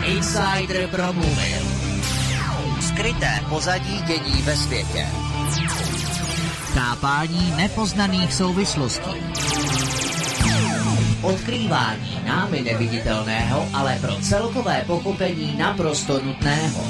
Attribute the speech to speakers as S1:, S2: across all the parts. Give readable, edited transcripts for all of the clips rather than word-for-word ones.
S1: Insider promluvil. Skryté pozadí dění ve světě. Chápání nepoznaných souvislostí. Odkrývání námi neviditelného, ale pro celkové pochopení naprosto nutného.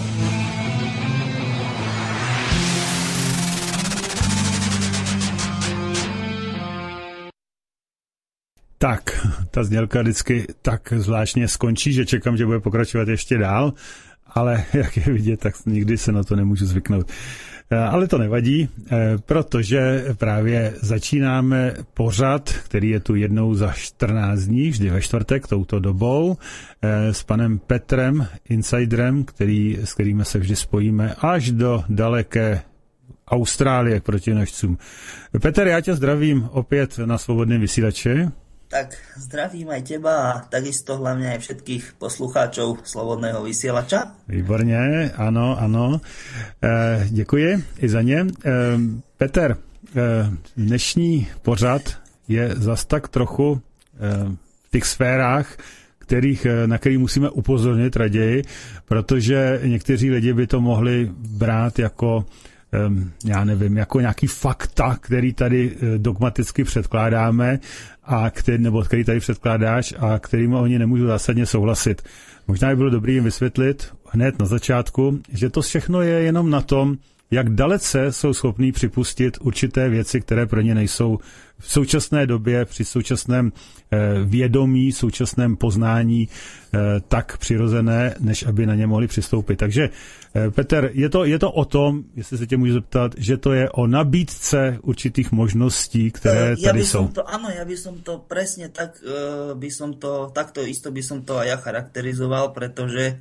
S2: Tak, ta znělka vždycky tak zvláštně skončí, že čekám, že bude pokračovat ještě dál, ale jak je vidět, tak nikdy se na to nemůžu zvyknout. Ale to nevadí, protože právě začínáme pořad, který je tu jednou za 14 dní, vždy ve čtvrtek touto dobou, s panem Petrem, insiderem, s kterým se vždy spojíme až do daleké Austrálie k protinožcům. Petr, já tě zdravím opět na Svobodném vysílači.
S3: Tak zdravím aj teba a takisto hlavne aj všetkých poslucháčov Slobodného vysielača.
S2: Výborně, ano. Děkuji i za ně. Petr, dnešní pořad je zas tak trochu v těch sférách, na který musíme upozornit raději, protože někteří lidi by to mohli brát jako já nevím, jako nějaký fakta, který tady dogmaticky předkládáme nebo který tady předkládáš a kterými oni nemůžou zásadně souhlasit. Možná by bylo dobré jim vysvětlit hned na začátku, že to všechno je jenom na tom, jak dalece jsou schopní připustit určité věci, které pro ně nejsou v současné době, při současném vědomí, současném poznání tak přirozené, než aby na ně mohli přistoupit. Takže Petr, je to o tom, jestli se tě můžu zeptat, že to je o nabídce určitých možností, které tady jsou.
S3: Ja by som to presne tak, takto isto by som to aj ja charakterizoval, pretože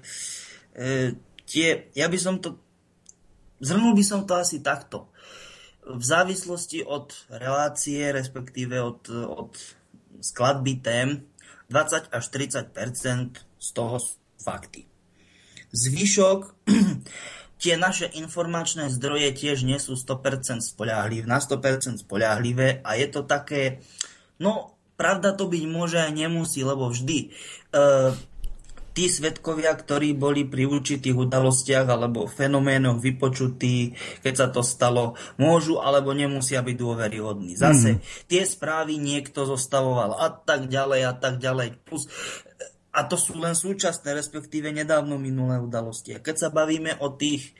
S3: zhrnul by som to asi takto. V závislosti od relácie, respektíve od skladby tém, 20 až 30% z toho sú fakty. Zvyšok, tie naše informačné zdroje tiež nie sú 100% spoľahlivé a je to také, pravda to byť môže aj nemusí, lebo vždy tí svedkovia, ktorí boli pri určitých udalostiach alebo fenoménoch vypočutí, keď sa to stalo, môžu alebo nemusia byť dôveryhodní. Zase tie správy niekto zostavoval a tak ďalej. A to sú len súčasné, respektíve nedávno minulé udalosti. A keď sa bavíme o tých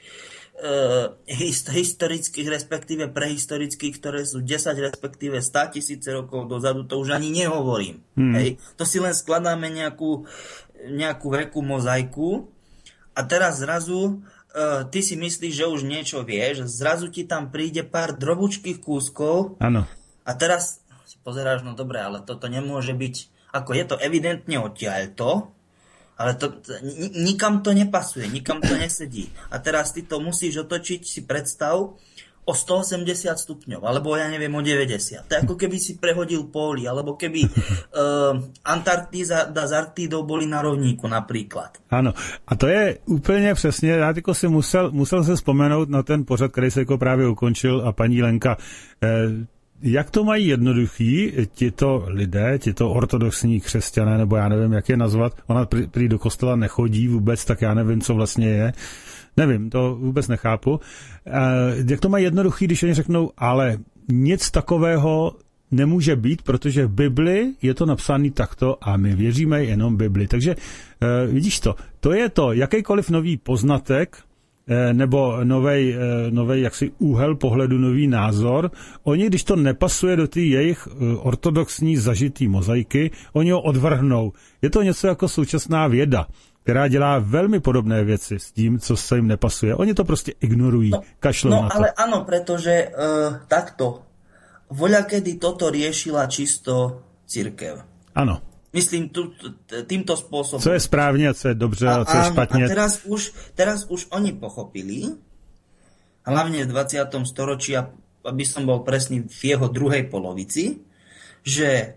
S3: historických, respektíve prehistorických, ktoré sú 10, respektíve 100 000 rokov dozadu, to už ani nehovorím. Hej? To si len skladáme nejakú veľkú mozaiku a teraz zrazu ty si myslíš, že už niečo vieš, zrazu ti tam príde pár drobučkých kúskov.
S2: Áno.
S3: A teraz si pozeráš, no dobre, ale toto nemôže byť, ako je to evidentne odtiaľto, ale nikam to nepasuje, nikam to nesedí. A teraz ty to musíš otočiť, si predstav, o 180 stupňov, alebo ja neviem, o 90. To je ako keby si prehodil póly, alebo keby Antarktída s Arktídou boli na rovníku napríklad.
S2: Ano, a to je úplně přesně, já tyko si musel se vzpomenout na ten pořad, který se jako právě ukončil a paní Lenka, jak to mají jednoduchý tito lidé, tito ortodoxní křesťané, nebo já nevím, jak je nazvat, ona prý do kostela nechodí vůbec, tak já nevím, co vlastně je. Nevím, to vůbec nechápu. Jak to mají jednoduchý, když oni řeknou, ale nic takového nemůže být, protože v Bibli je to napsané takto a my věříme jenom Bibli. Takže vidíš to je to, jakýkoliv nový poznatek nebo novej jaksi úhel pohledu, nový názor, oni, když to nepasuje do té jejich ortodoxní zažitý mozaiky, oni ho odvrhnou. Je to něco jako současná věda, která dělá velmi podobné věci s tím, co se jim nepasuje. Oni to prostě ignorují, kašlou na to.
S3: Ale áno, pretože takto. Voľakedy toto riešila čisto cirkev.
S2: Ano.
S3: Myslím týmto spôsobom.
S2: Co je správně, co je dobře a co je špatně.
S3: A teraz už oni pochopili, hlavne v 20. storočí, aby som bol presný v jeho druhej polovici, že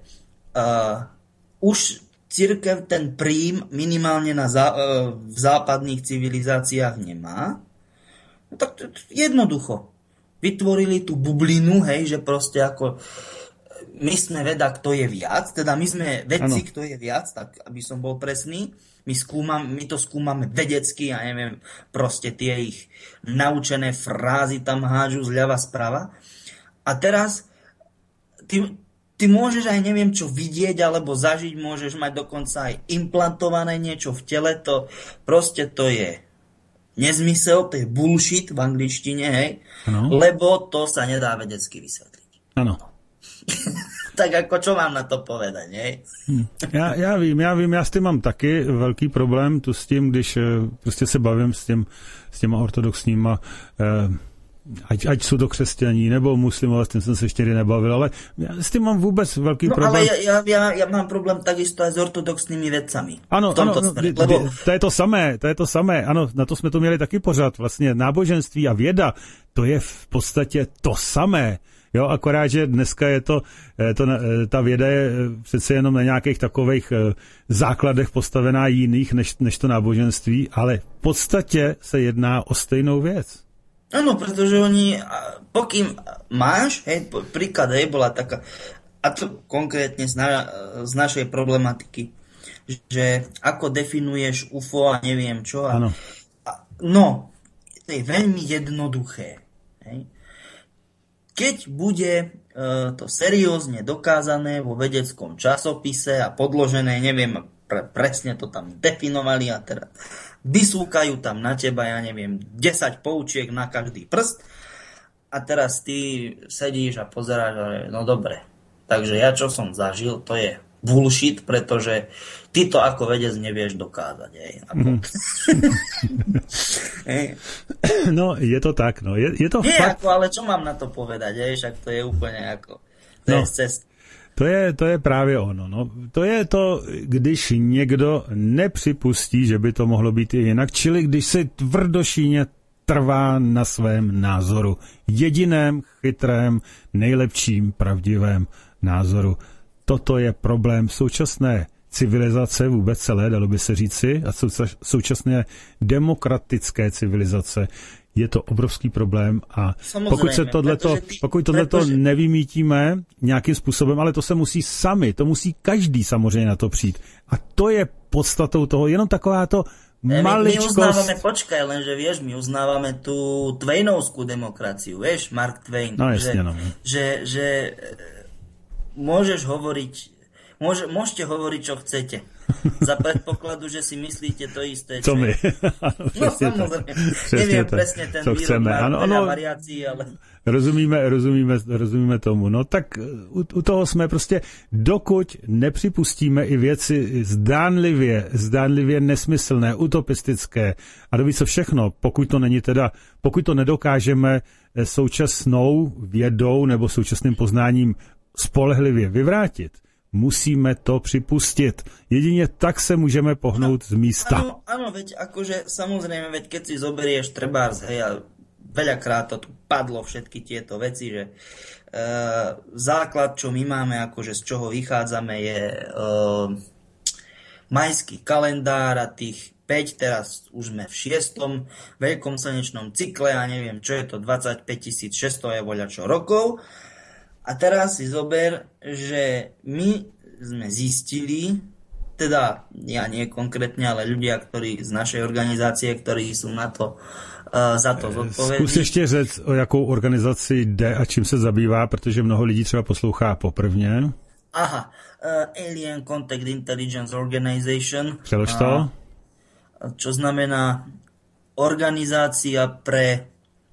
S3: už cirkev ten príjm minimálne v západných civilizáciách nemá. No tak jednoducho. Vytvorili tú bublinu, hej, že proste ako my sme veda, kto je viac, teda my sme vedci,
S2: Ano.
S3: kto je viac, tak aby som bol presný. My to skúmame vedecky, ja neviem, proste tie ich naučené frázy tam hážu zľava sprava. A teraz ty môžeš aj neviem čo vidieť alebo zažiť, môžeš mať dokonca aj implantované niečo v tele, to je nezmysel, to je bullshit v angličtine, hej, lebo to sa nedá vedecky vysvetliť.
S2: Ano.
S3: Tak ako čo mám na to povedať, hej?
S2: Já vím, já s tím mám taky velký problém, tu s tím, když prostě se bavím s těma ortodoxníma, ať jsou to křesťaní nebo muslimové, s tím jsem se ještě nebavil, ale já s tím mám vůbec velký problém.
S3: Ale ja mám problém takisto aj s ortodoxnými vedcami.
S2: Ano,
S3: lebo...
S2: to je to samé, ano, na to jsme to měli taky pořád, vlastně náboženství a věda, to je v podstatě to samé. Jo, akorát, že dneska je ta věda je přece jenom na nějakých takových základech postavená jiných než to náboženství, ale v podstatě se jedná o stejnou věc.
S3: Áno, pretože oni, pokým máš, hej, príklad, hej, bola taká, a to konkrétne z našej problematiky, že ako definuješ UFO a neviem čo.
S2: Áno.
S3: No, to je veľmi jednoduché. Hej. Keď bude to seriózne dokázané vo vedeckom časopise a podložené, neviem, presne to tam definovali a teraz vysúkajú tam na teba, ja neviem, 10 poučiek na každý prst a teraz ty sedíš a pozeráš, no dobre, takže ja čo som zažil, to je bullshit, pretože ty to ako vedec nevieš dokázať.
S2: No, je to tak, no. Je to
S3: nie,
S2: fakt...
S3: ale čo mám na to povedať, však to je úplne ako... To je cesta.
S2: To je právě ono. No. To je to, když někdo nepřipustí, že by to mohlo být i jinak, čili když si tvrdošíně trvá na svém názoru. Jediném, chytrém, nejlepším, pravdivém názoru. Toto je problém současné civilizace, vůbec celé, dalo by se říci, a současné demokratické civilizace. Je to obrovský problém a pokud tohleto nevymítíme nějakým způsobem, ale to se musí to musí každý samozřejmě na to přijít. A to je podstatou toho, jenom taková to maličkost.
S3: My uznávame, počkaj, lenže vieš, my uznávame tú Twainovskú demokraciu, vieš, Mark Twain.
S2: No jasne,
S3: že môžeš hovoriť, môžete hovoriť, čo chcete. Za predpokladu, že si myslíte to isté,
S2: čo my.
S3: No samozrejme. Neviem presne ten výrok má veľa variácií, ale...
S2: Rozumíme tomu. No tak u toho jsme prostě, dokud nepřipustíme i věci zdánlivě nesmyslné, utopistické a doví co všechno, pokud to nedokážeme současnou vědou nebo současným poznáním spolehlivě vyvrátit, musíme to připustit. Jedině tak se můžeme pohnout z místa.
S3: Áno, veď akože samozrejme, veď keď si zoberieš trebárs, hej, a veľakrát to tu padlo všetky tieto veci, že základ, čo my máme, akože z čoho vychádzame, je majský kalendár a tých 5, teraz už sme v 6. veľkom slnečnom cykle a neviem, čo je to, 25 600 je voľačo rokov. A teraz si zober, že my sme zistili, teda ja nie konkrétne, ale ľudia, ktorí z našej organizácie, ktorí sú na to za to zodpovědní.
S2: Zkus ještě říct, o jakou organizaci jde a čím se zabývá, protože mnoho lidí třeba poslouchá poprvně.
S3: Aha, Alien Contact Intelligence Organization.
S2: Přelož to.
S3: Čo znamená organizácia pre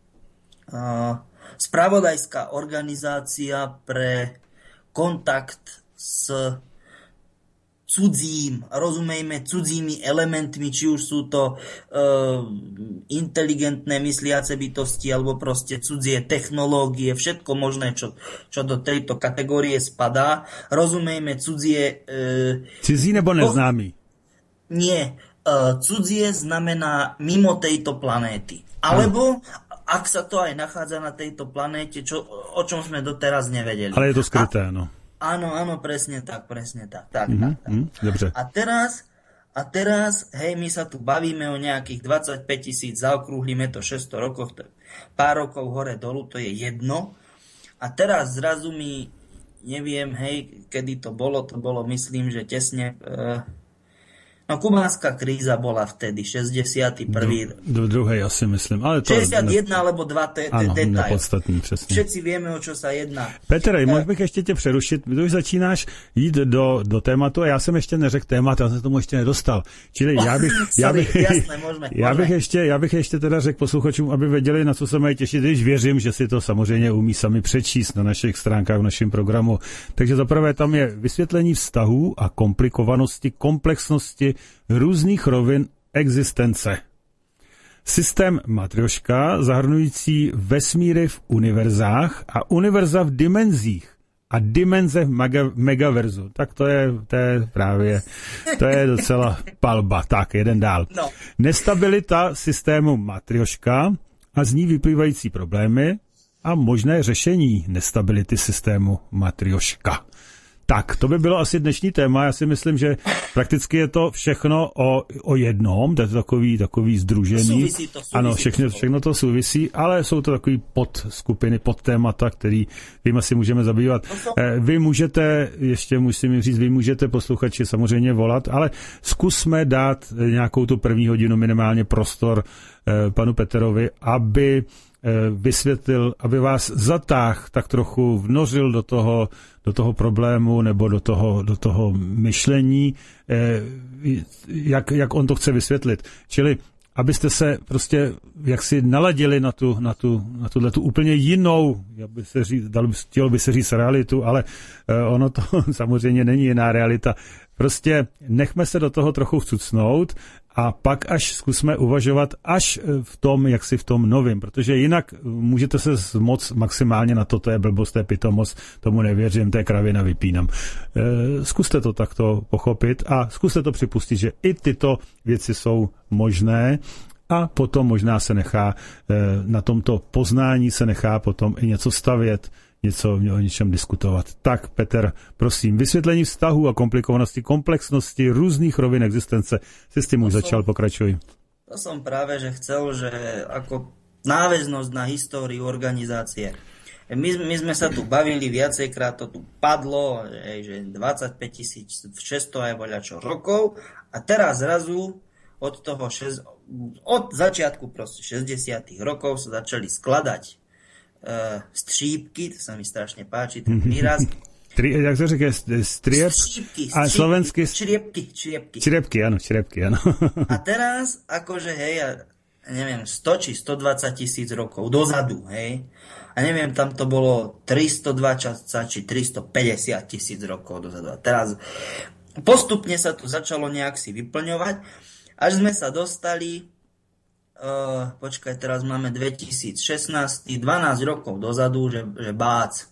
S3: spravodajská organizácia pre kontakt s cudzím, rozumejme, cudzími elementmi, či už sú to inteligentné mysliace bytosti, alebo proste cudzie technológie, všetko možné, čo do tejto kategórie spadá. Rozumejme, cudzie...
S2: Cizí nebo neznámy?
S3: Nie. Cudzie znamená mimo tejto planéty. Alebo ak sa to aj nachádza na tejto planéte, o čom sme doteraz nevedeli.
S2: Ale je to skryté, no.
S3: Áno, presne tak. Tak.
S2: Dobře.
S3: A teraz, hej, my sa tu bavíme o nejakých 25 000, zaokrúhlime to 600 rokov, pár rokov hore dolu, to je jedno. A teraz zrazu mi neviem, hej, kedy to bolo myslím, že tesne... No, kubánska kríza bola vtedy, 61.
S2: Do druhej asi myslím. Ale to
S3: 61 alebo 2, to je detail.
S2: Nepodstatný, přesně.
S3: Všetci vieme, o čo sa jedná.
S2: Petr, mohl bych ještě tě přerušit, ty už začínáš jít do tématu a já jsem ještě neřekl témat, já jsem tomu ještě nedostal. Čili já bych ještě teda řekl posluchačům, aby věděli, na co se mají těšit, když věřím, že si to samozřejmě umí sami přečíst na našich stránkách v našem programu. Takže zaprvé tam je vysvětlení vztahů a komplikovanosti, komplexnosti různých rovin existence. Systém Matrjoška zahrnující vesmíry v univerzách a univerza v dimenzích a dimenze v megaverzu. Tak to je docela palba. Tak, jeden dál. No. Nestabilita systému Matrjoška a z ní vyplývající problémy a možné řešení nestability systému Matrjoška. Tak, to by bylo asi dnešní téma. Já si myslím, že prakticky je to všechno o jednom, to je takový sdružený. Ano, všechno to souvisí, ale jsou to takový podskupiny, podtémata, kterým asi můžeme zabývat. Vy můžete, ještě musím říct, vy můžete posluchači samozřejmě volat, ale zkusme dát nějakou tu první hodinu minimálně prostor panu Peterovi, aby vysvětlil, aby vás zatáhl, tak trochu vnořil do toho problému nebo do toho myšlení, jak on to chce vysvětlit. Čili abyste se prostě jaksi naladili na tuhletu úplně jinou, chtělo by se říct realitu, ale ono to samozřejmě není jiná realita. Prostě nechme se do toho trochu vcucnout a pak až zkusme uvažovat až v tom novém, protože jinak můžete se moc maximálně na to je blbost, to je pitomost, tomu nevěřím, to je kravina, vypínám. Zkuste to takto pochopit a zkuste to připustit, že i tyto věci jsou možné a potom možná se nechá na tomto poznání se nechá potom i něco stavět, o něčem diskutovat. Tak, Petr, prosím, vysvětlení vztahů a komplikovanosti, komplexnosti různých rovin existence. Si s tím už začal, pokračuj.
S3: To som práve, že chcel, že ako náväznosť na históriu organizácie. My sme sa tu bavili viacejkrát, to tu padlo, že 25 600 aj voľačo rokov a teraz zrazu od začiatku proste 60 rokov sa začali skladať střípky, to sa mi strašne páči, ten výraz.
S2: Jak to říká? Striep? A slovensky? Čriepky, áno.
S3: A teraz, akože, hej, ja neviem, 100 či 120 tisíc rokov dozadu, hej, a neviem, tam to bolo 320 či 350 tisíc rokov dozadu. A teraz postupne sa to začalo nejak si vyplňovať, až sme sa dostali teraz máme 2016, 12 rokov dozadu, že bác,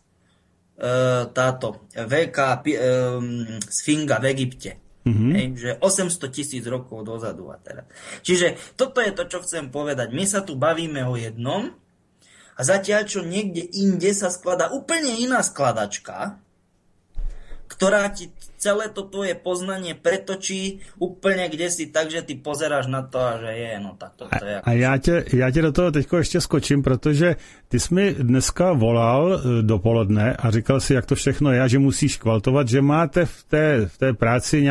S3: táto veľká sfinga v Egypte. Hej, že 800 000 rokov dozadu a teraz. Čiže toto je to, čo chcem povedať. My sa tu bavíme o jednom a zatiaľ, čo niekde inde sa skladá úplne iná skladačka, ktorá ti celé to tvoje poznanie pretočí úplně kdesi tak, že ty pozeráš na to a že je, no tak to je.
S2: A já tě do toho teďko ještě skočím, protože ty jsi mi dneska volal dopoledne a říkal si, jak to všechno je a že musíš kvaltovat, že máte v té práci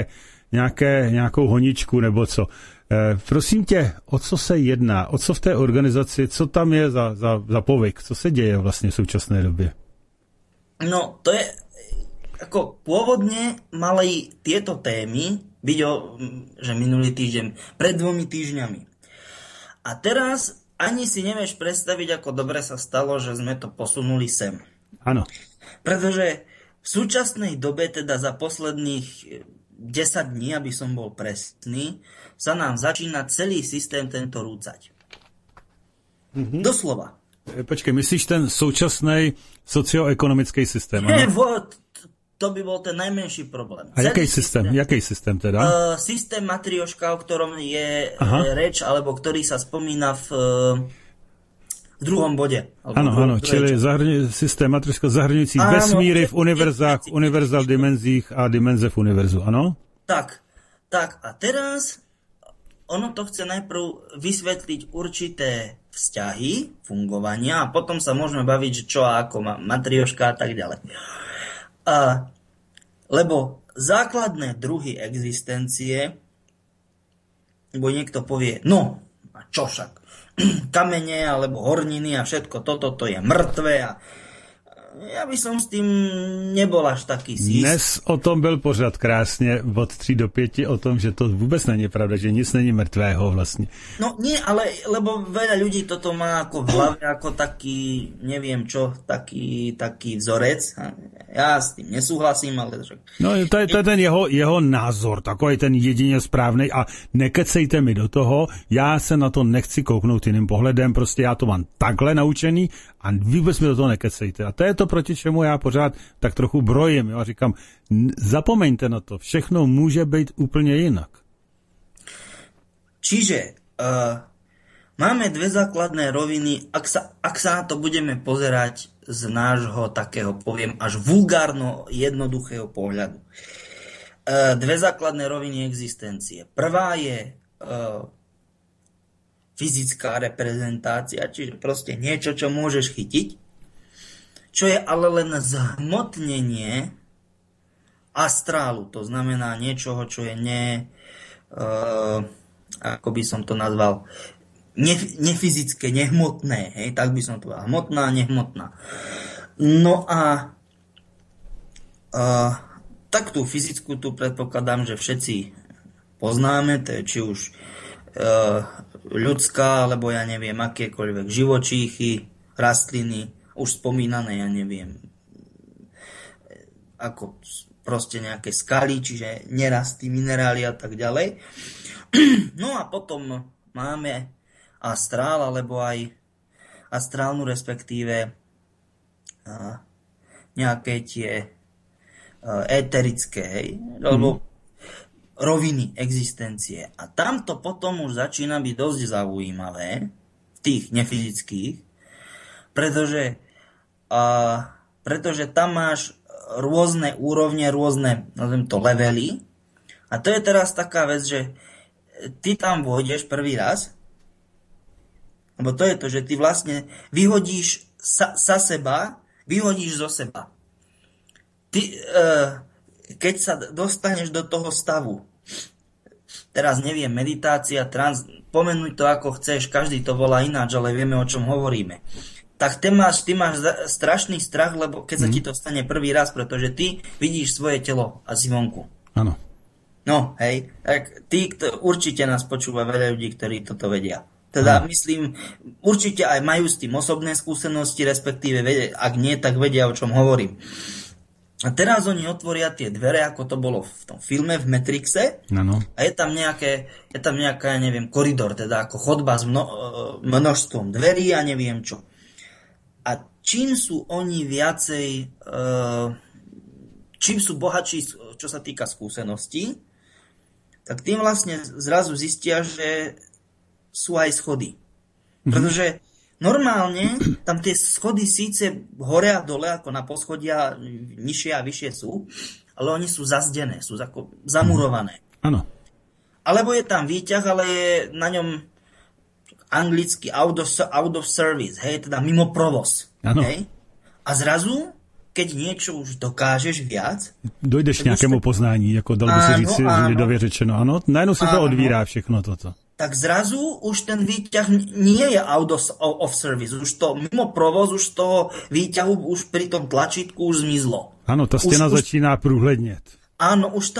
S2: nějakou honičku nebo co. Prosím tě, o co se jedná? O co v té organizaci? Co tam je za povyk? Co se děje vlastně v současné době?
S3: No, to je... Ako pôvodne mali tieto témy byť že minulý týždeň, pred 2 týždňami. A teraz ani si nevieš predstaviť, ako dobre sa stalo, že sme to posunuli sem.
S2: Áno.
S3: Pretože v súčasnej dobe, teda za posledných 10 dní, aby som bol presný, sa nám začína celý systém tento rúcať. Mm-hmm. Doslova.
S2: Počkej, myslíš ten současný socioekonomický systém?
S3: To by bol ten najmenší problém.
S2: A jaký systém teda?
S3: Systém Matrjoška, o ktorom je reč, alebo ktorý sa spomína v druhom bode.
S2: Áno, čili systém Matrjoška zahrňující vesmíry v univerzách, univerza v dimenzích a dimenze v univerzu, áno?
S3: Tak. A teraz ono to chce najprv vysvetliť určité vzťahy, fungovania a potom sa môžeme baviť, že čo a ako Matrjoška a tak ďalej. Lebo základné druhy existencie, lebo niekto povie, no, a čo však, kamene alebo horniny a všetko toto to je mŕtve a ja by som s tým nebol až taký síst.
S2: Dnes o tom byl pořad krásně od 3 do 5 o tom, že to vůbec není pravda, že nic není mrtvého vlastně.
S3: No nie, ale lebo veľa ľudí toto má ako v hlave ako taký, neviem čo, taký vzorec. Ja s tým nesúhlasím, ale však...
S2: No to je ten jeho názor, takový ten jedině správnej a nekecejte mi do toho, já se na to nechci kouknout jiným pohledem, prostě já to mám takhle naučený a vůbec mi do toho nekecejte. A to je to, proti čemu já pořád tak trochu brojím. Jo? A říkám, zapomeňte na to, všechno může být úplně jinak.
S3: Čiže máme dve základné roviny, ak sa na to budeme pozerať z nášho takého, poviem, až vulgárno jednoduchého pohľadu. Dve základné roviny existencie. Prvá je fyzická reprezentácia, čiže proste niečo, čo môžeš chytiť, čo je ale len zhmotnenie astrálu, to znamená niečoho, čo je ako by som to nazval, nefyzické, nehmotné, hej, tak by som to povedal, hmotná, nehmotná. No a tak tú fyzickú tu predpokladám, že všetci poznáme, to je či už ľudská, alebo ja neviem, akékoľvek živočíchy, rastliny, už spomínané, ja neviem, ako proste nejaké skaly, čiže nerasty, minerály a tak ďalej. No a potom máme astrál, alebo aj astrálnu, respektíve nejaké tie éterické, hej, alebo roviny existencie. A tam to potom už začína byť dosť zaujímavé v tých nefyzických, pretože tam máš rôzne úrovne, rôzne, nazvem to, levely. A to je teraz taká vec, že ty tam vôjdeš prvý raz, lebo to je to, že ty vlastne vyhodíš seba, vyhodíš zo seba. Ty, keď sa dostaneš do toho stavu, teraz neviem, meditácia, pomenuj to ako chceš, každý to volá ináč, ale vieme, o čom hovoríme. Tak ty máš strašný strach, lebo keď sa ti to stane prvý raz, pretože ty vidíš svoje telo a si vonku.
S2: Áno.
S3: No, hej, tak určite nás počúva veľa ľudí, ktorí toto vedia. Teda myslím, určite aj majú s tým osobné skúsenosti, respektíve, ak nie, tak vedia, o čom hovorím. A teraz oni otvoria tie dvere, ako to bolo v tom filme, v Matrixe.
S2: Ano.
S3: A je tam nejaká, neviem, koridor, teda ako chodba s množstvom dverí a neviem čo. A čím sú oni viacej, čím sú bohatší, čo sa týka skúseností, tak tým vlastne zrazu zistia, že sú aj schody. Pretože normálne tam tie schody síce hore a dole, ako na poschodia, nižšie a vyššie sú, ale oni sú zazdené, sú ako zamurované.
S2: Áno.
S3: Alebo je tam výťah, ale je na ňom anglicky out of service, hej, teda mimo provoz. Hej? A zrazu, keď niečo už dokážeš viac...
S2: Dojdeš k nejakému poznání, jako dalo by se říct lidově řečeno. Ano, najednou se to odvírá všechno toto.
S3: Tak zrazu už ten výťah nie je out of service. Už to mimo provoz, už toho výťahu už pri tom tlačítku už zmizlo.
S2: Ano, ta stěna začíná průhlednět.
S3: Áno, už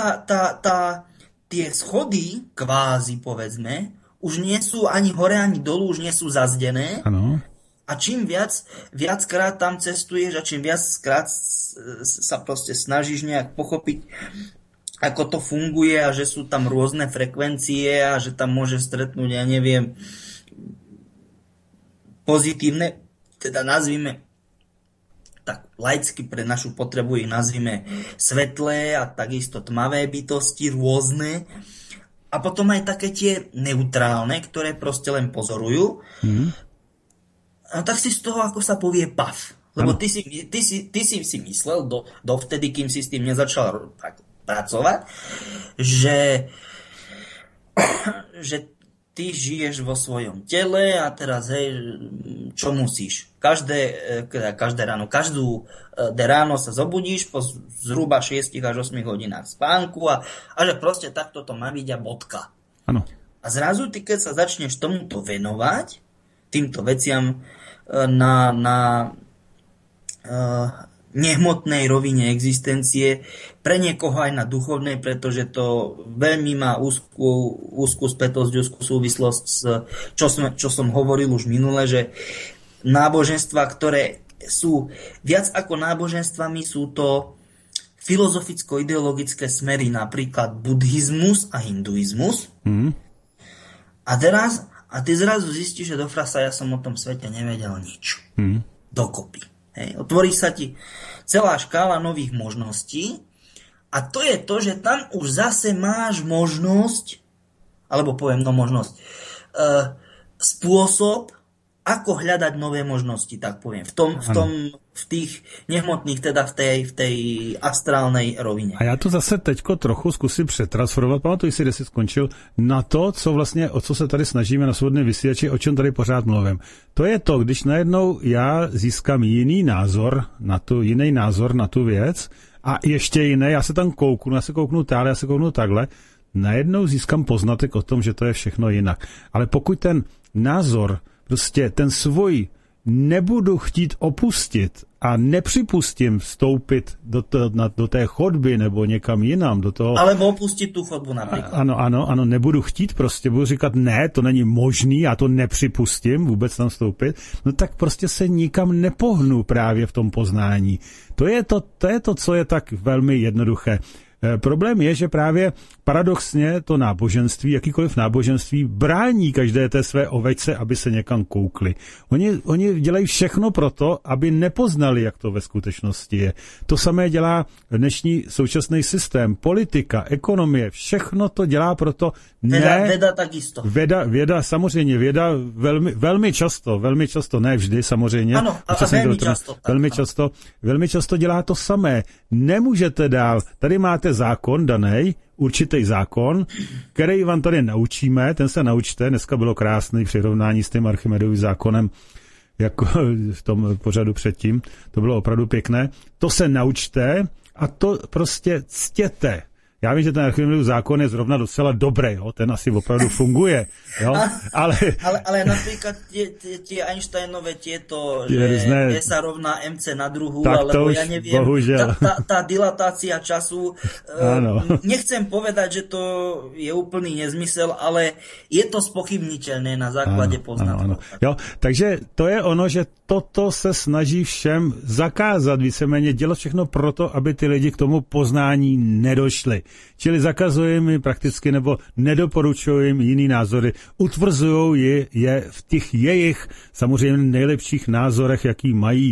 S3: tie schody, kvázi povedzme, už nie sú ani hore, ani dolu, už nie sú zazdené.
S2: Ano.
S3: A čím viackrát tam cestuješ a čím viackrát sa proste snažíš nejak pochopiť, ako to funguje a že sú tam rôzne frekvencie a že tam môže stretnúť, ja neviem, pozitívne, teda nazvime, tak laicky pre našu potrebu ich nazvime svetlé a takisto tmavé bytosti, rôzne. A potom aj také tie neutrálne, ktoré proste len pozorujú. A tak si z toho, ako sa povie, pav. Lebo ty si myslel dovtedy, kým si s tým nezačal pracovať, že ty žiješ vo svojom tele a teraz, hej, čo musíš? Každé ráno sa zobudíš po zhruba 6 až 8 hodinách spánku a že proste takto to má byť a bodka.
S2: Ano.
S3: A zrazu ty, keď sa začneš tomuto venovať, týmto veciam na nehmotnej rovine existencie, pre niekoho aj na duchovnej, pretože to veľmi má úzkú spätosť, úzkú súvislosť s čo som hovoril už minule, že náboženstva, ktoré sú viac ako náboženstvami, sú to filozoficko-ideologické smery, napríklad buddhizmus a hinduizmus. A ty zrazu zistíš, že do frasa ja som o tom svete nevedel nič. Dokopy. Hej. Otvorí sa ti celá škála nových možností a to je to, že tam už zase máš možnosť, alebo poviem spôsob, ako hľadať nové možnosti, tak poviem. V tých nehmotných, teda v tej astrálnej rovine.
S2: A já to zase teďko trochu zkusím přetransformovat, pamatuji si, kde jsi skončil, na to, o co se tady snažíme na svobodném vysílači, o čem tady pořád mluvím. To je to, když najednou já získám jiný názor na tu věc a ještě jiné, já se tam kouknu, já se kouknu takhle, najednou získám poznatek o tom, že to je všechno jinak. Ale pokud ten názor, prostě ten svůj nebudu chtít opustit a nepřipustím vstoupit do té chodby nebo někam jinam, do toho...
S3: Alebo opustit tu chodbu například.
S2: Ano, nebudu chtít, prostě budu říkat, ne, to není možný, já to nepřipustím vůbec tam vstoupit, no tak prostě se nikam nepohnu právě v tom poznání. To je to, co je tak velmi jednoduché. Problém je, že právě paradoxně to náboženství, jakýkoliv náboženství, brání každé té své ovečce, aby se někam koukli. Oni dělají všechno proto, aby nepoznali, jak to ve skutečnosti je. To samé dělá dnešní současný systém, politika, ekonomie, všechno to dělá proto.
S3: Věda takisto.
S2: Věda samozřejmě, velmi často, ne vždy samozřejmě.
S3: Ano, a
S2: velmi často dělá to samé. Nemůžete dál, tady máte zákon danej, určitý zákon, který vám tady naučíme, ten se naučte, dneska bylo krásný přirovnání s tím Archimedovým zákonem, jako v tom pořadu předtím, to bylo opravdu pěkné, to se naučte a to prostě ctěte. Já vím, že ten Archimedův zákon je zrovna docela dobrý, jo? Ten asi opravdu funguje. Jo?
S3: Ale napríklad tie Einsteinové tieto, že E sa rovná MC na druhu, alebo ja neviem, tá dilatácia času, nechcem povedať, že to je úplný nezmysel, ale je to spochybniteľné na základe poznatkov.
S2: Jo, takže to je ono, že toto se snaží všem zakázat, víceméně dělat všechno proto, aby ty lidi k tomu poznání nedošli. Čili zakazují jim prakticky nebo nedoporučují jim jiný názory, utvrzují je v těch jejich samozřejmě nejlepších názorech, jaký mají,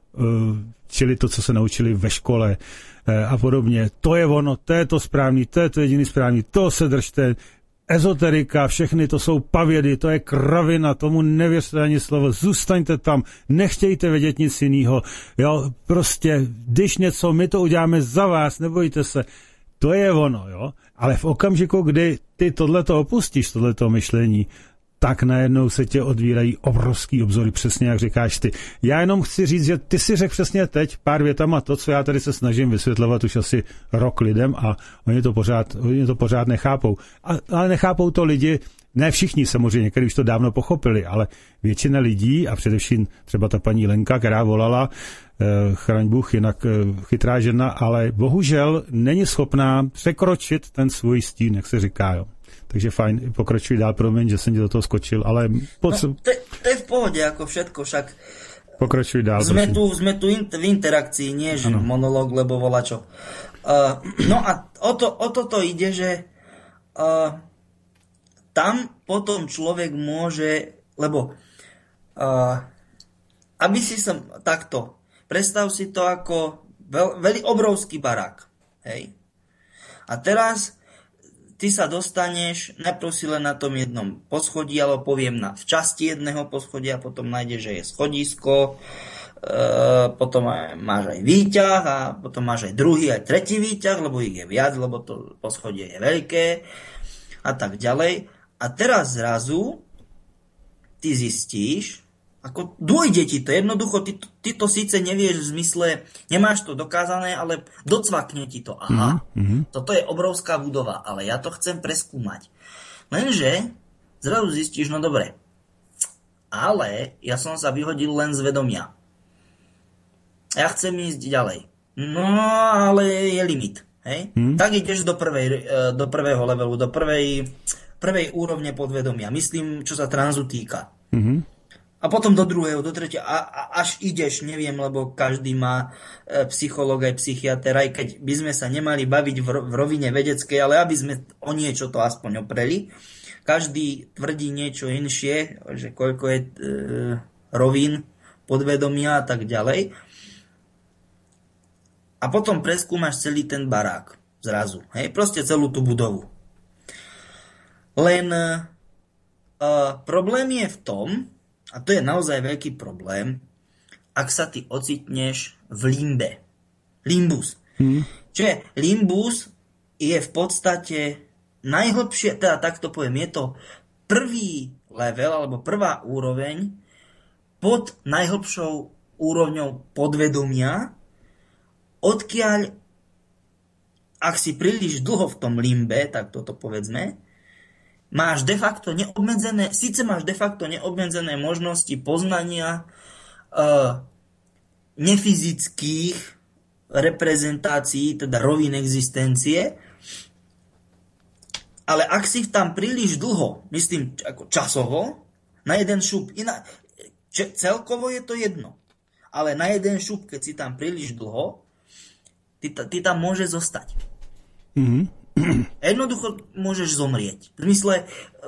S2: čili to, co se naučili ve škole a podobně. To je ono, to je to správný, to je to jediný správný, to se držte. Ezoterika, všechny to jsou pavědy, to je kravina, tomu nevěřte ani slovo, zůstaňte tam, nechtějte vědět nic jiného, jo, prostě, když něco, my to uděláme za vás, nebojte se, to je ono, jo, ale v okamžiku, kdy ty tohleto opustíš, tohleto myšlení, tak najednou se tě odvírají obrovský obzory, přesně jak říkáš ty. Já jenom chci říct, že ty si řekl přesně teď pár větama to, co já tady se snažím vysvětlovat už asi rok lidem a oni to pořád nechápou. Ale nechápou to lidi, ne všichni samozřejmě, někteří už to dávno pochopili, ale většina lidí a především třeba ta paní Lenka, která volala, chraň Bůh, jinak chytrá žena, ale bohužel není schopná překročit ten svůj stín, jak se říká, jo. Takže fajn, pokračuj dál, promiň, že jsem ti do toho skočil, ale...
S3: To je v pohode, ako všetko, však...
S2: Pokračuj dál,
S3: sme tu v interakcii, nie že monológ, lebo volačo. No a o toto ide, že tam potom človek môže, lebo aby si sa takto, predstav si to ako veľmi obrovský barák, hej? A teraz ty sa dostaneš, najprv si len na tom jednom poschodí, alebo poviem v časti jedného poschodia, potom nájdeš, že je schodisko, potom máš aj výťah a potom máš aj druhý, aj tretí výťah, lebo ich je viac, lebo to poschodie je veľké a tak ďalej. A A teraz zrazu ty zistíš, ako dôjde ti to, jednoducho ty to síce nevieš v zmysle, nemáš to dokázané, ale docvakne ti to. Aha, toto je obrovská budova, ale ja to chcem preskúmať. Lenže zrazu zistíš, no dobre, ale ja som sa vyhodil len z vedomia. Ja chcem ísť ďalej. No, ale je limit. Hej? Tak ideš do prvého levelu, do prvej úrovne podvedomia. Myslím, čo sa transu týka. A potom do druhého, do tretieho. A až ideš, neviem, lebo každý má psychológ aj psychiater, aj keď by sme sa nemali baviť v rovine vedeckej, ale aby sme o niečo to aspoň opreli. Každý tvrdí niečo inšie, že koľko je rovín podvedomia a tak ďalej. A potom preskúmaš celý ten barák zrazu. Hej? Proste celú tú budovu. Len problém je v tom, a to je naozaj veľký problém, ak sa ty ocitneš v limbe. Limbus. Čiže limbus je v podstate najhlbšie, teda takto poviem, je to prvý level, alebo prvá úroveň pod najhlbšou úrovňou podvedomia, odkiaľ, ak si príliš dlho v tom limbe, tak toto povedzme, máš de facto neobmedzené možnosti poznania nefyzických reprezentácií, teda rovín existencie, ale ak si tam príliš dlho, myslím ako časovo, na jeden šup, celkovo je to jedno, ale na jeden šup, keď si tam príliš dlho, ty tam môžeš zostať. Jednoducho môžeš zomrieť. V zmysle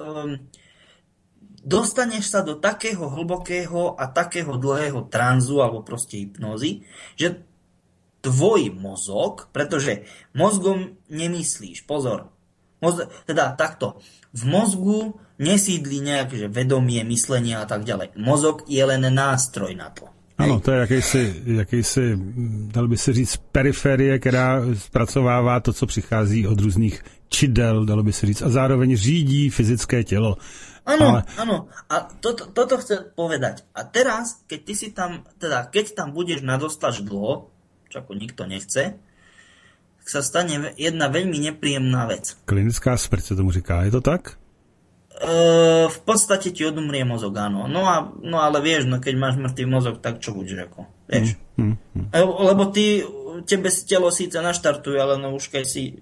S3: dostaneš sa do takého hlbokého a takého dlhého tranzu alebo proste hypnózy, že tvoj mozog, pretože mozgom nemyslíš, pozor, teda takto, v mozgu nesídli nejaké vedomie, myslenie a tak ďalej. Mozog je len nástroj na to.
S2: Ano, to je jakýsi, dal by se říct, periferie, která zpracovává to, co přichází od různých čidel, dalo by se říct, a zároveň řídí fyzické tělo.
S3: Áno. A toto chcem povedať. A teraz, keď ty si tam, teda keď tam budeš nadostač dlho, čo ako nikto nechce, tak sa stane jedna veľmi nepríjemná vec.
S2: Klinická smrť se tomu říká, je to tak?
S3: V podstate ti odumrie mozog, áno. No ale vieš, no keď máš mŕtvý mozog, tak čo budeš ako? Vieš. Lebo tebe telo síce naštartuje, ale no už keď si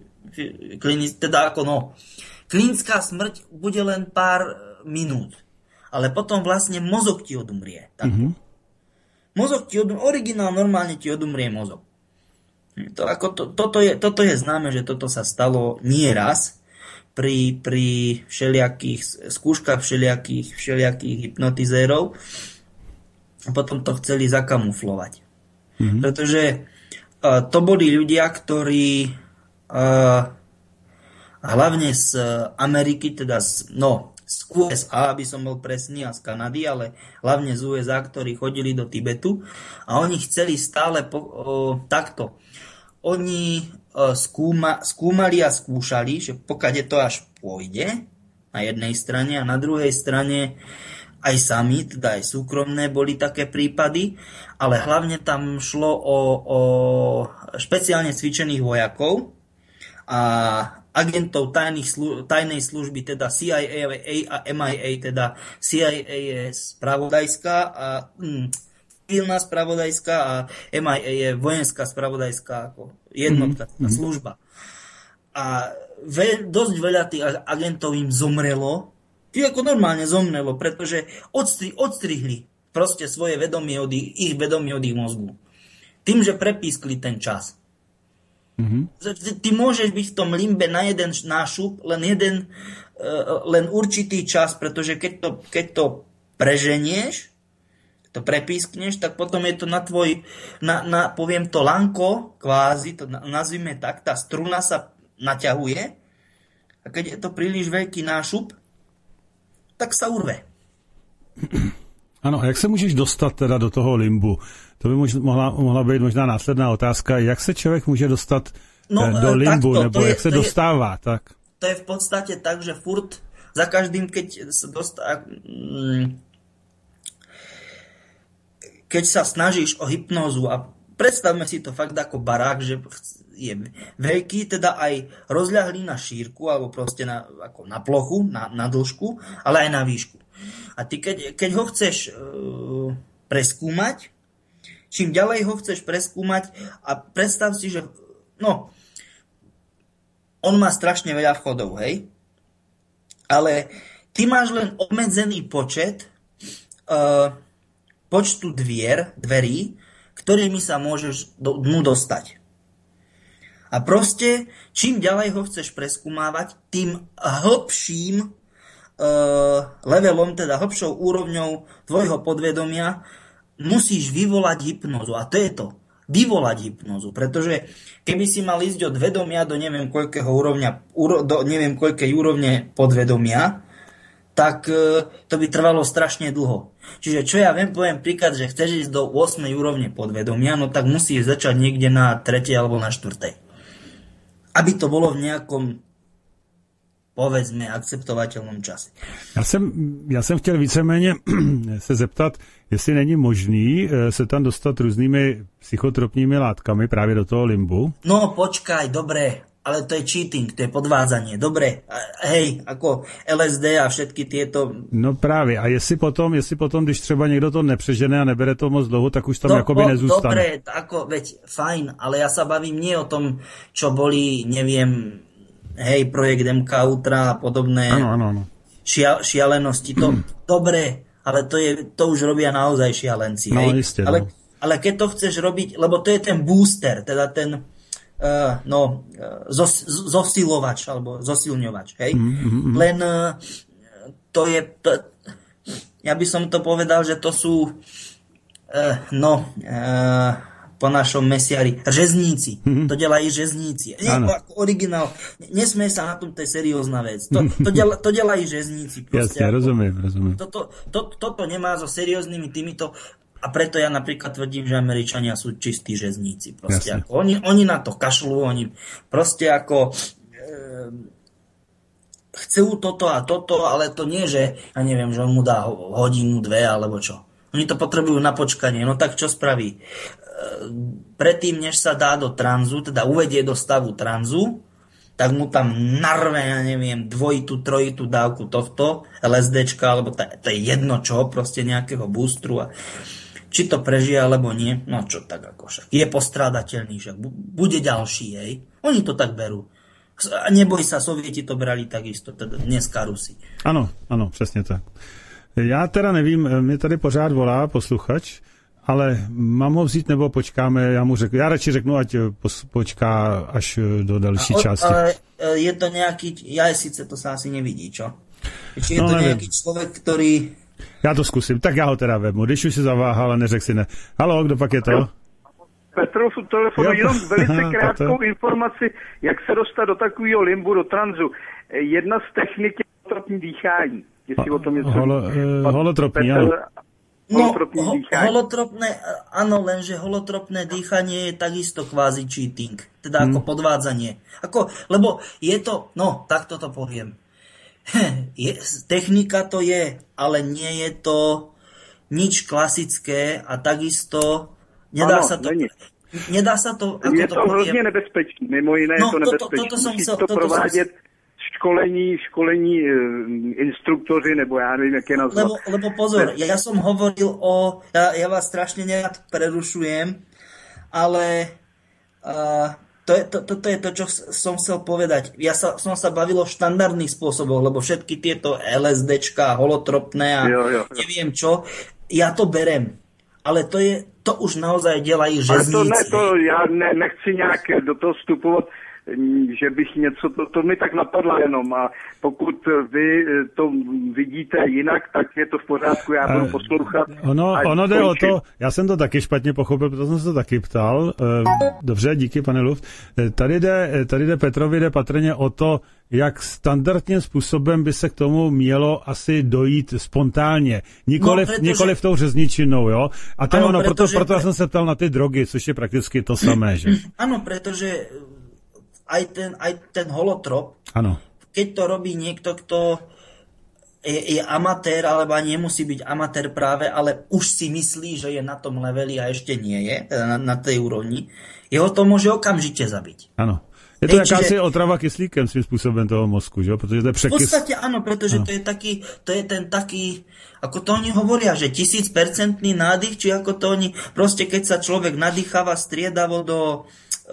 S3: klinická smrť bude len pár minút. Ale potom vlastne mozog ti odumrie. Mozog ti odumrie, originál normálne ti odumrie mozog. Toto je známe, že toto sa stalo nie raz pri všelijakých skúškach všelijakých hypnotizérov a potom to chceli zakamuflovať. Pretože to boli ľudia, ktorí hlavne z Ameriky, teda z USA, aby som bol presný, a z Kanady, ale hlavne z USA, ktorí chodili do Tibetu a oni chceli stále takto. Oni skúmali a skúšali, že pokiaľ to až pôjde na jednej strane a na druhej strane aj sami, teda aj súkromné boli také prípady, ale hlavne tam šlo o špeciálne cvičených vojakov a agentov tajnej služby, teda CIA a MIA, teda CIA je spravodajská a civilná spravodajská a MIA je vojenská spravodajská ako jednotka, služba. A dosť veľa tých agentov im zomrelo, ako normálne zomrelo, pretože odstrihli proste svoje vedomie ich vedomie od ich mozgu. Tým, že prepískli ten čas. Ty môžeš byť v tom limbe na jeden nášup, len určitý čas, pretože keď to preženieš, to prepískneš, tak potom je to poviem to lanko, kvázi, to nazvime tak, tá struna sa naťahuje a keď je to príliš veľký nášup, tak sa urve.
S2: Ano, a jak se můžeš dostat teda do toho limbu? To by mohla být možná následná otázka. Jak se člověk může dostat do limbu, nebo jak se dostává? Tak?
S3: To je v podstate tak, že furt za každým, keď sa snažíš o hypnózu a predstavme si to fakt ako barák, že je veľký, teda aj rozľahlý na šírku, alebo proste ako na plochu, na dĺžku, ale aj na výšku. A ty keď ho chceš preskúmať, čím ďalej ho chceš preskúmať a predstav si, že on má strašne veľa vchodov, hej? Ale ty máš len obmedzený počet počtu dverí, ktorými sa môžeš mu dostať. A proste, čím ďalej ho chceš preskúmávať, tým hlbším levelom, teda hlbšou úrovňou tvojho podvedomia musíš vyvolať hypnózu. A to je to. Vyvolať hypnózu. Pretože keby si mal ísť od vedomia do neviem koľkej úrovne podvedomia, tak to by trvalo strašne dlho. Čiže čo ja poviem príklad, že chceš ísť do 8. úrovne podvedomia, no tak musíš začať niekde na 3. alebo na 4. Aby to bolo v nejakom, povedzme, akceptovatelnom čase.
S2: Já jsem chtěl víceméně se zeptat, jestli není možný se tam dostat různými psychotropními látkami právě do toho limbu.
S3: No počkaj, dobre, ale to je cheating, to je podvádzanie. Dobre, hej, ako LSD a všetky tieto...
S2: No právě, a jestli potom, když třeba někdo to nepřežene a nebere to moc dlouho, tak už tam jakoby nezůstane.
S3: Dobre, ako, veď, fajn, ale ja sa bavím nie o tom, čo boli, neviem, hej, projekt MK Ultra a podobné
S2: ano.
S3: Šialenosti. Dobre, ale to už robia naozaj šialenci, hej.
S2: No, isté,
S3: ale keď to chceš robiť, lebo to je ten booster, teda ten zosilovač alebo zosilňovač, hej? Len to je ja by som to povedal, že to sú po našom mesiari řezníci. To dělají řezníci. Ako originál. Nesmie sa na tom, to je seriózna vec. To dělají řezníci.
S2: Jasne, rozumiem.
S3: Toto nemá so serióznymi týmito. A preto ja napríklad tvrdím, že Američania sú čistí řezníci. Proste ako, oni na to kašľú, oni proste ako chcú toto a toto, ale to nie, že ja neviem, že on mu dá hodinu, 2 alebo čo. Oni to potrebujú na počkanie. No tak čo spraví? Predtým, než sa dá do tranzu, teda uvedie do stavu tranzu, tak mu tam narve, ja neviem, 2, 3 dávku tohto LSDčka, alebo to je jedno čo, proste nejakého boostru a či to prežije, alebo nie, no čo tak ako však. Je postrádateľný, však bude ďalší, hej. Oni to tak berú. A neboj sa, Sovieti to brali takisto, teda dneska Rusi.
S2: Ano, přesně tak. Já teda nevím, mě tady pořád volá posluchač, ale mám ho vzít nebo počkáme, já radši řeknu, ať počká až do další části.
S3: Ale je to nejaký, sice to sa asi nevidí, čo? Či je to nejaký človek, ktorý...
S2: Já to zkusím, tak já ho teda vemu, když už si zaváhal a neřekl si ne. Haló, kdo pak je to?
S4: Petrov u telefonu, jenom velice krátkou informaci, jak se dostat do takového limbu, do tranzu. Jedna z technik je holotropní dýchání. Jestli o tom něco...
S2: Holotropní, ano.
S3: Holotropné, áno, lenže holotropné dýchanie je takisto kvázi cheating, teda ako podvádzanie. Lebo je to, takto to poviem. Technika to je, ale nie je to nič klasické a takisto nedá sa to... Nedá sa to, ako
S4: je to hrozně nebezpečné, mimo jiné je to nebezpečné. Musí to provádět školení instruktoři, nebo já nevím, jak je nazvat.
S3: Lebo pozor, ja som hovoril ja vás strašne nerad prerušujem, ale to je to, čo som chcel povedať. Som sa bavil o štandardných spôsoboch, lebo všetky tieto LSDčka, holotropné a neviem čo, ja to berem. Ale to už naozaj dělají řezníci.
S4: Já nechci nějak do toho vstupovat, že bych něco, to mi tak napadlo jenom a pokud vy to vidíte jinak, tak je to v pořádku, já budu poslouchat.
S2: Ono jde o to, já jsem to taky špatně pochopil, protože jsem se to taky ptal. Dobře, díky, pane Luft. Tady jde Petrovi jde patrně o to, jak standardním způsobem by se k tomu mělo asi dojít spontánně. Nikoli v tou řezničinou, jo? A to ano, proto já jsem se ptal na ty drogy, což je prakticky to samé, že?
S3: Ano, pretože aj ten holotrop,
S2: ano.
S3: Keď to robí niekto, kto je amatér, alebo ani nemusí byť amatér práve, ale už si myslí, že je na tom leveli a ešte nie je, na tej úrovni, jeho to môže okamžite zabiť.
S2: Áno. Je to jakási otrava kyslíkem svým způsobem toho mozku, že? Protože to je překys.
S3: V podstate áno, pretože to je ten taký, ako to oni hovoria, že 1000% nádych, či ako to oni, proste keď sa človek nadýcháva striedavo do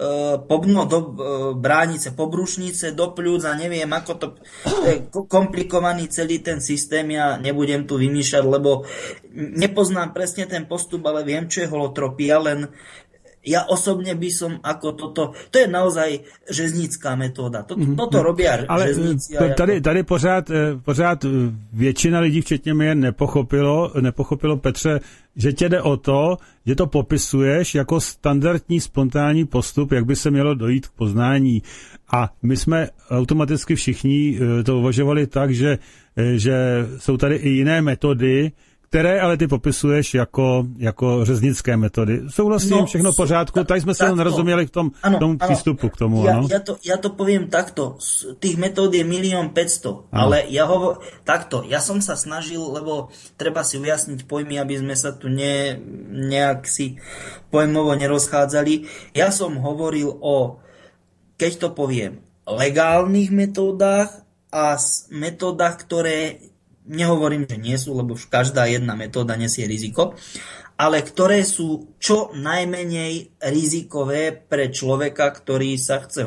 S3: bránice, pobrušnice, do pľúc a neviem, ako to je komplikovaný celý ten systém, ja nebudem tu vymýšľať, lebo nepoznám presne ten postup, ale viem, čo je holotropia, len ja osobne by som ako toto, to je naozaj žeznická metóda. Toto robia žezníci.
S2: Ale tady pořád většina lidí, včetně mě, nepochopilo, Petře, že tě jde o to, že to popisuješ jako standardní spontánní postup, jak by se mělo dojít k poznání. A my jsme automaticky všichni to uvažovali tak, že jsou tady i jiné metody, které ale ty popisuješ jako řeznické metody. Souhlasím, všechno v pořádku, tady jsme se nerozuměli v tom přístupu k tomu.
S3: Ja to poviem takto, tých metód je 1 500 000, ale ja som sa snažil, lebo treba si ujasniť pojmy, aby sme sa tu nejak si pojmovo nerozchádzali. Ja som hovoril o, keď to poviem, legálnych metódach a metódach, ktoré nehovorím, že nie sú, lebo každá jedna metóda nesie riziko, ale ktoré sú čo najmenej rizikové pre človeka, ktorý sa chce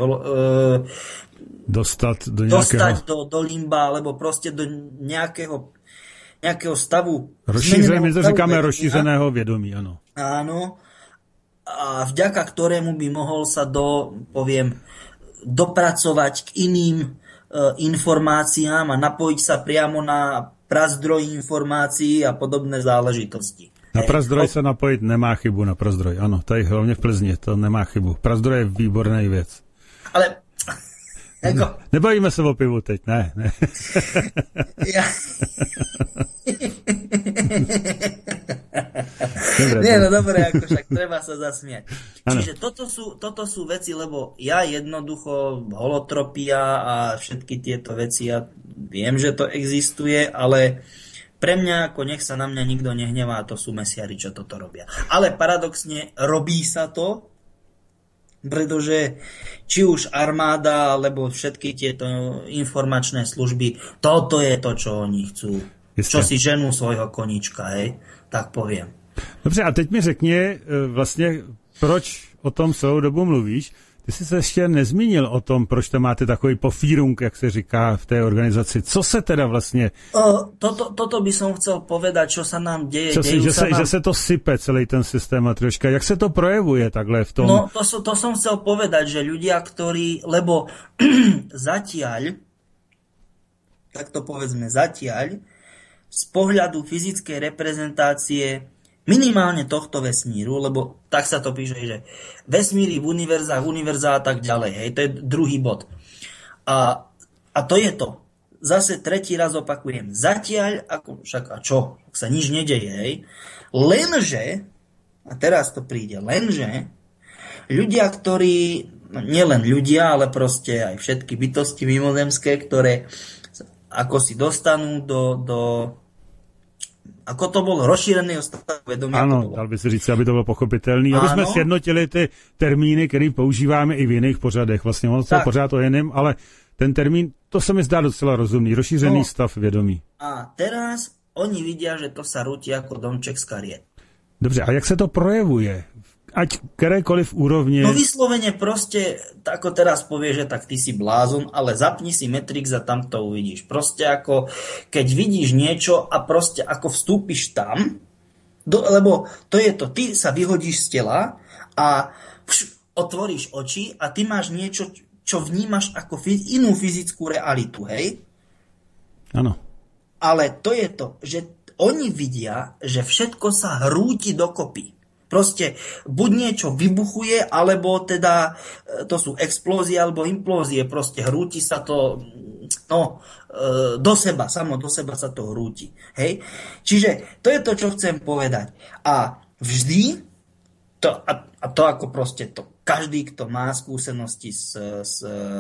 S3: dostať do limba, alebo proste do nejakého stavu.
S2: My to říkáme rozšířeného vědomí, ano.
S3: Áno, a vďaka ktorému by mohol sa dopracovať k iným informáciám a napojiť sa priamo na prazdroj informácií a podobné záležitosti.
S2: Na prazdroj sa napojiť nemá chybu, na prazdroj. Ano, tady hlavně v Plzni to nemá chybu. Prazdroj je výborný věc.
S3: Ale
S2: nebavíme se o pivu teď, ne.
S3: Dobre, ako však treba sa zasmiať. Čiže toto sú veci, lebo ja jednoducho holotropia a všetky tieto veci, ja viem, že to existuje, ale pre mňa, ako nech sa na mňa nikto nehnevá, to sú mesiari, čo toto robia. Ale paradoxne robí sa to, pretože či už armáda, alebo všetky tieto informačné služby, toto je to, čo oni chcú. Čo si ženú svojho koníčka, hej, tak poviem.
S2: Dobře, a teď mi řekni vlastně, proč o tom celou dobu mluvíš. Ty jsi se ještě nezmínil o tom, proč tam máte takový pofírunk, jak se říká v té organizaci. Co se teda vlastně...
S3: Toto by som chcel povedať, čo sa nám deje.
S2: Že se to sype, celý ten systém a troška. Jak se to projevuje takhle v tom...
S3: No, to som chcel povedať, že ľudia, ktorí... Lebo zatiaľ, tak to povedzme zatiaľ, z pohľadu fyzickej reprezentácie minimálne tohto vesmíru, lebo tak sa to píše, že vesmíry v univerzách a tak ďalej. Hej, to je druhý bod. A to je to. Zase tretí raz opakujem. Zatiaľ, a čo? Ak sa nič nedeje, hej. Lenže, a teraz to príde, lenže ľudia, ktorí, nielen ľudia, ale proste aj všetky bytosti mimozemské, ktoré ako si dostanú do ako to bolo rozšíreného stavu vedomia.
S2: Ano, dal by si říct, aby to bylo pochopitelný. Aby jsme sjednotili ty termíny, které používáme i v jiných pořadech. Vlastně on se pořád o jiném, ale ten termín, to se mi zdá docela rozumný. Rozšířený stav vědomí.
S3: A teraz oni vidia, že to sa rúti ako domček z kariet.
S2: Dobře, a jak se to projevuje? Ať kterékoliv úrovni...
S3: No vyslovene proste, ako teraz povie, že tak ty si blázon, ale zapni si Matrix a tam to uvidíš. Proste ako, keď vidíš niečo a proste ako vstúpiš tam, lebo to je to, ty sa vyhodíš z tela a otvoríš oči a ty máš niečo, čo vnímaš ako inú fyzickú realitu, hej?
S2: Áno.
S3: Ale to je to, že oni vidia, že všetko sa hrúti dokopy. Proste buď niečo vybuchuje, alebo teda to sú explózie alebo implózie, proste hrúti sa to samo do seba sa to hrúti. Hej? Čiže to je to, čo chcem povedať. A vždy to ako proste to každý, kto má skúsenosti s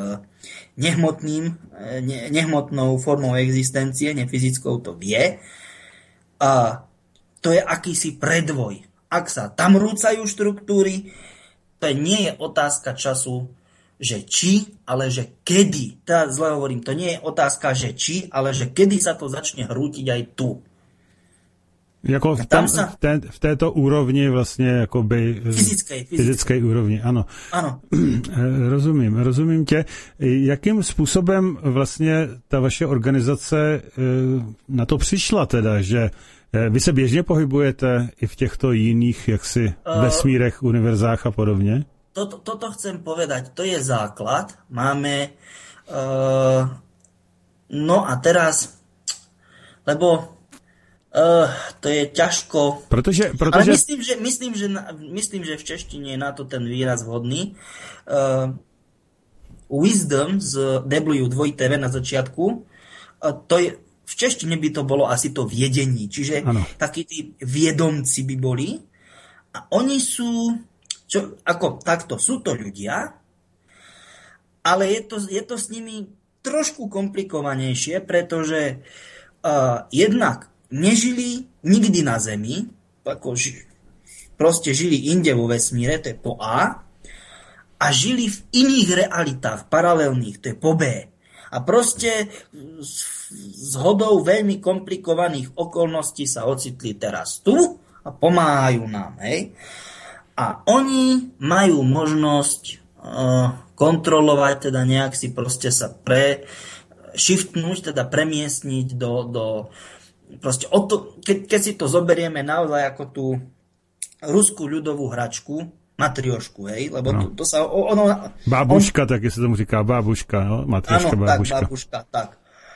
S3: nehmotnou formou existencie, nefyzickou, to vie. A to je akýsi predvoj. Ak sa tam rúcajú štruktúry, to nie je otázka času, že či, ale že kedy. Teda zle hovorím, to nie je otázka, že či, ale že kedy sa to začne hrútiť aj tu.
S2: Jako v této úrovni vlastně jakoby fyzické úrovni, ano.
S3: Ano.
S2: Rozumím tě. Jakým způsobem vlastně ta vaše organizace na to přišla teda, že vy se běžně pohybujete i v těchto jiných jaksi vesmírech, univerzách a podobně?
S3: Toto chcem povedať, to je základ. Máme no a teraz, lebo to je ťažko.
S2: Protože...
S3: Ale myslím, že v češtine je na to ten výraz vhodný. Wisdom z W2TV na začiatku, to je, v češtine by to bolo asi to viedení, čiže takí tí viedomci by boli. A oni sú, sú to ľudia, ale je to s nimi trošku komplikovanejšie, pretože jednak nežili nikdy na Zemi, proste žili inde vo vesmíre, to je po A, a žili v iných realitách, paralelných, to je po B. A proste z hodou veľmi komplikovaných okolností sa ocitli teraz tu a pomáhajú nám. Hej? A oni majú možnosť kontrolovať, teda nejak si proste sa shiftnúť, teda premiestniť do proste keď si to zoberieme naozaj ako tú ruskú ľudovú hračku, matriošku, hej, lebo to sa...
S2: Bábuška, taky se tomu říká, bábuška, no? Matrioška, bábuška.
S3: Tak, bábuška, tak.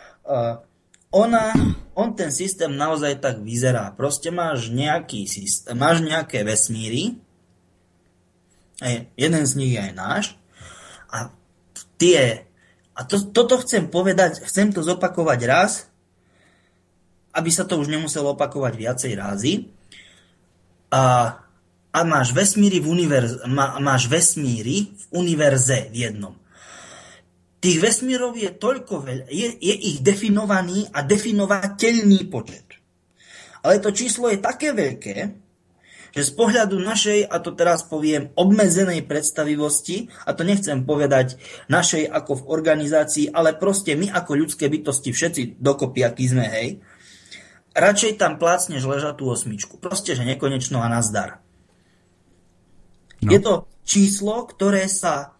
S3: On ten systém naozaj tak vyzerá. Proste máš nejaký systém, máš nejaké vesmíry, jeden z nich je aj náš, a toto chcem povedať, chcem to zopakovať raz, aby sa to už nemuselo opakovať viacej rázy. A máš vesmíry v univerze v jednom. Tých vesmírov je toľko veľa, je ich definovaný a definovateľný počet. Ale to číslo je také veľké, že z pohľadu našej, a to teraz poviem, obmedzenej predstavivosti, a to nechcem povedať našej ako v organizácii, ale proste my ako ľudské bytosti, všetci dokopy, aký sme, hej, radšej tam plácneš ležatú osmičku. Proste, že nekonečno a nazdar. No. Je to číslo, ktoré sa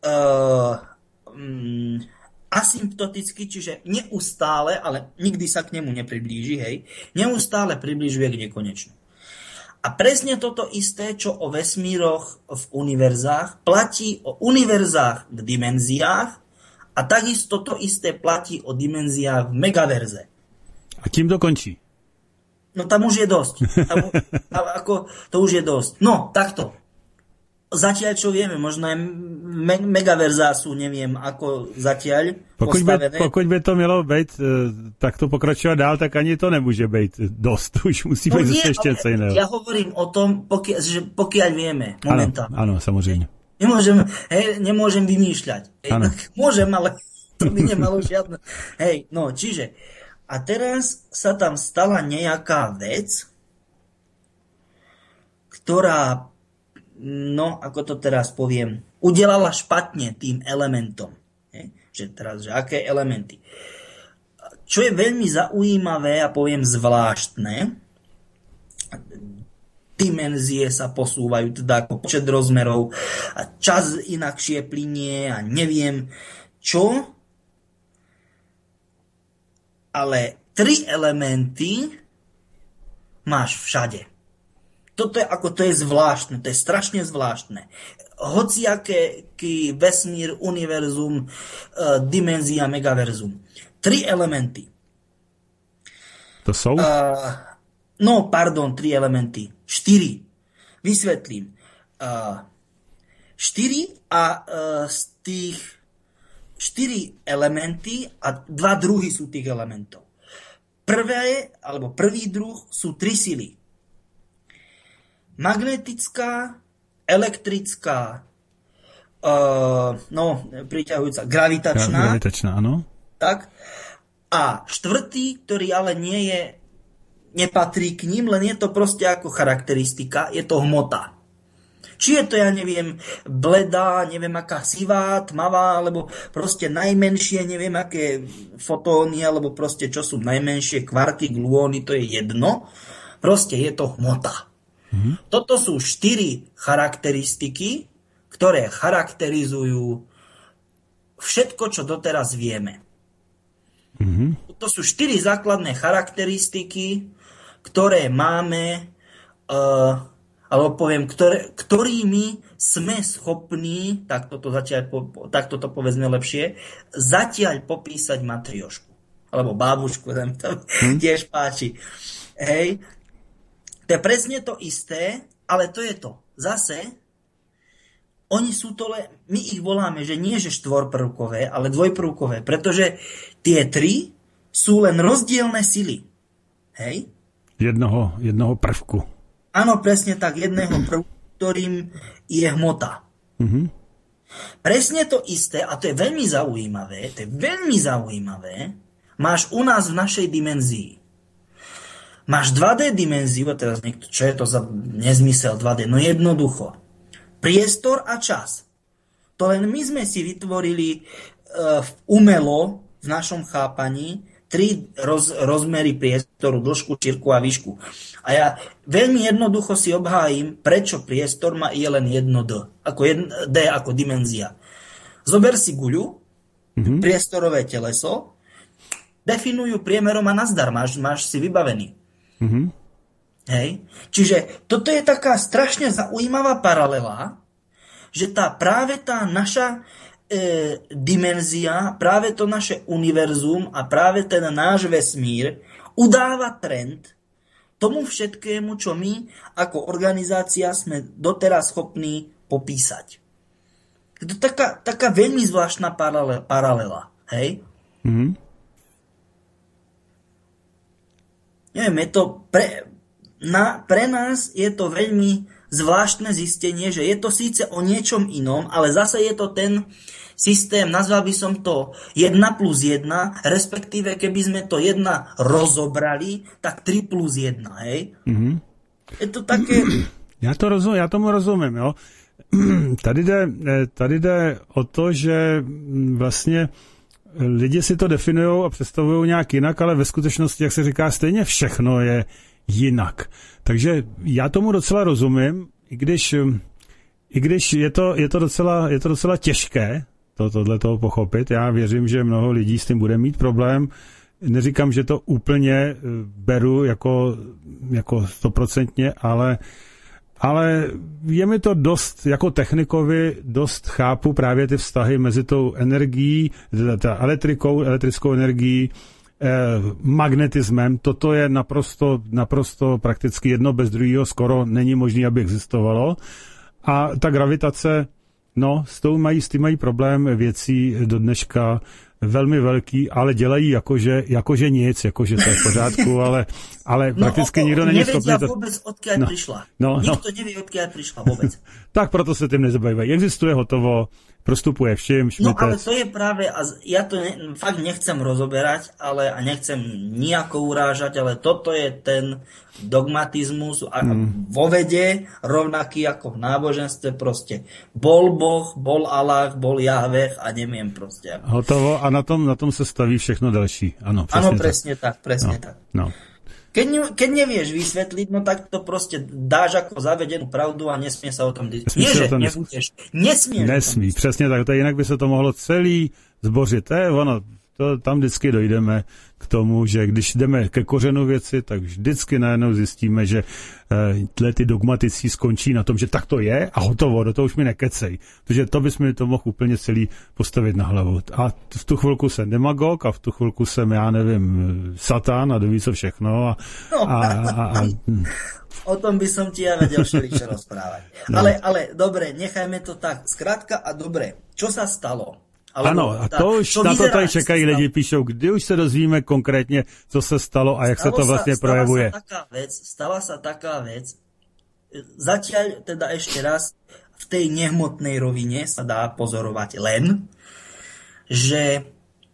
S3: asymptoticky, čiže neustále, ale nikdy sa k nemu nepriblíži, hej, neustále približuje k nekonečno. A presne toto isté, čo o vesmíroch v univerzách, platí o univerzách v dimenziách a takisto to isté platí o dimenziách v megaverze.
S2: A tím to končí?
S3: No tam už je dosť. To už je dosť. No, takto. Zatiaľ, čo vieme, možno aj megaverzá sú, neviem, ako zatiaľ postavené.
S2: Pokud by to mělo být takto pokračovat dál, tak ani to nemůže být dost. Už musí být zase ještě něco jiného.
S3: Ja hovorím o tom, pokiaľ vieme momentálne.
S2: Áno, samozrejme.
S3: Nemôžem vymýšľať. Môžem, ale to by nemalo žiadne. Hej, no, čiže a teraz sa tam stala nejaká vec, ktorá, no, ako to teraz poviem, udelala špatne tým elementom. Že aké elementy. Čo je veľmi zaujímavé a poviem zvláštne, dimenzie sa posúvajú, teda ako počet rozmerov a čas inakšie plinie a neviem čo, ale 3 elementy máš všade. To je zvláštne, to je strašne zvláštne. Hociaký vesmír, univerzum, dimenzia, megaverzum. 3 elementy.
S2: To sú?
S3: 3 elementy. 4. Vysvetlím. 4 a z tých 4 elementy a 2 druhy sú tých elementov. Prvý druh sú 3 sily. Magnetická, elektrická priťahujúca, gravitačná.
S2: Gravitačná, áno.
S3: Tak. A štvrtý, ktorý ale nepatrí k ním, len je to proste ako charakteristika, je to hmota. Či je to, ja neviem, bledá, neviem aká sivá, tmavá, alebo proste najmenšie, neviem aké fotóny, alebo proste čo sú najmenšie kvarky, gluóny, to je jedno. Proste je to hmota. Toto sú 4 charakteristiky, ktoré charakterizujú všetko, čo doteraz vieme. To sú 4 základné charakteristiky, ktoré máme, alebo poviem, ktorými sme schopní, takto to povedzme lepšie, zatiaľ popísať matriošku. Alebo bábušku, tam to tiež páči. Hej. To je presne to isté, ale to je to. Zase, oni sú to my ich voláme, že nie že štvorprvkové, ale dvojprvkové, pretože tie 3 sú len rozdielne sily. Hej?
S2: Jednoho prvku.
S3: Áno, presne tak, jedného prvku, ktorým je hmota. Presne to isté, a to je veľmi zaujímavé, máš u nás v našej dimenzii. Máš 2D dimenziu, a teraz niekto, čo je to za nezmysel 2D? No jednoducho. Priestor a čas. To len my sme si vytvorili umelo v našom chápaní 3 rozmery priestoru, dĺžku, šírku a výšku. A ja veľmi jednoducho si obhájim, prečo priestor je len jedno D. D ako dimenzia. Zober si guľu, priestorové teleso, definujú priemerom a nazdar, máš si vybavený. Hej. Čiže toto je taká strašne zaujímavá paralela, že práve tá naša dimenzia, práve to naše univerzum a práve ten náš vesmír udáva trend tomu všetkému, čo my ako organizácia sme doteraz schopní popísať. Je to taká veľmi zvláštna paralela. Hej? Neviem, je to pre nás je to veľmi zvláštne zistenie, že je to síce o niečom inom, ale zase je to ten systém, nazval by som to 1+1, respektíve keby sme to 1 rozobrali, tak 3+1, hej? Je to také...
S2: Já tomu rozumím, jo. Tady jde o to, že vlastně lidi si to definují a představují nějak jinak, ale ve skutečnosti, jak se říká, stejně všechno je jinak. Takže já tomu docela rozumím, i když je to docela těžké tohleto pochopit. Já věřím, že mnoho lidí s tím bude mít problém. Neříkám, že to úplně beru jako 100%, ale je mi to dost, jako technikovi, dost chápu právě ty vztahy mezi tou energií, elektrickou energií, magnetismem. Toto je naprosto prakticky jedno bez druhého, skoro není možné, aby existovalo. A ta gravitace, s tím mají problém věcí do dneška velmi velký, ale dělají jakože nic, jakože to je v pořádku, ale prakticky nikdo není schopný.
S3: Nevedia vôbec, odkiaľ prišla. Nikto nevie, odkiaľ prišla vôbec.
S2: Tak proto se tím nezabývají. Existuje, hotovo, prostupuje všim, šmitec.
S3: Ale to je práve, a ja to fakt nechcem rozoberať, a nechcem nejako urážať, ale toto je ten dogmatizmus vo vede, rovnaký ako v náboženstve, proste bol Boh, bol Allah, bol Jahveh a neviem proste.
S2: Hotovo a na tom se staví všechno další. Áno,
S3: presne tak. No. Keď nevieš vysvetliť, tak to proste dáš ako zavedenú pravdu a nesmie sa o tom diskutovať. Nie, že nebudeš.
S2: Nesmí, přesně tak. Jinak by se to mohlo celý zbořit. Tam vždycky dojdeme k tomu, že když jdeme ke kořenu věci, tak vždycky najednou zjistíme, že ty dogmatici skončí na tom, že tak to je a hotovo, do toho už mi nekecej. Protože to bys mi to mohl úplně celý postavit na hlavu. A v tu chvilku jsem demagog a v tu chvilku jsem, já nevím, satán a doví co všechno.
S3: O tom by som ti ja vedel všeličo rozprávať. No. Ale dobre, nechajme to tak. Skrátka a dobre, čo sa stalo?
S2: Ano, a to už na to tady čekají lidi, píšou, kdy už se dozvíme konkrétně, co se stalo a jak se to vlastně projevuje.
S3: Stala sa taká vec, zatiaľ teda ešte raz, v tej nehmotnej rovine sa dá pozorovať len, že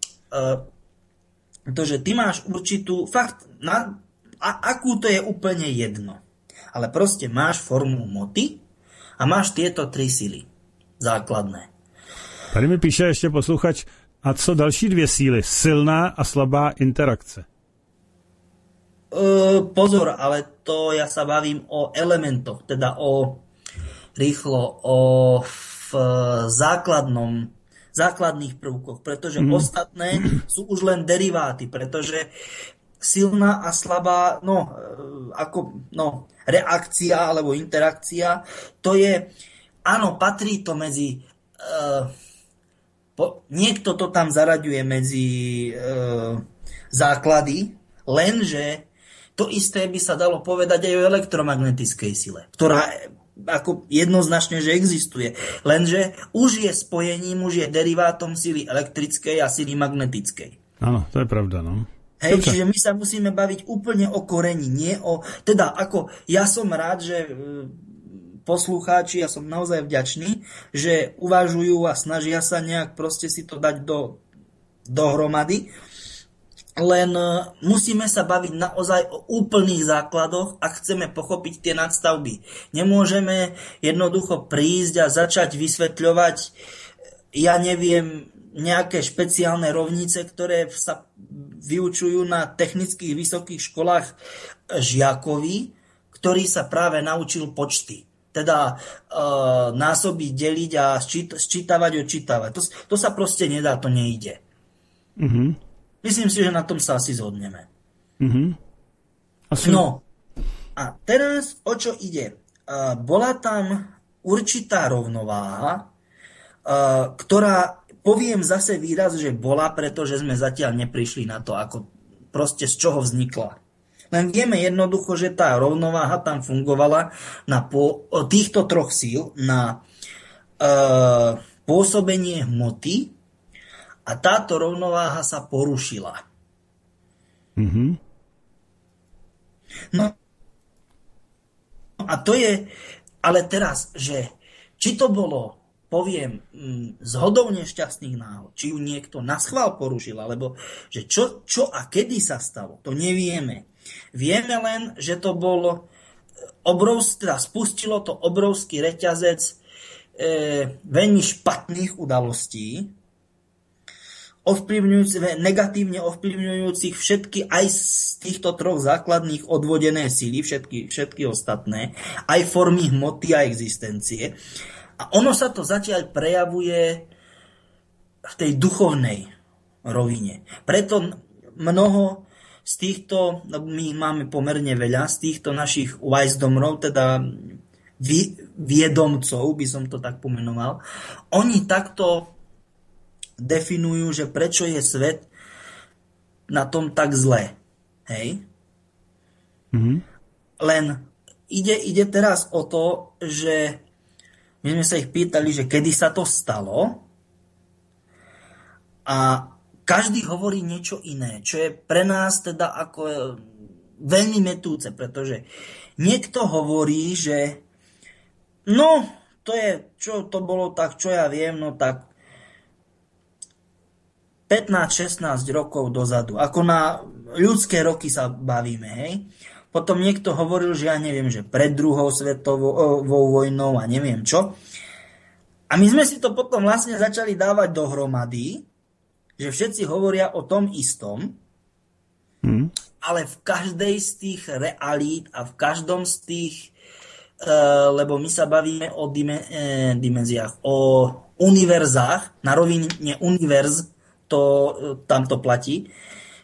S3: ty máš určitú, fakt, akú to je úplne jedno. Ale proste máš formu hmoty a máš tieto 3 sily základné.
S2: Tady mi píše ještě posluchač, a co další 2 síly? Silná a slabá interakce.
S3: Pozor, ale to ja sa bavím o elementoch, teda o základných prvkoch, pretože ostatné sú už len deriváty, pretože silná a slabá reakcia alebo interakcia, to je, áno, patrí to medzi niekto to tam zaraďuje medzi základy, lenže to isté by sa dalo povedať aj o elektromagnetickej sile, ktorá ako jednoznačne, že existuje. Lenže už je spojením, už je derivátom sily elektrickej a sily magnetickej.
S2: Áno, to je pravda, no.
S3: Hej, čiže my sa musíme baviť úplne o koreni, nie o... Teda, ako ja som rád, že poslucháči, ja som naozaj vďačný, že uvažujú a snažia sa nejak proste si to dať dohromady. Len musíme sa baviť naozaj o úplných základoch a chceme pochopiť tie nadstavby. Nemôžeme jednoducho prísť a začať vysvetľovať, ja neviem, nejaké špeciálne rovnice, ktoré sa vyučujú na technických vysokých školách žiakovi, ktorý sa práve naučil počty. Teda násobiť, deliť a sčítavať, odčítavať. To sa proste nedá, to nejde.
S2: Mhm.
S3: Myslím si, že na tom sa asi zhodneme.
S2: Asi...
S3: No, a teraz o čo ide? Bola tam určitá rovnováha, ktorá, poviem zase výraz, že bola, pretože sme zatiaľ neprišli na to, ako proste z čoho vznikla. Len vieme jednoducho, že tá rovnováha tam fungovala na týchto 3 síl, na pôsobenie hmoty, a táto rovnováha sa porušila. No a to je, ale teraz, že či to bolo, poviem, zhodou nešťastných náhod, či ju niekto naschvál porušil, alebo že čo a kedy sa stalo, to nevieme. Vieme len, že to bolo spustilo to obrovský reťazec veľmi špatných udalostí, negatívne ovplyvňujúcich všetky aj z týchto 3 základných odvodené síly, všetky ostatné, aj formy hmoty a existencie. A ono sa to zatiaľ prejavuje v tej duchovnej rovine. Preto mnoho z týchto, my máme pomerne veľa, z týchto našich Weisdomrov, teda viedomcov, by som to tak pomenoval, oni takto definujú, že prečo je svet na tom tak zle. Hej? Len ide teraz o to, že my sme sa ich pýtali, že kedy sa to stalo a každý hovorí niečo iné, čo je pre nás teda ako veľmi mätúce, pretože niekto hovorí, že no, to je, čo to bolo tak, čo ja viem, no tak 15-16 rokov dozadu. Ako na ľudské roky sa bavíme, hej. Potom niekto hovoril, že ja neviem, že pred 2. svetovou vojnou a neviem čo. A my sme si to potom vlastne začali dávať dohromady, že všetci hovoria o tom istom, ale v každej z tých realít a v každom z tých, lebo my sa bavíme o dimenziách, o univerzách, na rovine univerz, tam to platí,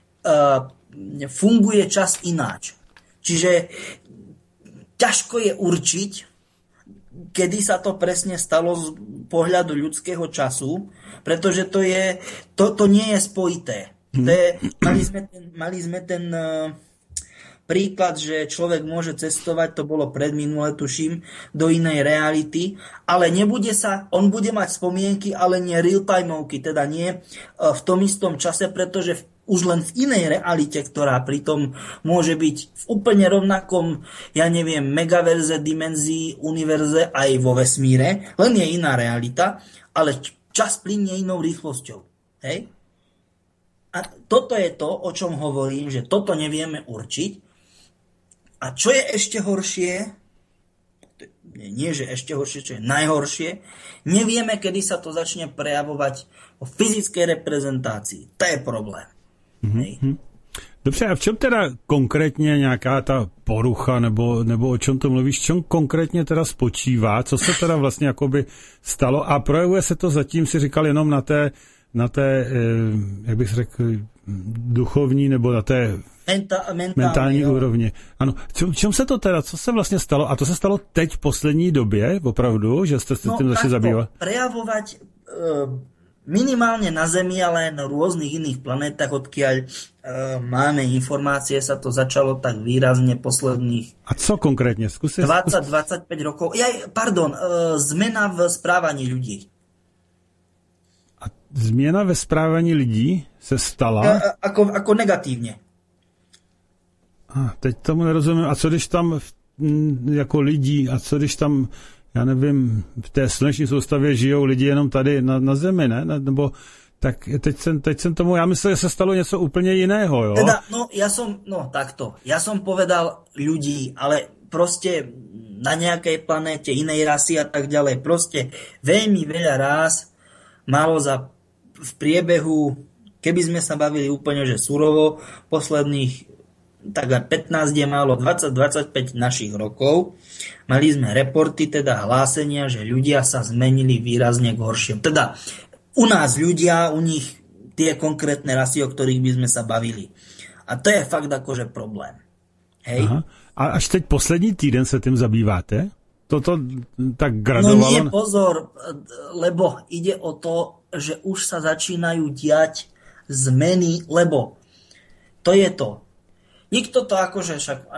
S3: funguje čas ináč. Čiže ťažko je určiť, kedy sa to presne stalo z pohľadu ľudského času, pretože to nie je spojité. Mali sme ten príklad, že človek môže cestovať, to bolo predminule, tuším, do inej reality, ale on bude mať spomienky, ale nie real-timeovky, teda nie v tom istom čase, pretože už len v inej realite, ktorá pritom môže byť v úplne rovnakom, ja neviem, megaverze, dimenzii, univerze aj vo vesmíre, len je iná realita, ale čas plynie inou rýchlosťou. Hej? A toto je to, o čom hovorím, že toto nevieme určiť. A čo je ešte horšie, nie že ešte horšie, čo je najhoršie, nevieme, kedy sa to začne prejavovať o fyzickej reprezentácii. To je problém.
S2: Dobře, a v čem teda konkrétně nějaká ta porucha, nebo o čem to mluvíš, v čem konkrétně teda spočívá, co se teda vlastně jakoby stalo a projevuje se to zatím, si říkal, jenom na té jak bych řekl, duchovní nebo na té mentální úrovni. Ano, v čem se to teda, co se vlastně stalo? A to se stalo teď v poslední době, opravdu, že jste se tím začali zabývat?
S3: Prejavovať minimálne na Zemi, ale aj na rôznych iných planetách, odkiaľ máme informácie, sa to začalo tak výrazne posledných...
S2: A co konkrétne?
S3: 20-25 rokov. Zmena v správaní ľudí.
S2: A změna ve správání lidí se stala?
S3: Ako negatívne.
S2: Teď tomu nerozumím. A co když tam jako lidí, a co když tam já nevím, v té sluneční soustavě žijou lidi jenom tady na Zemi, ne? Nebo tak teď jsem tomu, já myslel, že se stalo něco úplně jiného, jo?
S3: Teda, takto. Ja som povedal ľudí, ale proste na nejakej planéte, inej rasy a tak ďalej. Proste veľmi veľa ráz malo v priebehu, keby sme sa bavili úplne, že surovo, posledných tak 15 je málo 20-25 našich rokov. Mali sme reporty, teda hlásenia, že ľudia sa zmenili výrazne k horšiemu. Teda u nás ľudia, u nich tie konkrétne rasy, o ktorých by sme sa bavili. A to je fakt akože problém. Hej?
S2: Aha. A až teď poslední týden se tím zabýváte? Toto tak gradovalo?
S3: No nie, pozor, lebo ide o to, že už sa začínajú diať zmeny, lebo to je to. Nikto to akože však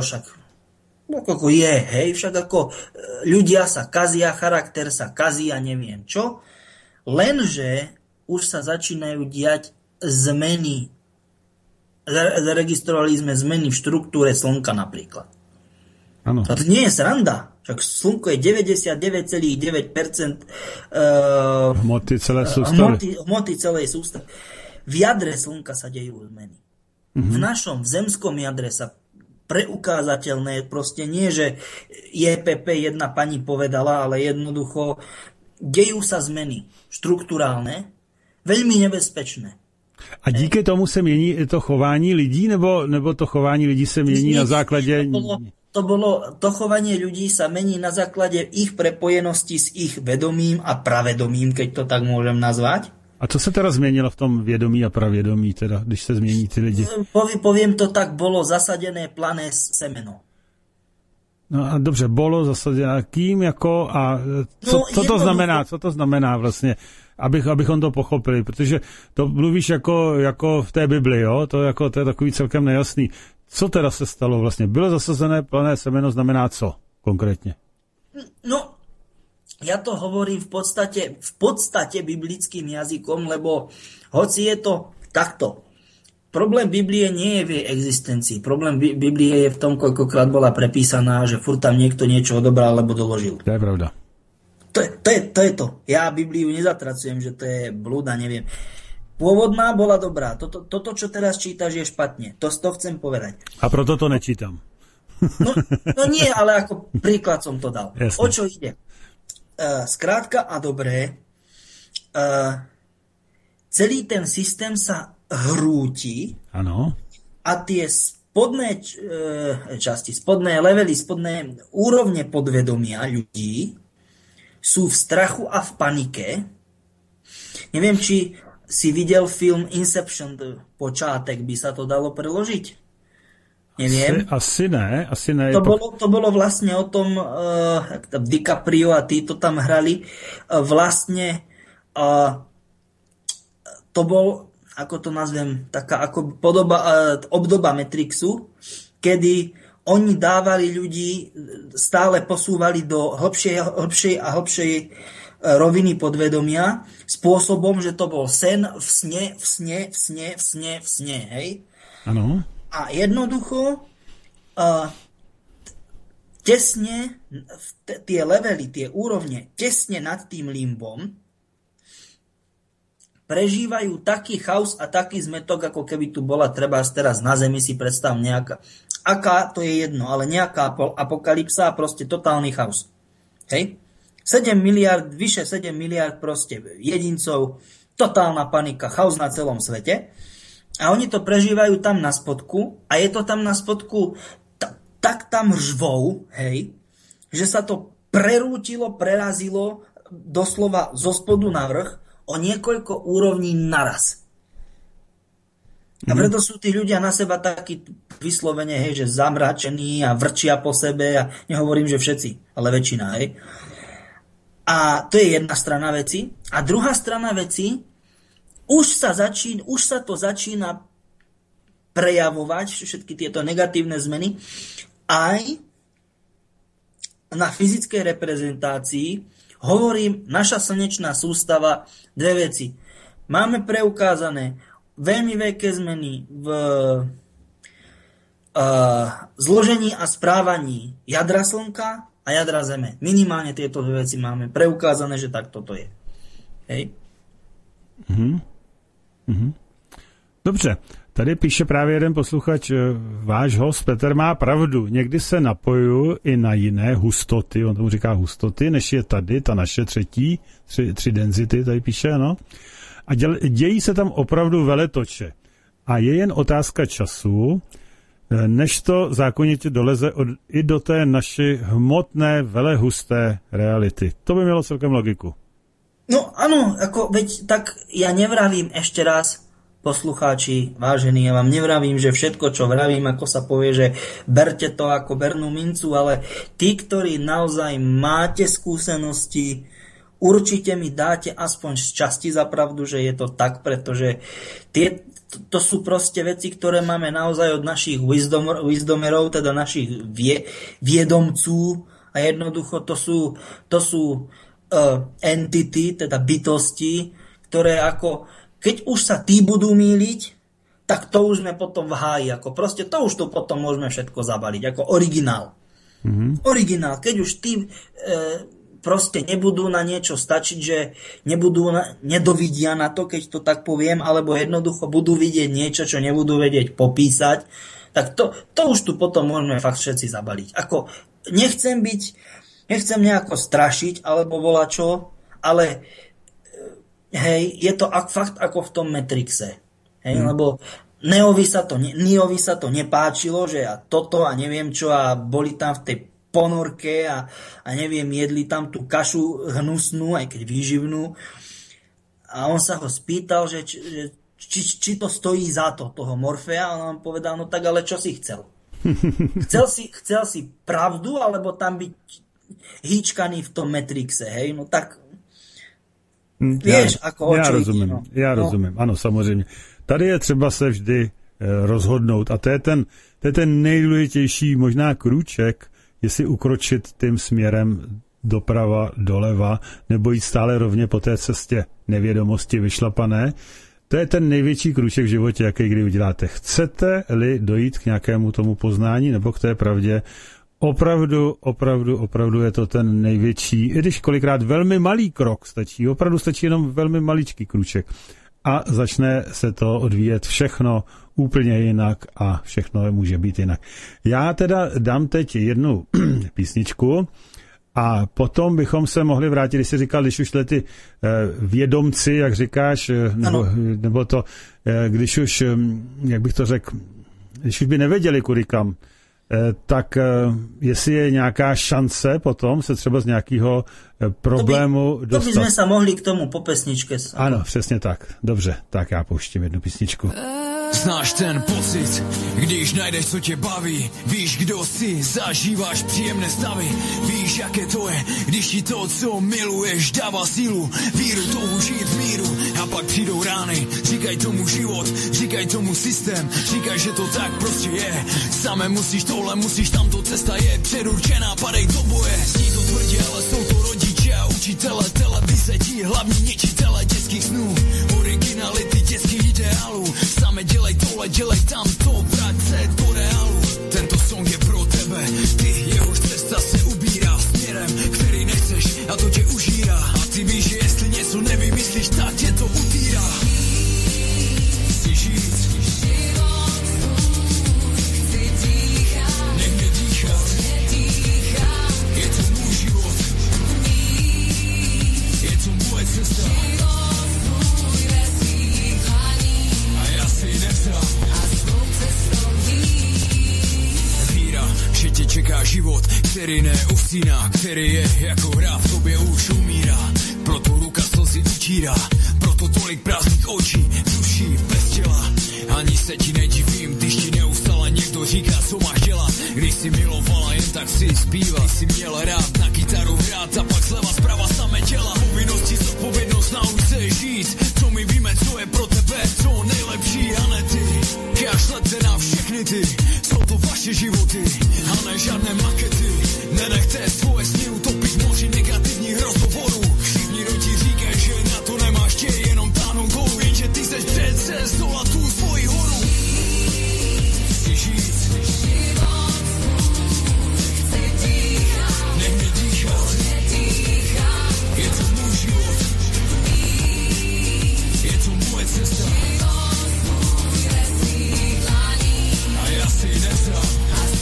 S3: ako je, hej, však ako ľudia sa kazia, charakter sa kazí a neviem čo, lenže už sa začínajú diať zmeny. Zaregistrovali sme zmeny v štruktúre Slnka napríklad.
S2: Ano.
S3: A to nie je sranda. Však Slnko je 99,9%
S2: hmoty celej sústavy.
S3: Hmoty celej sústavy. V jadre Slnka sa dejú zmeny. V našom, v zemskom jadre sa preukázateľné, proste nie, že JPP jedna pani povedala, ale jednoducho dejú sa zmeny štruktúrálne, veľmi nebezpečné.
S2: A díky tomu se mění to chování lidí, nebo to chování lidí se mění na základě...
S3: To chovanie ľudí sa mení na základe ich prepojenosti s ich vedomím a pravedomím, keď to tak môžem nazvať.
S2: A co se teda změnilo v tom vědomí a pravědomí, teda, když se změní ty lidi?
S3: Poviem to tak, bolo zasadené plané semeno.
S2: No a dobře, bolo zasadené kým, jako a co to znamená? Co to znamená vlastně, abychom to pochopili? Protože to mluvíš jako v té Bibli, jo? To je takový celkem nejasný. Co teda se stalo vlastně? Bylo zasazené plané semeno, znamená co konkrétně?
S3: No, ja to hovorím v podstate biblickým jazykom, lebo hoci je to takto. Problém Biblie nie je v jej existencii. Problém Biblie je v tom, koľkokrát bola prepísaná, že furt tam niekto niečo odobral alebo doložil.
S2: To je pravda.
S3: To je to. Ja Bibliu nezatracujem, že to je blúda, neviem. Pôvodná bola dobrá. Toto, čo teraz čítaš, je špatne. To chcem povedať.
S2: A proto to nečítam.
S3: No nie, ale ako príklad som to dal.
S2: Jasne.
S3: O čo ide? Skrátka a dobré, celý ten systém sa hrúti.
S2: Ano.
S3: A tie spodné časti, spodné levely, spodné úrovne podvedomia ľudí sú v strachu a v panike. Neviem, či si videl film Inception, počátek, by sa to dalo preložiť? Neviem.
S2: Asi ne.
S3: To bolo vlastne o tom, DiCaprio a títo tam hrali, vlastne to bol, ako to nazvem, taká ako obdoba Matrixu, kedy oni dávali ľudí, stále posúvali do hlbšej a hlbšej roviny podvedomia spôsobom, že to bol sen v sne, hej?
S2: Ano.
S3: A jednoducho tesne tie levely, tie úrovne tesne nad tým limbom prežívajú taký chaos a taký zmetok, ako keby tu bola treba teraz na Zemi, si predstav nejaká, aká, to je jedno, ale nejaká apokalypsa a proste totálny chaos. Hej? 7 miliard, vyše 7 miliard proste jedincov, totálna panika, chaos na celom svete a oni to prežívajú tam na spodku a je to tam na spodku tak tam řvou, hej, že sa to prerútilo, prerazilo doslova zo spodu na vrch o niekoľko úrovní naraz. A preto sú tí ľudia na seba takí vyslovene, hej, že zamračení a vrčia po sebe a nehovorím, že všetci, ale väčšina, hej. A to je jedna strana veci. A druhá strana veci, už sa to začína prejavovať, všetky tieto negatívne zmeny, aj na fyzickej reprezentácii. Hovorím, naša slnečná sústava, dve veci. Máme preukázané veľmi veľké zmeny v zložení a správaní jadra Slnka a jadra Zeme. Minimálne tieto dve veci máme preukázané, že tak toto je. Hej?
S2: Dobře. Tady píše právě jeden posluchač, váš host Petr má pravdu. Někdy se napojuju i na jiné hustoty, on tomu říká hustoty, než je tady, ta naše tři density, tady píše, no. A dějí se tam opravdu veletoče. A je jen otázka času, než to zákonitě doleze i do té naší hmotné, velehusté reality. To by mělo celkem logiku.
S3: No áno, veď tak ja nevravím ešte raz, poslucháči, vážení, ja vám nevravím, že všetko, čo vravím, ako sa povie, že berte to ako bernú mincu, ale tí, ktorí naozaj máte skúsenosti, určite mi dáte aspoň z časti za pravdu, že je to tak, pretože to sú proste veci, ktoré máme naozaj od našich wisdomerov, teda našich viedomců a jednoducho to sú entity, teda bytosti, ktoré ako keď už sa tí budú mýliť, tak to už sme potom v háji. Proste to už tu potom môžeme všetko zabaliť. Ako originál. Originál. Keď už tí proste nebudú na niečo stačiť, že nedovidia na to, keď to tak poviem, alebo jednoducho budú vidieť niečo, čo nebudú vedieť popísať, tak to už tu potom môžeme fakt všetci zabaliť. Nechcem nejako strašiť, alebo volačo, ale hej, je to fakt ako v tom Matrixe. Hej, lebo Neovi sa to nepáčilo, že a toto a neviem čo a boli tam v tej ponorke a neviem, jedli tam tú kašu hnusnú, aj keď výživnú. A on sa ho spýtal, že či to stojí za toho Morfea, a on nám povedal, no tak ale čo si chcel? Chcel si pravdu, alebo tam byť hýčkaný v tom Matrixe, hej? No tak vieš, ako očují.
S2: Já rozumím, ano, samozřejmě. Tady je třeba se vždy rozhodnout a to je ten nejdůležitější možná krůček, jestli ukročit tím směrem doprava, doleva, nebo jít stále rovně po té cestě nevědomosti vyšlapané. To je ten největší krůček v životě, jaký kdy uděláte. Chcete-li dojít k nějakému tomu poznání nebo k té pravdě, opravdu je to ten největší, i když kolikrát velmi malý krok stačí, opravdu stačí jenom velmi maličký krůček a začne se to odvíjet všechno úplně jinak a všechno může být jinak. Já teda dám teď jednu písničku a potom bychom se mohli vrátit, když jsi říkal, když už ty vědomci, jak říkáš, nebo to, když už, jak bych to řekl, když už by nevěděli kudy kam, tak jestli je nějaká šance potom se třeba z nějakého problému dostat.
S3: To by sme sa mohli k tomu po pesničke.
S2: Ano, přesně tak. Dobře, tak já pouštím jednu písničku.
S5: Znáš ten pocit, když najdeš, co tě baví, víš, kdo jsi, zažíváš příjemné stavy, víš, jaké to je, když ti to, co miluješ, dává sílu, víru, touhu žít v míru, a pak přijdou rány, říkaj tomu život, říkaj tomu systém, říkaj, že to tak prostě je, samé musíš tohle, musíš tamto, cesta je předurčená, padej do boje, zní to tvrdě, ale jsou to rodiče, a učitele, televize, ti hlavní ničitele dětských snů, originality dětských ideálů. Same dělej tohle, dělej tamto, vrať se do reálu. Tento song je pro tebe, ty jehož cesta se ubírá směrem, který nechceš a to tě užírá. A ty víš, že jestli něco nevymyslíš, tak tě to utírá. Chci žít, nech mě dýchat, je to můj život, je to moje cesta a já si ji nevzám. Víra, že tě čeká život, který neusíná, který je jako hra, v tobě už umírá. Proto ruka slzy utírá, proto tolik prázdných očí, duší bez těla. Ani se ti nedivím, když ti neustále někdo říká, co máš dělat. Když jsi milovala, jen tak si zpívat, si měl rád na kytaru hrát a pak zleva zprava samé těla. Povinnosti, zodpovědnost, nauč se žít, co my víme, co je pro tebe, co nejlepší a ne ty. Kašlete na všechny ty, jsou to vaše životy a ne žádné makety. Nenechte svoje sny utopit moři negativních rozhovorů. Všichni ti říkají, že na to nemáš, tě jenom táhnou dolů, jenže ty seš přece zdolat tu svoji horu. Chci žít, nech mě dýchat, je to můj život, je to moje cesta a já si ji nevzám.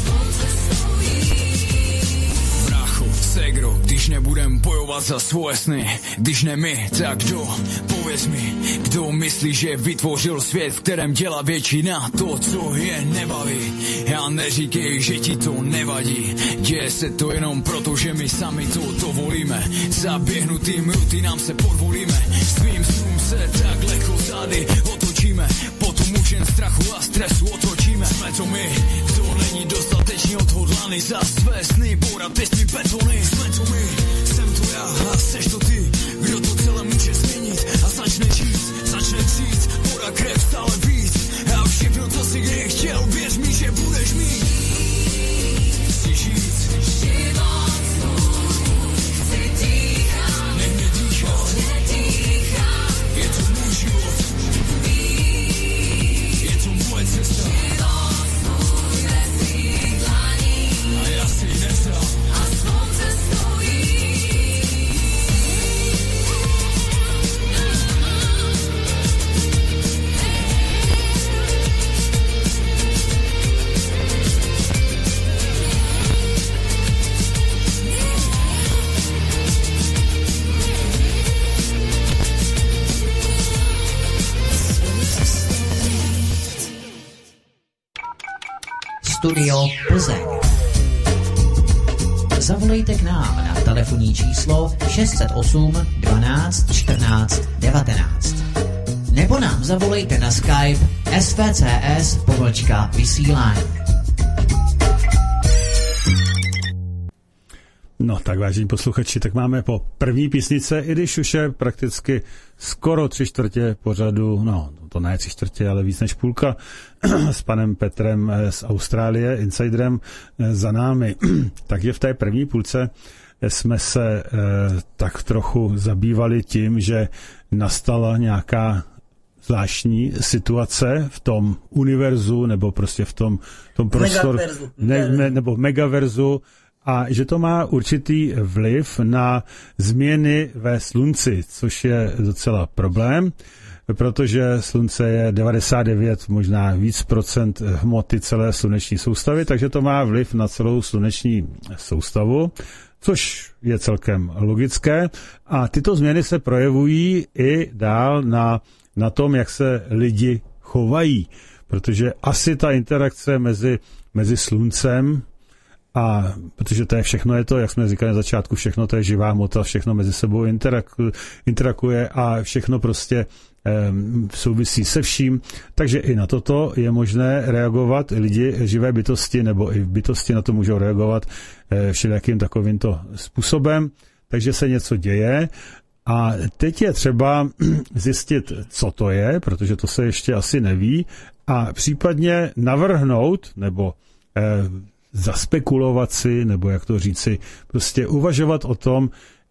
S5: Segro, když nebudem bojovat za svoje sny, když ne my, tak kdo? Pověz mi, kdo myslí, že vytvořil svět, v kterém dělá většina to, co je nebaví. Já neříkej, že ti to nevadí, děje se to jenom proto, že my sami to dovolíme. Zaběhnutým rutinám se podvolíme, svým snům se tak lehko zády otočíme, potom už jen strachu a stresu otočíme. Jsme to my, kdo není dostatečně odhodlaný za své sny, bourat pěstmi betony. Jsme to my, jsem to já a seš to ty, kdo to celé může změnit a začne číst, začne cít, voda krev stále víc a všechno, co si kdy chtěl, věř mi, že budeš mít. Chci žít, nech mě dýchat, je to můj život, je to moje cesta a já si ji nevzám.
S1: Studio Plzeň. Zavolejte k nám na telefonní číslo 608 12 14 19. Nebo nám zavolejte na Skype svcs_vysílání.
S2: No tak, vážení posluchači, tak máme po první písnice, i když už je prakticky skoro 3/4 pořadu, no to ne 3/4, ale víc než půlka, s panem Petrem z Austrálie, insiderem, za námi. Takže v té první půlce jsme se tak trochu zabývali tím, že nastala nějaká zvláštní situace v tom univerzu, nebo prostě v tom prostoru, nebo megaverzu, a že to má určitý vliv na změny ve slunci, což je docela problém, protože slunce je 99, možná víc procent hmoty celé sluneční soustavy, takže to má vliv na celou sluneční soustavu, což je celkem logické. A tyto změny se projevují i dál na tom, jak se lidi chovají, protože asi ta interakce mezi sluncem, a protože to je všechno, je to, jak jsme říkali na začátku, všechno to je živá hmota, všechno mezi sebou interakuje a všechno prostě souvisí se vším, takže i na toto je možné reagovat. Lidi, živé bytosti nebo i bytosti na to můžou reagovat všelijakým takovýmto způsobem, takže se něco děje. A teď je třeba zjistit, co to je, protože to se ještě asi neví, a případně navrhnout nebo zaspekulovat si, nebo jak to říci, prostě uvažovat o tom,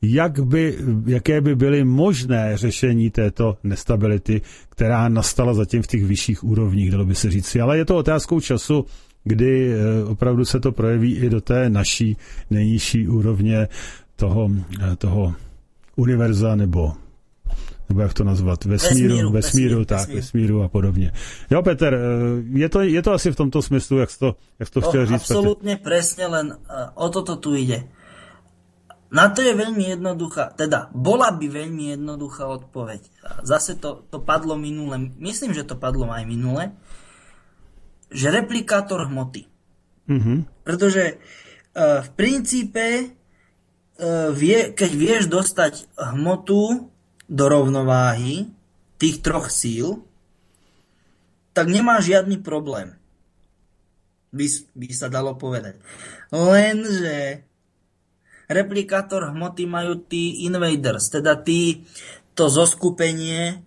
S2: jaké by byly možné řešení této nestability, která nastala zatím v těch vyšších úrovních, dalo by se říci. Ale je to otázkou času, kdy opravdu se to projeví i do té naší nejnižší úrovně toho univerza nebo jak to nazvat, vesmíru a podobně. Jo, Peter, je to asi v tomto smyslu, jak to chtěl říct.
S3: Absolútne presne, len o toto tu ide. Na to je veľmi jednoduchá, teda bola by veľmi jednoduchá odpoveď. Zase to padlo minule, myslím, že to padlo aj minule, že replikátor hmoty. Pretože v princípe, keď vieš dostať hmotu do rovnováhy tých troch síl, tak nemá žiadny problém. By sa dalo povedať. Lenže replikátor hmoty majú tí invaders, teda to zoskupenie,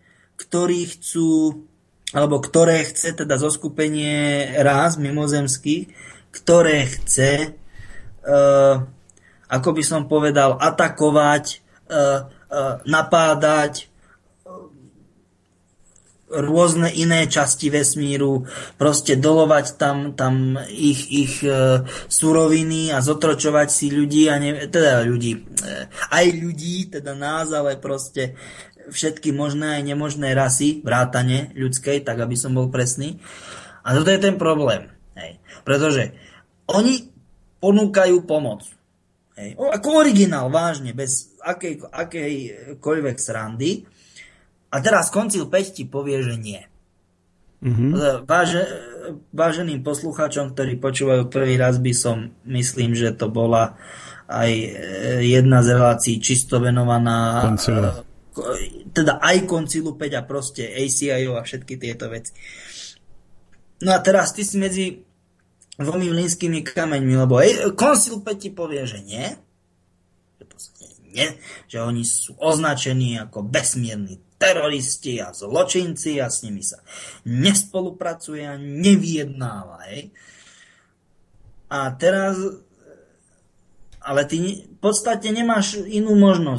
S3: ktoré chce, teda zoskupenie ráz mimozemských, ktoré chce, ako by som povedal, atakovať, napádať rôzne iné časti vesmíru, proste dolovať tam ich suroviny a zotročovať si ľudí, aj ľudí, teda nás, ale proste všetky možné aj nemožné rasy, vrátane ľudskej, tak aby som bol presný. A toto je ten problém. Hej. Pretože oni ponúkajú pomoc. Hej. Ako originál, vážne, bez akejkoľvek srandy. A teraz koncil 5 ti povie, že nie. Váženým poslucháčom, ktorí počúvajú prvý raz, myslím, že to bola aj jedna z relácií čisto venovaná teda aj koncilu 5 a proste ACIO a všetky tieto veci. No a teraz ty si medzi dvomi mlynskými kameňmi, lebo koncil 5 ti povie, že nie, že oni sú označení ako besmierni teroristi a zločinci a s nimi sa nespolupracuje a nevyjednáva. A teraz ale ty v podstate nemáš inú možnosť,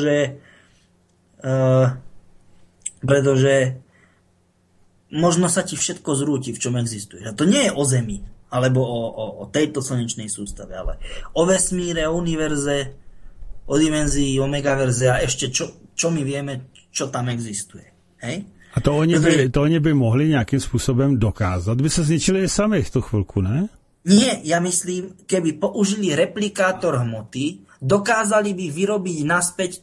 S3: pretože možno sa ti všetko zrúti, v čom existuje. A to nie je o Zemi, alebo o tejto slnečnej sústave, ale o vesmíre, o univerze, o dimenzii, o megaverze a ešte čo my vieme, čo tam existuje. Hej?
S2: A to oni by mohli nějakým způsobem dokázat. By se zničili sami v tu chvilku, ne?
S3: Nie, ja myslím, keby použili replikátor hmoty, dokázali by vyrobiť naspäť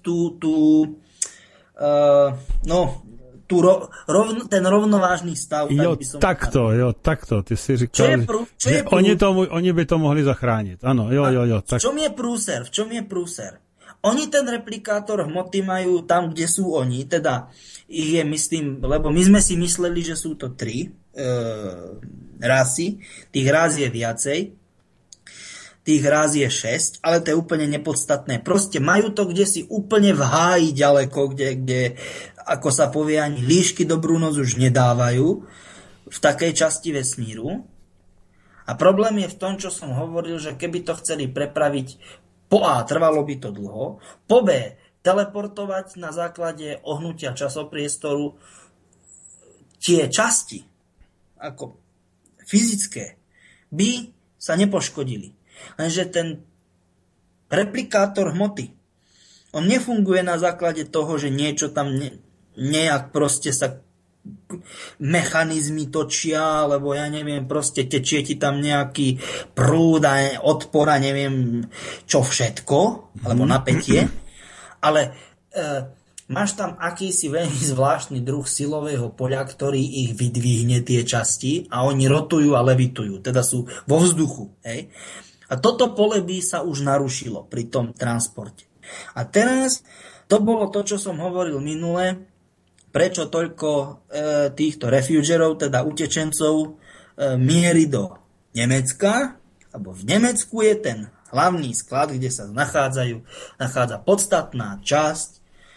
S3: ten rovnovážny stav.
S2: Takto. Ty si říkal, že oni by to mohli zachránit. Ano, jo. Tak.
S3: V čom je prúser? Oni ten replikátor hmoty majú tam, kde sú oni, teda ich je, myslím, lebo my sme si mysleli, že sú to 3 rasy, tých ráz je viacej, tých ráz je 6, ale to je úplne nepodstatné. Proste majú to kde si úplne v háji ďaleko, kde ako sa povie, ani líšky dobrú noc už nedávajú v takej časti vesmíru. A problém je v tom, čo som hovoril, že keby to chceli prepraviť po A, trvalo by to dlho, po B, teleportovať na základe ohnutia časopriestoru tie časti, ako fyzické, by sa nepoškodili. Lenže ten replikátor hmoty, on nefunguje na základe toho, že niečo tam nejak proste sa mechanizmy točia, alebo ja neviem, proste tečie ti tam nejaký prúd a odpor a neviem čo všetko, alebo napätie, ale máš tam akýsi veľmi zvláštny druh silového poľa, ktorý ich vydvihne tie časti a oni rotujú a levitujú, teda sú vo vzduchu. Hej? A toto pole by sa už narušilo pri tom transporte. A teraz to bolo to, čo som hovoril minule, prečo toľko týchto refugerov, teda utečencov, mierí do Nemecka, lebo v Nemecku je ten hlavný sklad, kde sa nachádza podstatná časť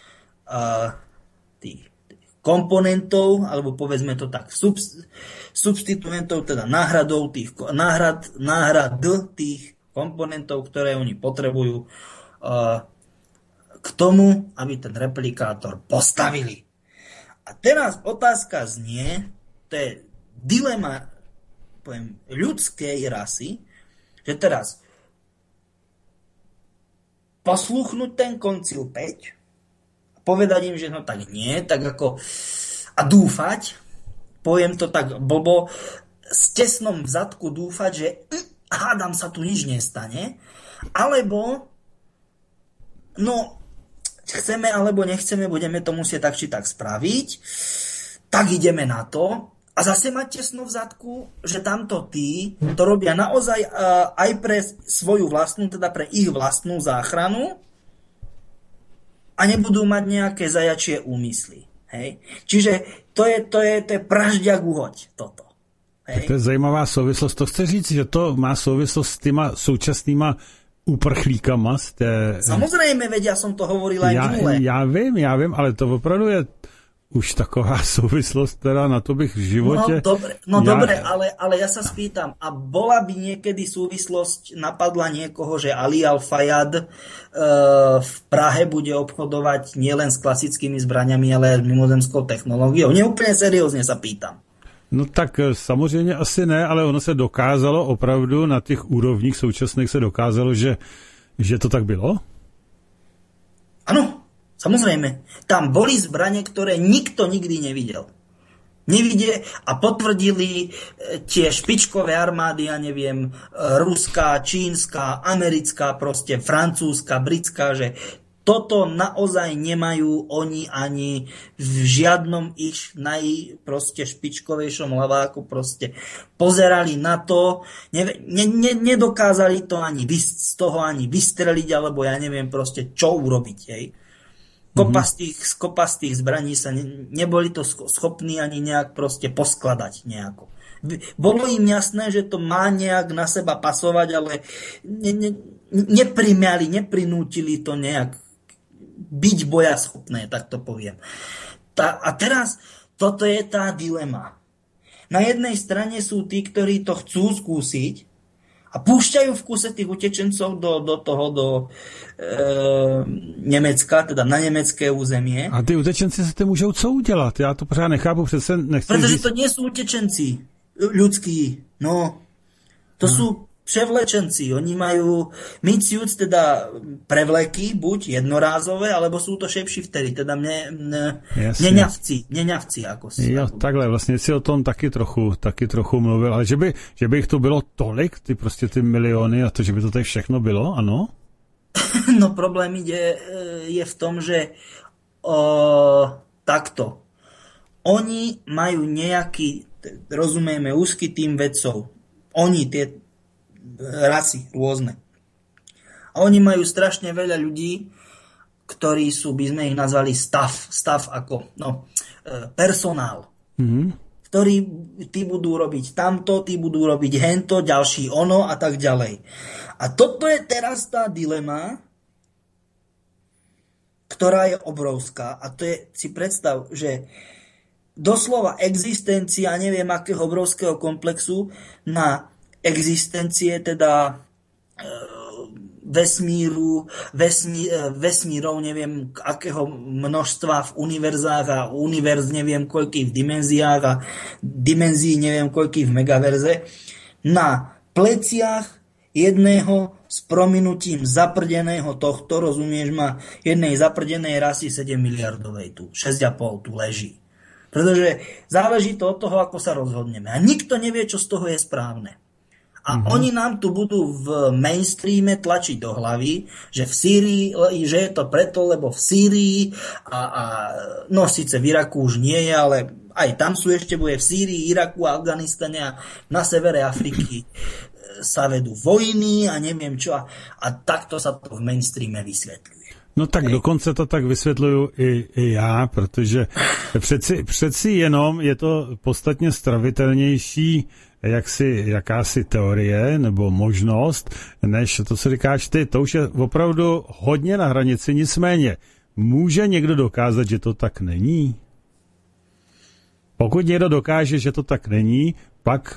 S3: tých komponentov, alebo povedzme to tak, substituentov, teda náhrad tých komponentov, ktoré oni potrebujú k tomu, aby ten replikátor postavili. A teraz otázka znie, to je dilema, poviem, ľudskej rasy, že teraz posluchnúť ten koncil 5, povedať im, že no tak nie, tak ako a dúfať, poviem to tak blbo, s tesnom v zadku dúfať, že hádam sa tu nič nestane, alebo no chceme alebo nechceme, budeme to musieť tak či tak spraviť, tak ideme na to a zase mať tesno v zadku, že tamto tí to robia naozaj aj pre svoju vlastnú, teda pre ich vlastnú záchranu a nebudú mať nejaké zajačie úmysly. Hej? Čiže to je pražďak uhoď toto. Hej?
S2: To je zajímavá souvislost. To chce říct, že to má souvislost s těma současnýma uprchlíkama.
S3: Samozrejme, veď ja som to hovoril aj minule.
S2: Já vím, ale to opravdu je už taková souvislost, teda na to bych v životě...
S3: Dobre, ale ja sa spýtam, a bola by niekedy súvislosť, napadla niekoho, že Ali Al-Fayad v Prahe bude obchodovať nielen s klasickými zbraňami, ale aj s mimozemskou technológiou? Neúplne seriózne sa pýtam.
S2: No tak samozřejmě asi ne, ale ono se dokázalo opravdu na těch úrovních současných se dokázalo, že to tak bylo?
S3: Áno, samozrejme. Tam boli zbrane, ktoré nikto nikdy nevidel. A potvrdili tie špičkové armády, ja neviem, ruská, čínska, americká, proste francúzska, britská, že toto naozaj nemajú oni ani v žiadnom ich proste špičkovejšom hlaváku, proste pozerali na to, nedokázali to ani z toho ani vystreliť, alebo ja neviem proste čo urobiť, hej. Kopa z tých zbraní sa neboli to schopní ani nejak proste poskladať nejako. Bolo im jasné, že to má nejak na seba pasovať, ale neprinútili to nejak byť bojaschopné, tak to poviem. A teraz toto je tá dilema. Na jednej strane sú tí, ktorí to chcú skúsiť a púšťajú v kuse tých utečencov do Německa, teda na německé územie.
S2: A ty utečenci se tím můžou co udělat? Já to pořád nechápu, přece nechci
S3: Protože
S2: říct...
S3: to nie sú utečenci ľudskí, no. To sú převlečenci, oni majú miciúc, teda prevleky, buď jednorázové, alebo sú to shapeshiftery, teda neňavci, ako si.
S2: Jo, takhle, vlastně si o tom taky trochu mluvil, ale že by jich to bylo tolik, ty miliony a to, že by to tady všechno bylo, ano?
S3: No problém je v tom, že takto. Oni majú nejaký, rozumieme, úzky tým vedcov. Oni, tie rasy rôzne. A oni majú strašne veľa ľudí, ktorí sú, by sme ich nazvali stav ako personál. Ktorí tí budú robiť tamto, tí budú robiť hento, ďalší ono a tak ďalej. A toto je teraz tá dilema, ktorá je obrovská. A to je, si predstav, že doslova existencia neviem akého obrovského komplexu na existencie teda vesmírov neviem akého množstva v univerzách a univerz neviem koľkých v dimenziách a dimenzií neviem koľkých v megaverze na pleciach jedného s prominutím zaprdeného tohto, rozumieš ma, jednej zaprdenej rasy 7 miliardovej tu, 6,5 tu leží. Pretože záleží to od toho, ako sa rozhodneme. A nikto nevie, čo z toho je správne. A oni nám tu budú v mainstreame tlačiť do hlavy, že v Sýrii, že je to preto, lebo v Sýrii no síce v Iraku už nie je, ale aj tam sú ešte bude v Sýrii, Iraku a Afganistane a na severe Afriky sa vedú vojny a neviem čo. A takto sa to v mainstreame vysvetľuje.
S2: No tak dokonce to tak vysvětluju i já, protože přeci jenom je to podstatně stravitelnější jakási teorie nebo možnost, než to, co říkáš ty. To už je opravdu hodně na hranici, nicméně může někdo dokázat, že to tak není? Pokud někdo dokáže, že to tak není, pak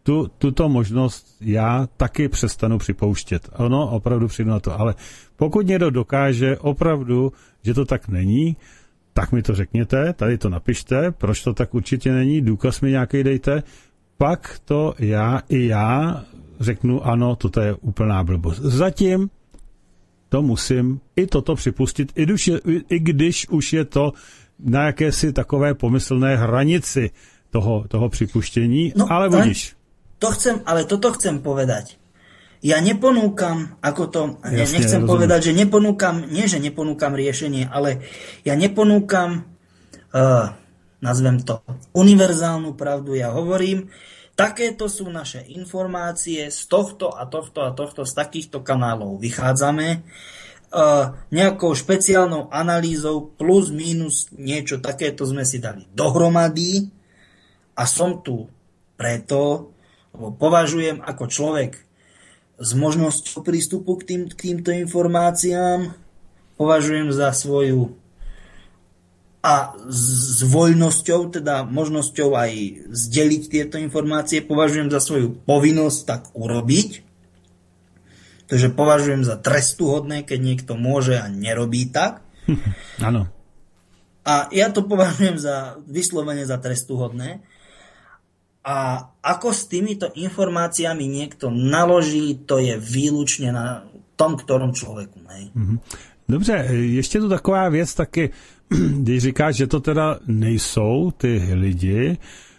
S2: tuto možnost já taky přestanu připouštět. Ono, opravdu přijdu na to. Ale pokud někdo dokáže opravdu, že to tak není, tak mi to řekněte, tady to napište, proč to tak určitě není, důkaz mi nějaký dejte, pak to já řeknu, ano, toto je úplná blbost. Zatím to musím i toto připustit, i když už je to na jakési takové pomyslné hranici toho připuštění,
S3: no,
S2: ale budíš.
S3: Toto chcem povedať. Ja neponúkam,
S2: Jasne,
S3: nechcem
S2: rozumiem.
S3: povedať, že neponúkam riešenie, ale ja neponúkam, nazvem to, univerzálnu pravdu. Ja hovorím, takéto sú naše informácie z tohto a tohto, z takýchto kanálov vychádzame. Nejakou špeciálnou analýzou plus, minus, niečo takéto sme si dali dohromady a som tu preto, lebo považujem ako človek s možnosťou prístupu k týmto informáciám, považujem za svoju a s voľnosťou, teda možnosťou aj zdeliť tieto informácie, považujem za svoju povinnosť tak urobiť. Takže považujem za trestuhodné, keď niekto môže a nerobí tak.
S2: Áno.
S3: A ja to považujem za vyslovene za trestuhodné. A ako s týmito informáciami niekto naloží, to je výlučne na tom, ktorom človeku. Ne?
S2: Dobře, ještě tu taková věc taky, když říkáš, že to teda nejsou ty lidi,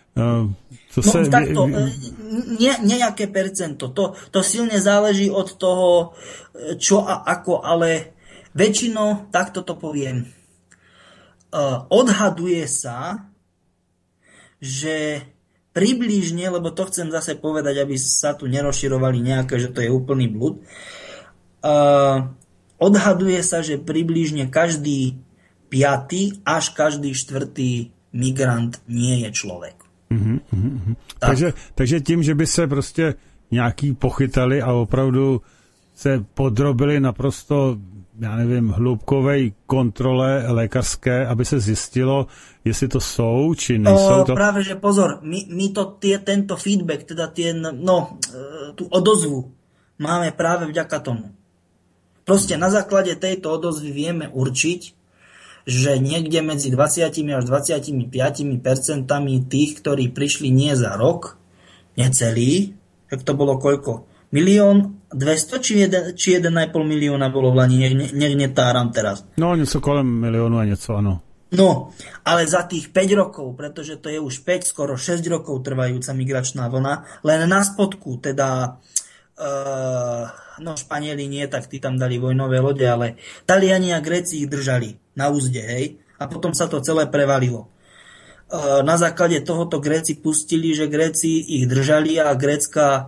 S3: nejaké percento. To silne záleží od toho, čo a ako, ale väčšinou, takto to poviem, odhaduje sa, že približne, lebo to chcem zase povedať, aby sa tu nerozširovali nejaké, že to je úplný blud. Odhaduje sa, že približne každý 5. až každý 4. migrant nie je človek.
S2: Takže tím, že by se prostě nějaký pochytali a opravdu se podrobili naprosto, já nevím, hloubkové kontrole lékařské, aby se zjistilo, jestli to jsou, či nejsou to.
S3: Práve, že pozor, my tento feedback, teda tú odozvu máme práve vďaka tomu. Proste na základe tejto odozvy vieme určiť, že niekde medzi 20 až 25% tých, ktorí prišli nie za rok, necelý, tak to bolo koľko? 1 200 000 či 1,5 milióna bolo v Lani, nech netáram teraz.
S2: No, něco kolem miliónu a něco, ano.
S3: No, ale za tých 5 rokov, pretože to je už 5, skoro 6 rokov trvajúca migračná vlna, len na spodku, teda Španieli nie, tak tí tam dali vojnové lode, ale Taliani a Gréci ich držali na úzde, hej, a potom sa to celé prevalilo. Na základe tohoto Gréci pustili, že Gréci ich držali a grécka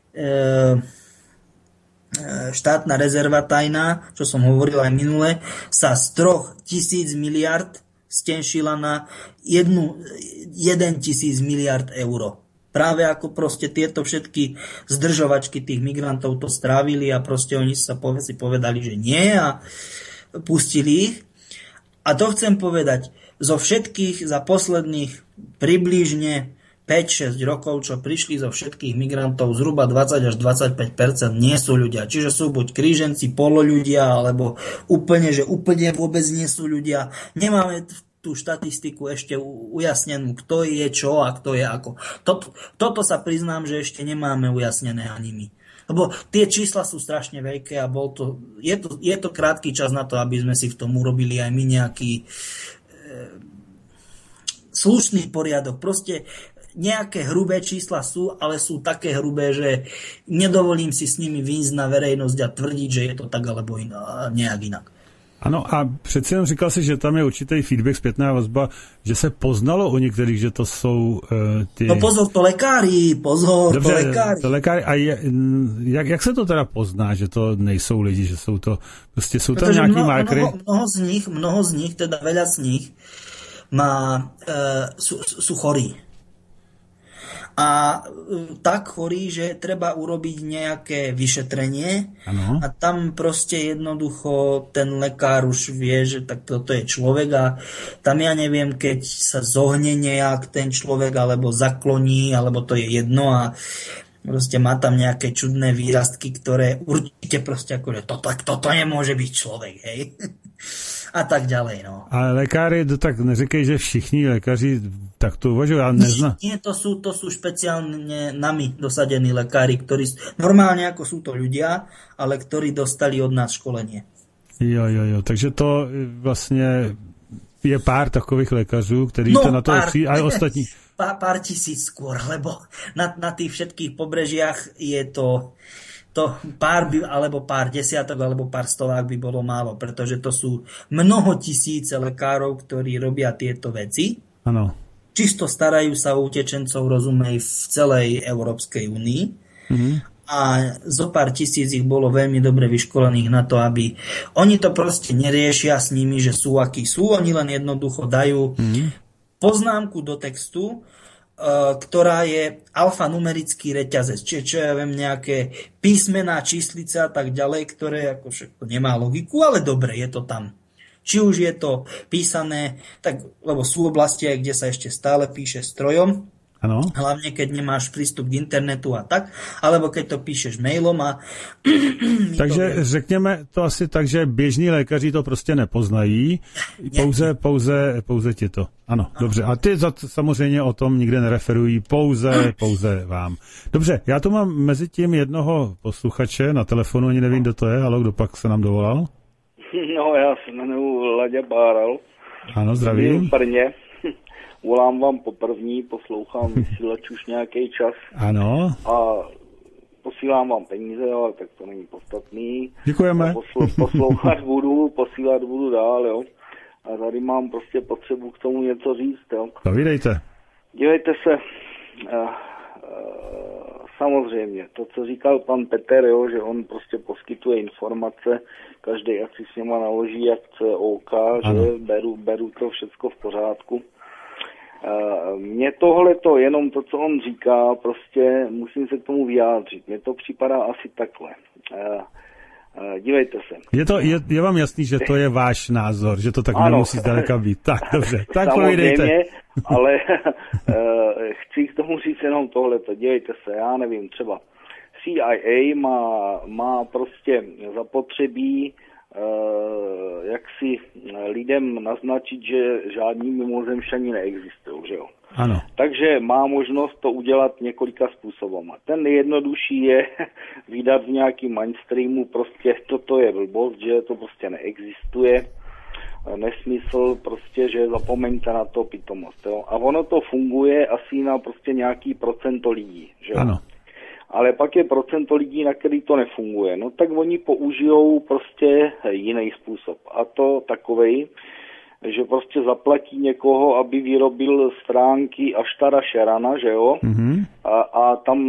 S3: štátna rezerva tajná, čo som hovoril aj minule, sa z 3 000 miliard stenšila na 1 000 miliard eur. Práve ako proste tieto všetky zdržovačky tých migrantov to strávili a proste oni si povedali, že nie a pustili ich. A to chcem povedať, zo všetkých za posledných približne 5-6 rokov, čo prišli zo všetkých migrantov, zhruba 20 až 25% nie sú ľudia. Čiže sú buď kríženci, poloľudia, alebo úplne vôbec nie sú ľudia. Nemáme tú štatistiku ešte ujasnenú, kto je čo a kto je ako. Toto sa priznám, že ešte nemáme ujasnené ani my. Lebo tie čísla sú strašne veľké a je to krátky čas na to, aby sme si v tom urobili aj my nejaký slušný poriadok. Proste nejaké hrubé čísla sú, ale sú také hrubé, že nedovolím si s nimi výjsť na verejnosť a tvrdiť, že je to tak alebo nejak inak.
S2: Ano, a přeci jenom říkal si, že tam je určitý feedback, zpětná vazba, že se poznalo u některých, že to jsou ty...
S3: No pozor, to lekári, Dobře,
S2: to lekári. A jak se to teda pozná, že to nejsou lidi, že jsou to, prostě jsou tam nějaký markery?
S3: Mnoho z nich, teda veľa z nich sú chorí. a tak chorý, že treba urobiť nejaké vyšetrenie.
S2: Ano.
S3: A tam proste jednoducho ten lekár už vie, že tak toto je človek a tam ja neviem, keď sa zohne nejak ten človek alebo zakloní, alebo to je jedno a proste má tam nejaké čudné výrastky, ktoré určite proste akože toto nemôže byť človek, hej. A tak ďalej, no.
S2: Ale lékaři, tak neříkej, že všichni lékaři tak to uvažujú, ale neznám.
S3: Nie, to sú špeciálne nami dosadení lekári, ktorí normálne ako sú to ľudia, ale ktorí dostali od nás školenie.
S2: Jo, takže to vlastně je pár takových lékařů, kteří to na to přijde, ale ostatní.
S3: Pár tisíc skôr, lebo na tých všetkých pobrežiach je to pár alebo pár desiatok alebo pár stovák by bolo málo, pretože to sú mnoho tisíce lekárov, ktorí robia tieto veci.
S2: Ano.
S3: Čisto starajú sa o utečencov, rozumej, v celej Európskej únii.
S2: Mhm.
S3: A zo pár tisíc ich bolo veľmi dobre vyškolených na to, aby oni to proste neriešia s nimi, že sú akí sú, oni len jednoducho dajú poznámku do textu, ktorá je alfanumerický reťazec, čiže čo ja viem, nejaké písmená, číslice a tak ďalej, ktoré ako všetko nemá logiku, ale dobre, je to tam. Či už je to písané, tak, lebo sú oblasti, kde sa ešte stále píše strojom,
S2: ano.
S3: Hlavne keď nemáš prístup k internetu a tak, alebo keď to píšeš mailom a...
S2: Takže řekněme to asi tak, že běžní lékaři to prostě nepoznají, pouze ti to. Ano, dobře. A ty samozřejmě o tom nikde nereferují, pouze vám. Dobře, já tu mám mezi tím jednoho posluchače na telefonu, ani nevím, kdo to je, ale kdo pak se nám dovolal?
S6: No, já se jmenuji Laďa Báral.
S2: Ano, zdravím.
S6: Volám vám poprvní, poslouchám vysílač už nějaký čas.
S2: Ano.
S6: A posílám vám peníze, ale tak to není podstatný.
S2: Děkujeme.
S6: Posílat budu dál, jo. A tady mám prostě potřebu k tomu něco říct, jo.
S2: Povídejte.
S6: Dívejte se, samozřejmě, to, co říkal pan Petr, jo, že on prostě poskytuje informace, každý ať si s něma naloží, jak chce, OK, že beru to všecko v pořádku. Mně tohleto, jenom to, co on říká, prostě musím se k tomu vyjádřit. Mně to připadá asi takhle. Dívejte se.
S2: Je vám jasný, že to je váš názor, že to tak nemusí zdaleka být. Tak, dobře, tak povídejte.
S6: Ale chci k tomu říct jenom tohleto. Dívejte se, já nevím, třeba CIA má prostě zapotřebí jak si lidem naznačit, že žádní mimozemšťani neexistují, že jo.
S2: Ano.
S6: Takže má možnost to udělat několika způsobama. Ten nejjednodušší je vydat v nějakým mainstreamu prostě toto je blbost, že to prostě neexistuje, nesmysl prostě, že zapomeňte na to pitomost, jo. A ono to funguje asi na prostě nějaký procento lidí, že jo.
S2: Ano.
S6: Ale pak je procento lidí, na který to nefunguje. No tak oni použijou prostě jiný způsob. A to takovej, že prostě zaplatí někoho, aby vyrobil stránky Aštara Šerana, že jo? Mm-hmm. A tam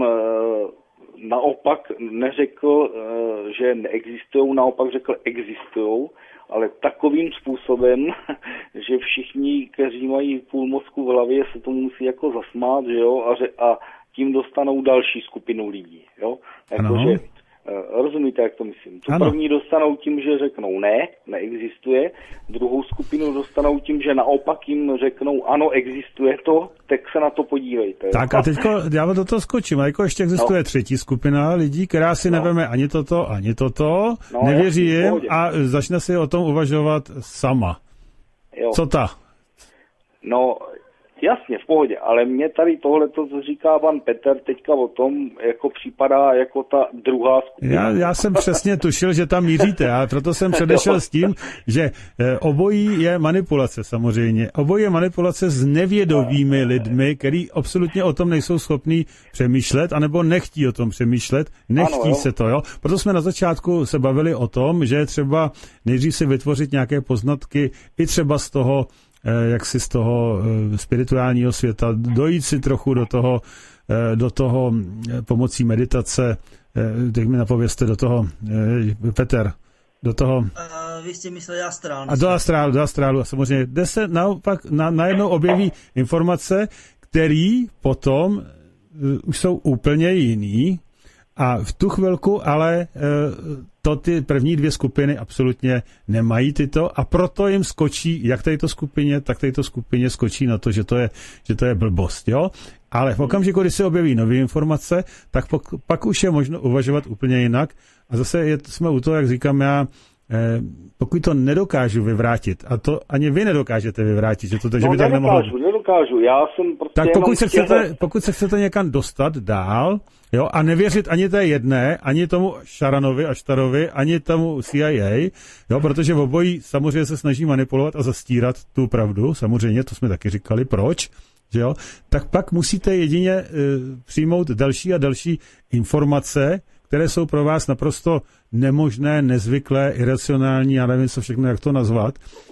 S6: naopak neřekl, že neexistujou, naopak řekl existujou, ale takovým způsobem, že všichni, kteří mají půl mozku v hlavě, se to musí jako zasmát, že jo? A tím dostanou další skupinu lidí, jo? Jakože, rozumíte, jak to myslím? Tu první dostanou tím, že řeknou ne, neexistuje, druhou skupinu dostanou tím, že naopak jim řeknou ano, existuje to, tak se na to podívejte.
S2: Tak a teďko já do toho skočím, a jako ještě existuje třetí skupina lidí, která si neveme ani toto, nevěří jim a začne si o tom uvažovat sama.
S6: Jo.
S2: Co ta?
S6: No, jasně, v pohodě, ale mě tady tohleto, co říká pan Petr teďka o tom, jako připadá jako ta druhá skupina.
S2: Já jsem přesně tušil, že tam míříte, a proto jsem předešel s tím, že obojí je manipulace samozřejmě. Obojí je manipulace s nevědomými lidmi, který absolutně o tom nejsou schopní přemýšlet, anebo nechtí o tom přemýšlet, nechtí se to, jo. Proto jsme na začátku se bavili o tom, že třeba nejdřív si vytvořit nějaké poznatky i třeba z toho, jak si z toho spirituálního světa, dojít si trochu do toho pomocí meditace, teď mi napovězte do toho, Petr, do toho...
S3: Vy jste mysleli astrální.
S2: A do astrálu. A samozřejmě, kde se naopak najednou objeví informace, který potom už jsou úplně jiný a v tu chvilku ale to ty první dvě skupiny absolutně nemají tyto a proto jim skočí, jak této skupině, tak této skupině skočí na to, že to je blbost, jo? Ale v okamžiku, kdy se objeví nové informace, tak pak už je možno uvažovat úplně jinak a zase jsme u toho, jak říkám já, pokud to nedokážu vyvrátit, a to ani vy nedokážete vyvrátit, že to že by tak nemohlo.
S6: Nedokážu, já jsem prostě...
S2: Tak pokud se chcete někam dostat dál, jo, a nevěřit ani té jedné, ani tomu Sharanovi, Ashtarovi, ani tomu CIA, jo, protože v obojí samozřejmě se snaží manipulovat a zastírat tu pravdu, samozřejmě, to jsme taky říkali, proč, že jo, tak pak musíte jedině přijmout další a další informace, které jsou pro vás naprosto nemožné, nezvyklé, iracionální, já nevím, co všechno, jak to nazvat,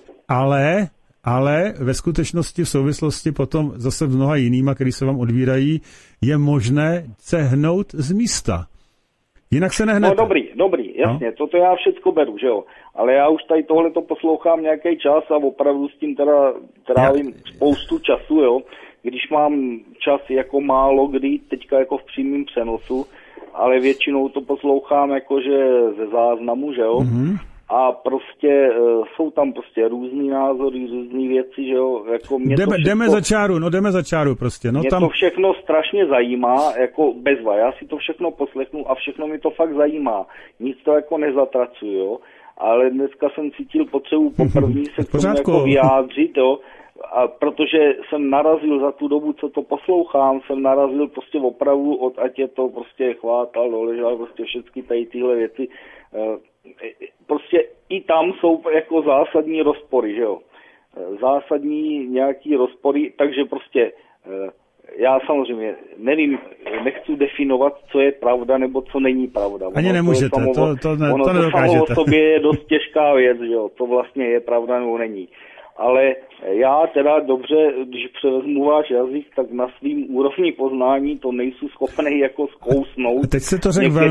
S2: ale ve skutečnosti v souvislosti potom zase v mnoha jinýma, který se vám odvírají, je možné se hnout z místa. Jinak se nehnete.
S6: No dobrý, jasně, toto já všecko beru, že jo. Ale já už tady tohleto poslouchám nějaký čas a opravdu s tím teda trávím spoustu času, jo. Když mám čas jako málo kdy, teďka jako v přímém přenosu, ale většinou to poslouchám jakože ze záznamu, že jo. Mm-hmm. A prostě jsou tam prostě různý názory, různý věci, že jo. Jako
S2: jdeme za čáru prostě. No,
S6: mě
S2: tam...
S6: to všechno strašně zajímá, jako bezva. Já si to všechno poslechnu a všechno mi to fakt zajímá. Nic to jako nezatracuju, jo. Ale dneska jsem cítil potřebu poprvé se k tomu jako vyjádřit, jo. A protože jsem narazil za tu dobu, co to poslouchám, jsem narazil prostě opravdu ať je to prostě chvátal, doležal, prostě všechny tady tyhle věci. Prostě i tam jsou jako zásadní rozpory, že jo. Zásadní nějaký rozpory, takže prostě já samozřejmě nevím, nechci definovat, co je pravda nebo co není pravda.
S2: Ani nemůžete, to nedokážete.
S6: Samo o sobě je dost těžká věc, že jo, to vlastně je pravda nebo není. Ale já teda dobře, když převezmu váš jazyk, tak na svým úrovni poznání to nejsou schopný jako zkousnout.
S2: Teď jste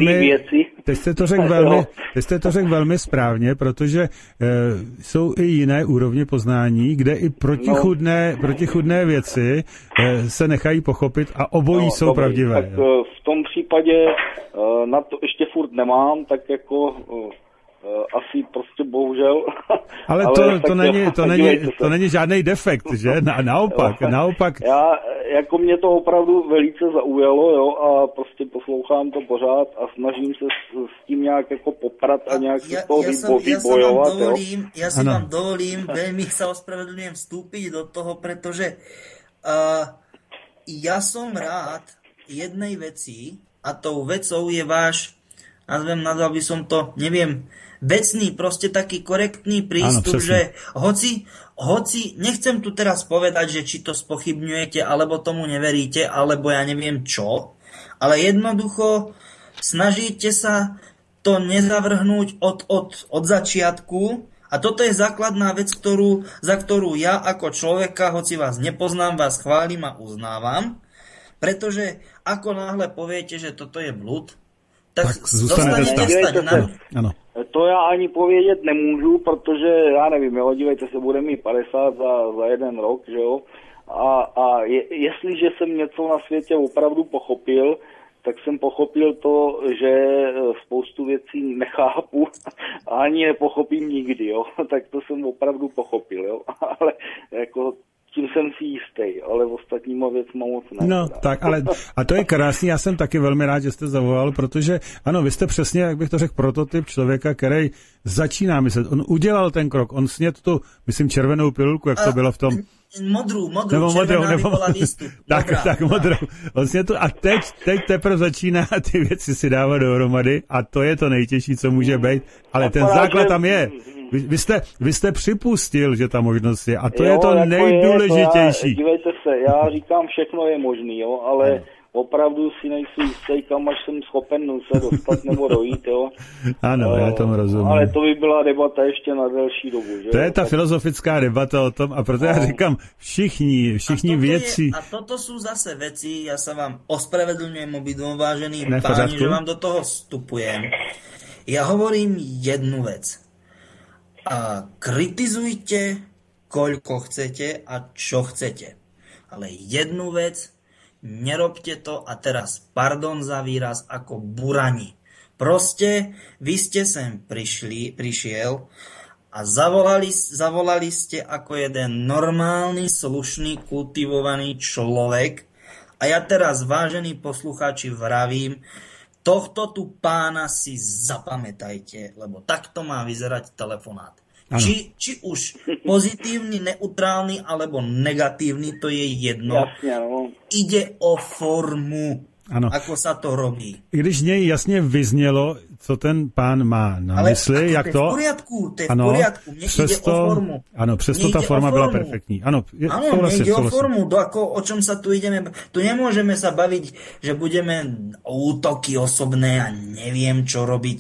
S2: to řekl velmi správně, protože jsou i jiné úrovně poznání, kde i protichůdné věci se nechají pochopit a obojí jsou pravdivé.
S6: Tak v tom případě na to ještě furt nemám, tak jako... asi prostě bohužel.
S2: Ale to není žádný defekt, že? Naopak.
S6: Jako mě to opravdu velice zaujalo, jo, a prostě poslouchám to pořád a snažím se s tím nějak jako poprat a nějak se toho vybojovat.
S3: Ja si vám dovolím, veľmi sa ospravedlňujem vstúpiť do toho, pretože ja som rád jednej veci a tou vecou je váš, nazval by som to, neviem, vecný, proste taký korektný prístup, že hoci nechcem tu teraz povedať, že či to spochybňujete, alebo tomu neveríte, alebo ja neviem čo, ale jednoducho snažíte sa to nezavrhnúť od začiatku a toto je základná vec, za ktorú ja ako človeka, hoci vás nepoznám, vás chválim a uznávam, pretože ako náhle poviete, že toto je blud, tak zostanete stať na...
S2: Ano.
S6: To já ani povědět nemůžu, protože já nevím, jo, dívejte se, bude mi 50 za jeden rok, že jo, a jestliže jsem něco na světě opravdu pochopil, tak jsem pochopil to, že spoustu věcí nechápu a ani nepochopím nikdy, jo, tak to jsem opravdu pochopil, jo, ale jako... tím jsem si jistý, ale ostatníma věcma moc ne.
S2: No, tak, ale a to je krásný, já jsem taky velmi rád, že jste zavolal, protože ano, vy jste přesně, jak bych to řekl, prototyp člověka, který začíná myslet. On udělal ten krok, on sněd tu, myslím, červenou pilulku, jak to bylo v tom...
S3: Modrou, červená by bola výstup.
S2: Tak modrou. On sněd tu a teď teprve začíná ty věci si dávat dohromady a to je to nejtěžší, co může být, ale ten základ tam je. Vy jste připustil, že ta možnost je a to je to nejdůležitější.
S6: Dívejte se, já říkám, všechno je možný, jo, ale opravdu si nejsou jistý, kam až jsem schopen se dostat nebo dojít, jo.
S2: Ano, já tomu rozumím.
S6: Ale to by byla debata ještě na delší dobu, že?
S2: To je ta filozofická debata o tom a proto já říkám, všichni věci.
S3: A toto sú zase veci, ja sa vám ospravedlňujem obidvom vážení páni, že vám do toho vstupujem. Ja hovorím jednu vec. A kritizujte, koľko chcete a čo chcete. Ale jednu vec nerobte to a teraz pardon za výraz ako burani. Proste vy ste sem prišiel a zavolali ste ako jeden normálny, slušný, kultivovaný človek a ja teraz, vážení poslucháči, vravím, tohto tu pána si zapamätajte, lebo takto má vyzerať telefonát. Či už pozitívny, neutrálny alebo negatívny, to je jedno.
S6: Jasne, no.
S3: Ide o formu,
S2: ano.
S3: Ako sa to robí.
S2: I když z něj jasně vyznělo, co ten pán má na mysli, jak to...
S3: To je v poriadku, mne ide o formu.
S2: Ano, přesto ta forma byla perfektní. Ano,
S3: mne ide o formu, o čom sa tu ideme... Tu nemôžeme sa baviť, že budeme útoky osobné a neviem, čo robiť.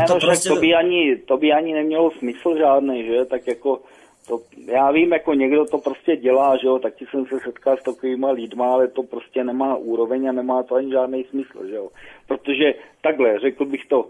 S6: To by ani nemělo smysl žádný, že? Tak jako... já vím, jako někdo to prostě dělá, že jo, taky jsem se setkal s takovýma lidma, ale to prostě nemá úroveň a nemá to ani žádný smysl, že jo. Protože takhle, řekl bych to,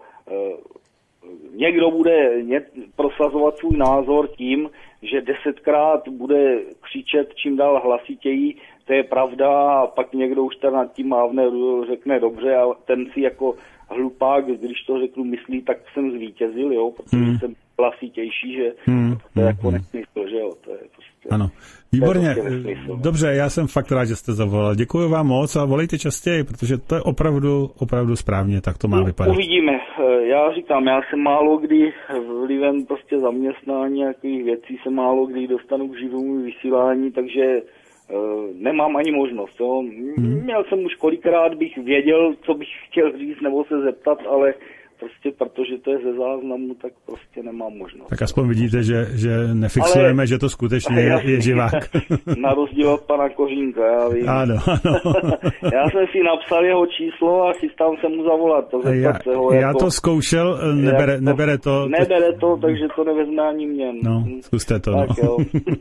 S6: někdo bude prosazovat svůj názor tím, že 10krát bude křičet čím dál hlasitěji, to je pravda, a pak někdo už tady nad tím mávne, řekne dobře a ten si jako hlupák, když to řeknu, myslí, tak jsem zvítězil, jo, protože jsem hlasitější, že to je jako nesmysl, že jo, to je prostě...
S2: Ano, výborně, dobře, já jsem fakt rád, že jste zavolal. Děkuji vám moc a volejte častěji, protože to je opravdu správně, tak to má vypadat.
S6: Uvidíme, já říkám, já jsem málo kdy vlivem prostě zaměstnání nějakých věcí se málo kdy dostanu k živému vysílání, takže nemám ani možnost. Jo. Měl jsem už kolikrát, bych věděl, co bych chtěl říct nebo se zeptat, ale prostě protože to je ze záznamu, tak prostě nemám možnost.
S2: Tak aspoň vidíte, že nefixujeme, že to skutečně je živák.
S6: Na rozdíl od pana Kořínka, já vím.
S2: Ano.
S6: Já jsem si napsal jeho číslo a chystám se mu zavolat.
S2: Já to zkoušel, nebere to.
S6: Nebere to, takže to nevezme ani mě.
S2: No, zkuste to.
S6: Tak jo.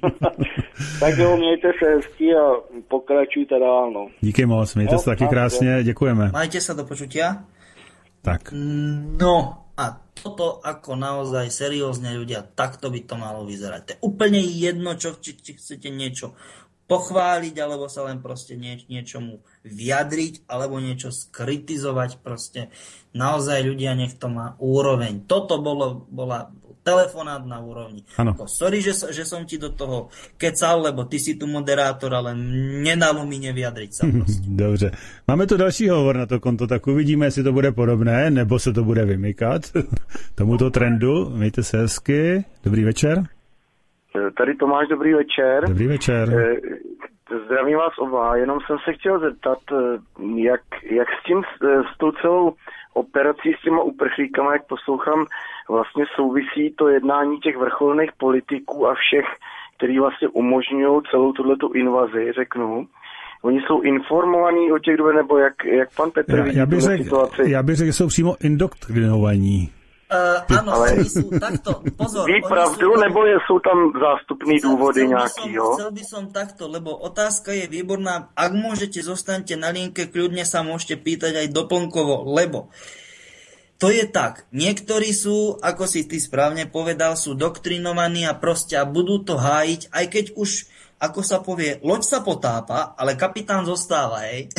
S6: Tak jo, mějte se hezky a pokračujte dál. No.
S2: Díky moc, mějte se taky krásně, děkujeme.
S3: Majte sa do počutia.
S2: Tak.
S3: No a toto ako naozaj seriózne ľudia, takto by to malo vyzerať. To je úplne jedno, či chcete niečo pochváliť, alebo sa len proste niečomu vyjadriť, alebo niečo skritizovať. Proste naozaj ľudia, nech to má úroveň. Toto bola telefonát na úrovni. Sorry, že som ti do toho kecal, lebo ty si tu moderátor, ale nedalo mi nevyjadriť sa proste.
S2: Dobře. Máme tu další hovor na to konto, tak uvidíme, jestli to bude podobné, nebo se to bude vymykat tomuto trendu. Mějte se hezky. Dobrý večer.
S7: Tady Tomáš, dobrý večer.
S2: Dobrý večer.
S7: Zdravím vás oba. Jenom jsem se chtěl zeptat, jak s tou celou operací s těma uprchlíkama, jak poslouchám, vlastně souvisí to jednání těch vrcholných politiků a všech, kteří vlastně umožňují celou tuhletu invazi, řeknu. Oni jsou informovaní o těch dvou, nebo jak pan Petr vidí tuhle situaci?
S2: Já bych řekl, že jsou přímo indoktrinovaní.
S3: Áno, oni sú takto, pozor.
S7: Ví pravdu, nebo sú tam zástupný důvody nejakýho?
S3: Chcel by som takto, lebo otázka je výborná. Ak môžete, zostaňte na linke, kľudne sa môžete pýtať aj doplnkovo, lebo to je tak. Niektorí sú, ako si ty správne povedal, sú doktrinovaní a proste budú to hájiť, aj keď už, ako sa povie, loď sa potápa, ale kapitán zostáva, hej.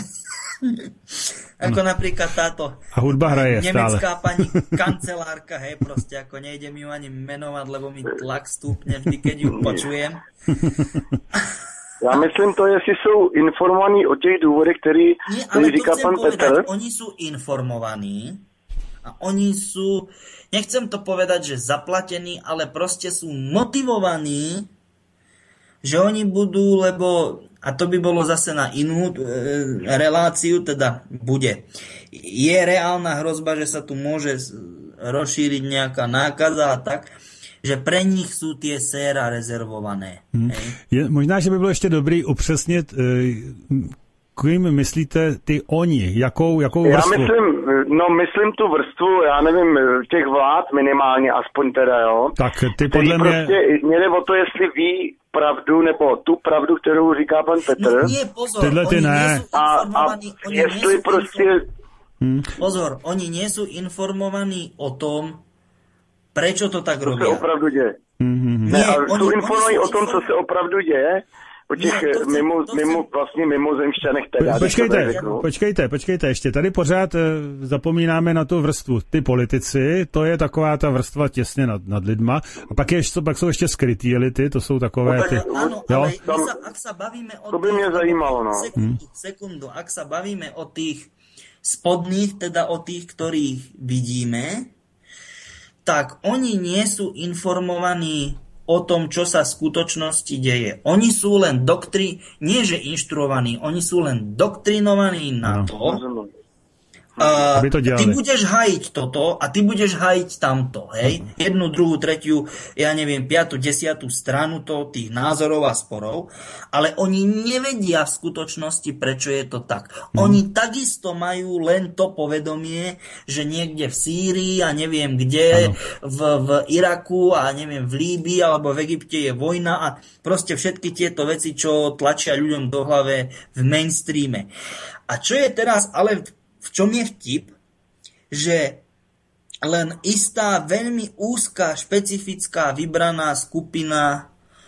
S3: Ako napríklad táto
S2: a hudba hraje
S3: nemecká
S2: stále.
S3: pani kancelárka, hej, proste ako nejdem ju ani menovať, lebo mi tlak stúpne vždy, keď ju počujem.
S7: Já myslím to, jestli jsou informovaní o těch důvodech, který říká pan Petr.
S3: Oni sú informovaní a oni sú, nechcem to povedať, že zaplatení, ale proste sú motivovaní, že oni budú, lebo a to by bolo zase na inú reláciu, teda bude. Je reálna hrozba, že sa tu môže rozšíriť nejaká nákaza a tak, že pre nich sú tie séra rezervované.
S2: Možná, že by bylo ještě dobrý upřesnit, kým myslíte ty oni, jakou vrstvu?
S7: Já myslím tu vrstvu, já nevím, těch vlád minimálně, aspoň teda, jo.
S2: Tak ty podle mě...
S7: Prostě mě o to, jestli ví pravdu, nebo tu pravdu, kterou říká pan Petr.
S3: No nie, pozor,
S2: tyhle ty
S3: oni
S2: ne.
S3: nie sú informovaní,
S7: jestli prostě...
S3: Pozor, oni nie sú informovaní o tom, prečo to tak robia.
S7: Co se opravdu děje. Ne, ale jsou informovaní o tom, co se opravdu děje, o těch vlastně mimozemšťanech teda.
S2: Počkejte, ještě tady pořád zapomínáme na tu vrstvu. Ty politici, to je taková ta vrstva těsně nad lidma. A pak jsou ještě skrytý elity, to jsou takové ty...
S3: Áno, ale ak sa bavíme o
S7: to by mě zajímalo, no.
S3: Sekundu, ak sa bavíme o tých spodných, teda o tých, ktorých vidíme, tak oni nie sú informovaní o tom, čo sa v skutočnosti deje. Oni sú len nie že inštruovaní, oni sú len doktrinovaní na to, ty budeš hajiť toto a ty budeš hajiť tamto, hej? Jednu, druhú, tretiu, ja neviem, 5., 10. stranu tých názorov a sporov, ale oni nevedia v skutočnosti, prečo je to tak. Oni takisto majú len to povedomie, že niekde v Sýrii a neviem kde, v Iraku a neviem v Líbii alebo v Egypte je vojna a proste všetky tieto veci, čo tlačia ľuďom do hlave v mainstreame. A čo je teraz, ale v čom je vtip, že len istá veľmi úzka, špecifická, vybraná skupina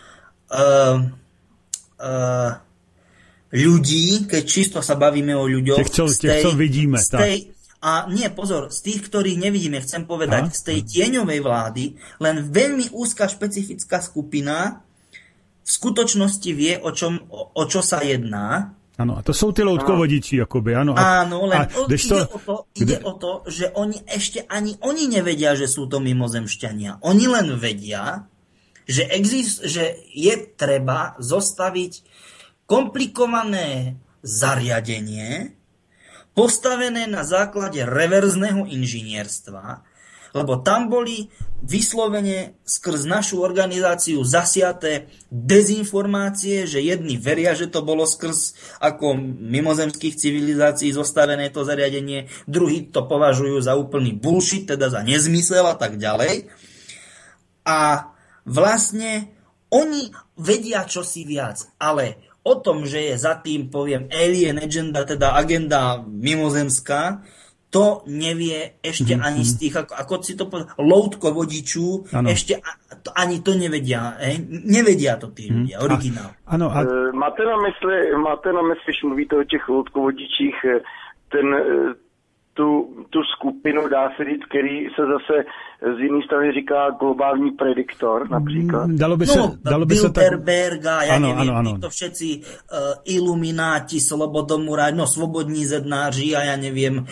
S3: ľudí, keď čisto sa bavíme o ľuďoch,
S2: čo vidíme,
S3: a nie, pozor, z tých, ktorých nevidíme, chcem povedať, z tej tieňovej vlády, len veľmi úzka, špecifická skupina v skutočnosti vie, o čo sa jedná.
S2: Ano, a to jsou ty loutkovodiči, jakoby, ano.
S3: Áno, len ide o to, že oni ešte ani oni nevedia, že sú to mimozemšťania. Oni len vedia, že je treba zostaviť komplikované zariadenie, postavené na základe reverzného inžinierstva, lebo tam boli vyslovene skrz našu organizáciu zasiaté dezinformácie, že jedni veria, že to bolo skrz ako mimozemských civilizácií zostavené to zariadenie, druhí to považujú za úplný bullshit, teda za nezmysel a tak ďalej. A vlastne oni vedia čosi viac, ale o tom, že je za tým, poviem, alien agenda, teda agenda mimozemská, to nevie ešte ani z tých, ako si to povedal, loutkovodičů, ešte ani to nevedia. Nevedia to tí ľudia, originál.
S7: Máte na mysli, když mluvíte o těch loutkovodičích, tu skupinu, dá se říct, který se zase z jiné strany říká globální prediktor, například.
S3: Bilderberga, ja neviem, títo všetci ilumináti, slobodní zednáři a ja neviem,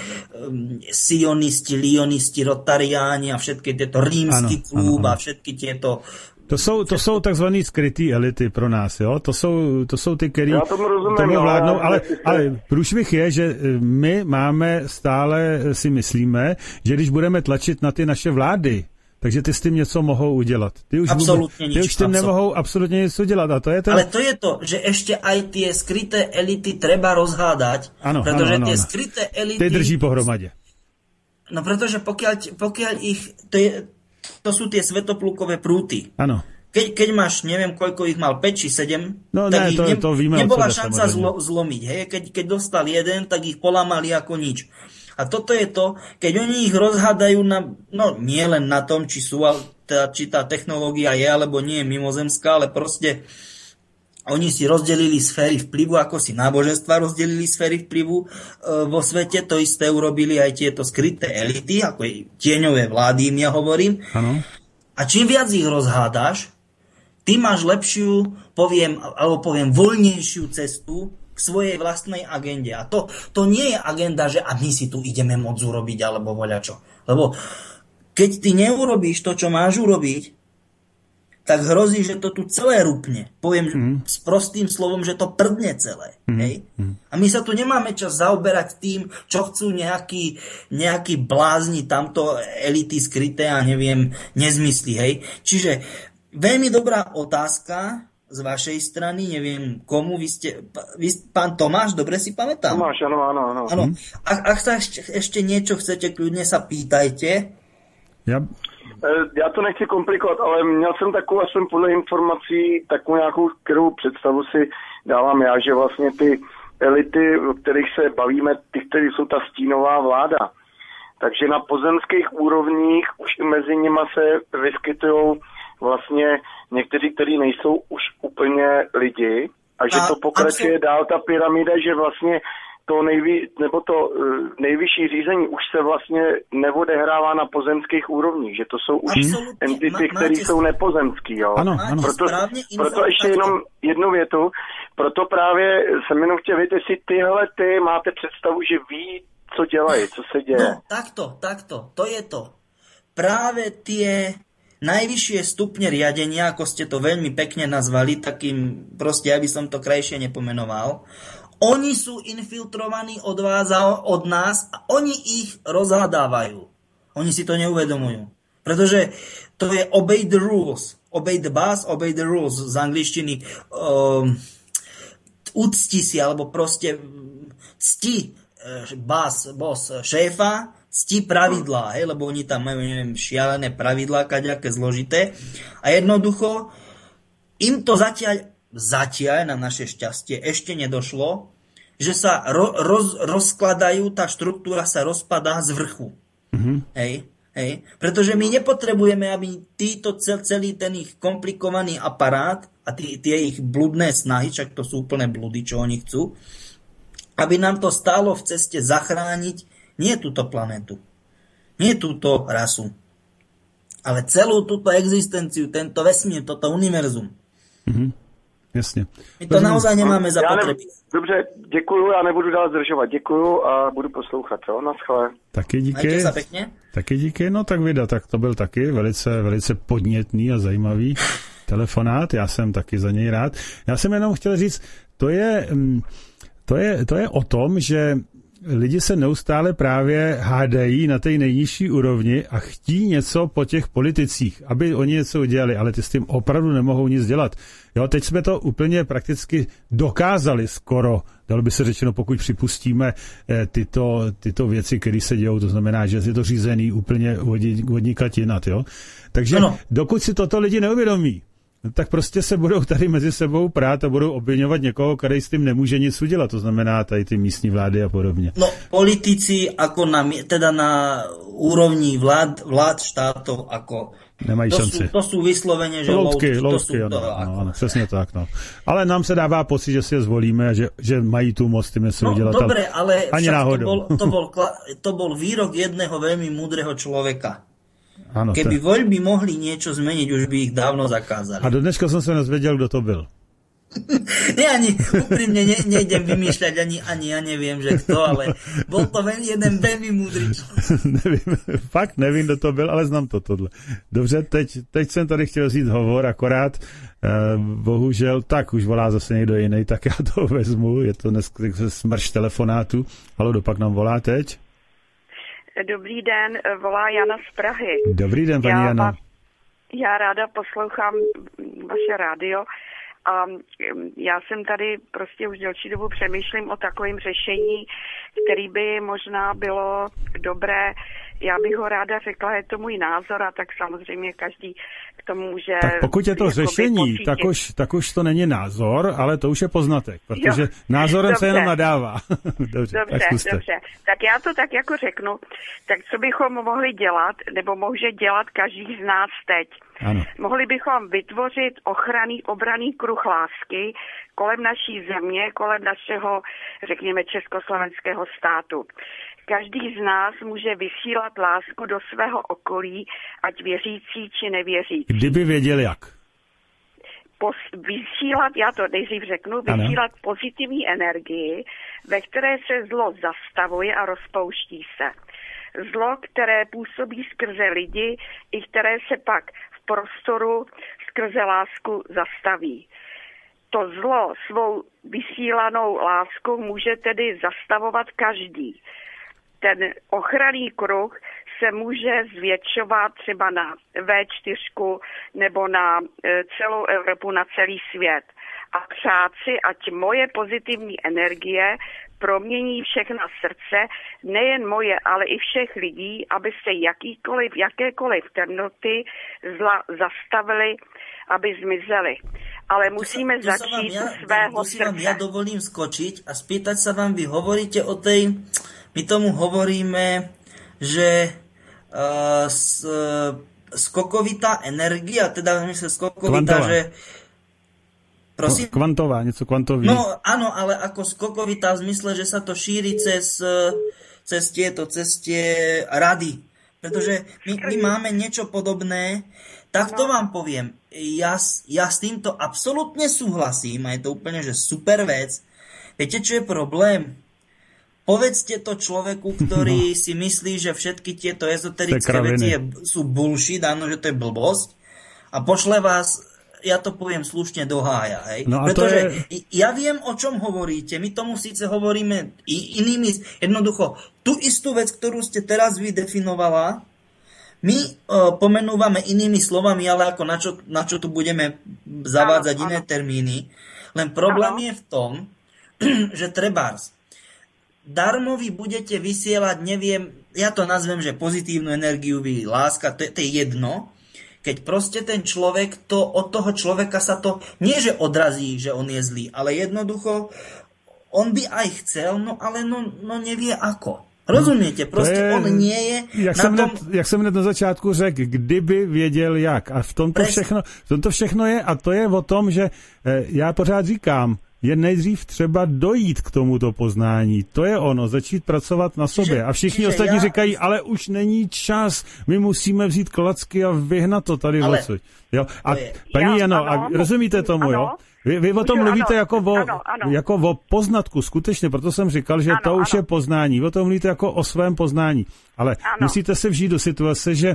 S3: sionisti, lionisti, rotariáni a všetky tieto rímsky klub a všetky tieto.
S2: To jsou takzvaný skrytý elity pro nás, jo? To jsou ty, který tomu vládnou, ale průšvih je, že my stále si myslíme, že když budeme tlačit na ty naše vlády, takže ty s tím něco mohou udělat. Ty už s tím nemohou absolutně nic udělat. A to je
S3: Ale to je to, že ešte aj tie skryté elity treba rozhádať, pretože tie skryté elity...
S2: Ty drží pohromadě.
S3: No pretože pokiaľ ich... To sú tie svetoplukové prúty.
S2: Áno.
S3: Keď máš, neviem, koľko ich mal, 5 či 7, tak ich nebola šanca zlomiť. Hej? Keď dostal jeden, tak ich polamali ako nič. A toto je to, keď oni ich rozhádajú nie len na tom, či tá technológia je alebo nie je mimozemská, ale proste oni si rozdelili sféry vplyvu, ako si náboženstva rozdelili sféry vplyvu vo svete. To isté urobili aj tieto skryté elity, ako tieňové vlády, ja hovorím.
S2: Ano.
S3: A čím viac ich rozhádaš, ty máš lepšiu, poviem voľnejšiu cestu k svojej vlastnej agende. A to nie je agenda, že a my si tu ideme môcť urobiť, alebo voľačo. Lebo keď ty neurobíš to, čo máš urobiť, tak hrozí, že to tu celé rupne. Poviem s prostým slovom, že to prdne celé. Hej? A my sa tu nemáme čas zaoberať tým, čo chcú nejakí blázni tamto elity skryté a neviem, nezmysly. Hej? Čiže veľmi dobrá otázka z vašej strany, neviem komu, vy pán Tomáš, dobre si pamätám?
S7: Tomáš, áno.
S3: Ak sa ešte niečo chcete, kľudne sa pýtajte.
S7: Já to nechci komplikovat, ale měl jsem takovou, aspoň podle informací, takovou nějakou, kterou představu si dávám já, že vlastně ty elity, o kterých se bavíme, ty, které jsou ta stínová vláda. Takže na pozemských úrovních už mezi nima se vyskytují vlastně někteří, kteří nejsou už úplně lidi, a že to pokračuje dál, ta pyramida, že vlastně to nejvyšší řízení už se vlastně neodehrává na pozemských úrovních, že to jsou už entity, které jsou nepozemský. Jo?
S2: Ano.
S7: Proto ještě jenom jednu větu, proto právě jsem jenom chtěl vědět, jestli ty máte představu, že ví, co dělají, co se děje.
S3: No, takto, to je to. Práve tie najvyššie stupne riadenia, ako ste to veľmi pekne nazvali, takým proste, aby som to krajšie nepomenoval, oni sú infiltrovaní od vás a od nás a oni ich rozhadávajú. Oni si to neuvedomujú. Pretože to je obey the rules. Obey the boss, obey the rules. Z angličtiny ucti si, alebo proste cti boss šéfa, cti pravidlá, lebo oni tam majú, neviem, šialené pravidlá, kaďaké zložité. A jednoducho im to zatiaľ na naše šťastie ešte nedošlo, že sa rozkladajú, tá štruktúra sa rozpadá z vrchu. Mm-hmm. Hej. Pretože my nepotrebujeme, aby celý ten ich komplikovaný aparát a tie ich bludné snahy, čak to sú úplné bludy, čo oni chcú, aby nám to stálo v ceste zachrániť nie túto planetu, nie túto rasu, ale celú túto existenciu, tento vesmír, toto univerzum.
S2: Mm-hmm. Jasně.
S3: My to naozaj nemáme zapotřebí.
S7: Dobře, děkuju, já nebudu dál zdržovat. Děkuju a budu poslouchat, jo? Naschle.
S2: Taky díky.
S3: Majte sa pekne.
S2: Taky díky, no tak vida, tak to byl taky velice podnětný a zajímavý telefonát, já jsem taky za něj rád. Já jsem jenom chtěl říct, to je o tom, že lidi se neustále právě hádají na té nejnižší úrovni a chtí něco po těch politicích, aby oni něco udělali, ale ty s tím opravdu nemohou nic dělat. Jo, teď jsme to úplně prakticky dokázali skoro, dalo by se řečeno, pokud připustíme tyto věci, které se dějou, to znamená, že je to řízený úplně odnikat jinat, jo. Takže dokud si toto lidi neuvědomí, tak prostě se budou tady mezi sebou prát a budou obviňovat někoho, který s tím nemůže nic udělat. To znamená tady ty místní vlády a podobně.
S3: No, politici ako na úrovni vlád štátov ako
S2: nemají šanci.
S3: To sú vyslovene, že
S2: loutky, ano, přesně tak. No. Ale nám se dává pocit, že si je zvolíme a že mají tu moc tím něco udělat.
S3: Dobre, ale
S2: ani náhodou.
S3: To bol výrok jedného veľmi múdreho človeka.
S2: Ano,
S3: keby voľby mohli niečo zmeniť, už by ich dávno zakázali.
S2: A do dneška som sa nezvedel, kto to byl.
S3: Úprimne nejdem vymýšľať, ani ja neviem, že kto, ale bol to jeden veľmi múdry človek.
S2: Nevím, kdo to byl, ale znám to tohle. Dobře, teď jsem tady chtěl říct hovor, akorát bohužel, tak už volá zase někdo jiný, tak já to vezmu, je to dnes smrš telefonátu. Haló, kdo pak nám volá teď?
S8: Dobrý den, volá Jana z Prahy.
S2: Dobrý den, paní Jana.
S8: Já ráda poslouchám vaše rádio a já jsem tady prostě už delší dobu přemýšlím o takovém řešení, který by možná bylo dobré. Já bych ho ráda řekla, je to můj názor a tak samozřejmě každý k tomu může...
S2: Tak pokud je to řešení, tak už to není názor, ale to už je poznatek, protože názorem se jenom nadává. Dobře.
S8: Tak já to tak jako řeknu, tak co bychom mohli dělat, nebo může dělat každý z nás teď?
S2: Ano.
S8: Mohli bychom vytvořit obranný kruh lásky kolem naší země, kolem našeho, řekněme, československého státu. Každý z nás může vysílat lásku do svého okolí, ať věřící či nevěřící.
S2: Kdyby věděl jak?
S8: Vysílat, já to nejdřív řeknu, vysílat pozitivní energii, ve které se zlo zastavuje a rozpouští se. Zlo, které působí skrze lidi, i které se pak v prostoru skrze lásku zastaví. To zlo svou vysílanou láskou může tedy zastavovat každý. Ten ochranný kruh se může zvětšovat třeba na V4 nebo na celou Evropu, na celý svět. A přát si, ať moje pozitivní energie promění všechna srdce, nejen moje, ale i všech lidí, aby se jakékoliv temnoty zla zastavily, aby zmizely. Ale musíme začít u svého srdce.
S3: Ja dovolím skočiť a spýtať sa vám, vy hovoríte o tej... My tomu hovoríme, že skokovitá energia, teda myslím skokovitá, že Prosím?
S2: Kvantová, něco kvantový.
S3: No áno, ale ako skokovitá v zmysle, že sa to šíri cez tie rady. Pretože my máme niečo podobné. Tak to vám poviem. Ja s týmto absolútne súhlasím a je to úplne že super vec. Viete, čo je problém? Povedzte to človeku, ktorý si myslí, že všetky tieto ezoterické veci sú bullshit, áno, že to je blbosť a pošle vás, ja to poviem slušne, do hája. Hej? No pretože ja viem, o čom hovoríte. My tomu síce hovoríme inými, jednoducho, tú istú vec, ktorú ste teraz vydefinovala, my pomenúvame inými slovami, ale ako na čo tu budeme zavádzať iné termíny. Len problém je v tom, že trebárs darmo vy budete vysielať, neviem, ja to nazvem, že pozitívnu energiu, láska, to je jedno, keď proste ten človek, od toho človeka sa to, nie že odrazí, že on je zlý, ale jednoducho, on by aj chcel, no ale nevie ako. Rozumiete? Prostě on nie je
S2: jak jsem hned na začátku řekl, kdyby věděl jak. A v tomto všechno je, a to je o tom, že já pořád říkám, je nejdřív třeba dojít k tomuto poznání. To je ono, začít pracovat na sobě. A všichni ostatní říkají, ale už není čas, my musíme vzít klacky a vyhnat to tady odsud. Jo? A paní Jano, a rozumíte tomu, jo? Vy o tom mluvíte jako o poznatku, skutečně, proto jsem říkal, že to už je poznání. Vy o tom mluvíte jako o svém poznání. Ale musíte se vžít do situace, že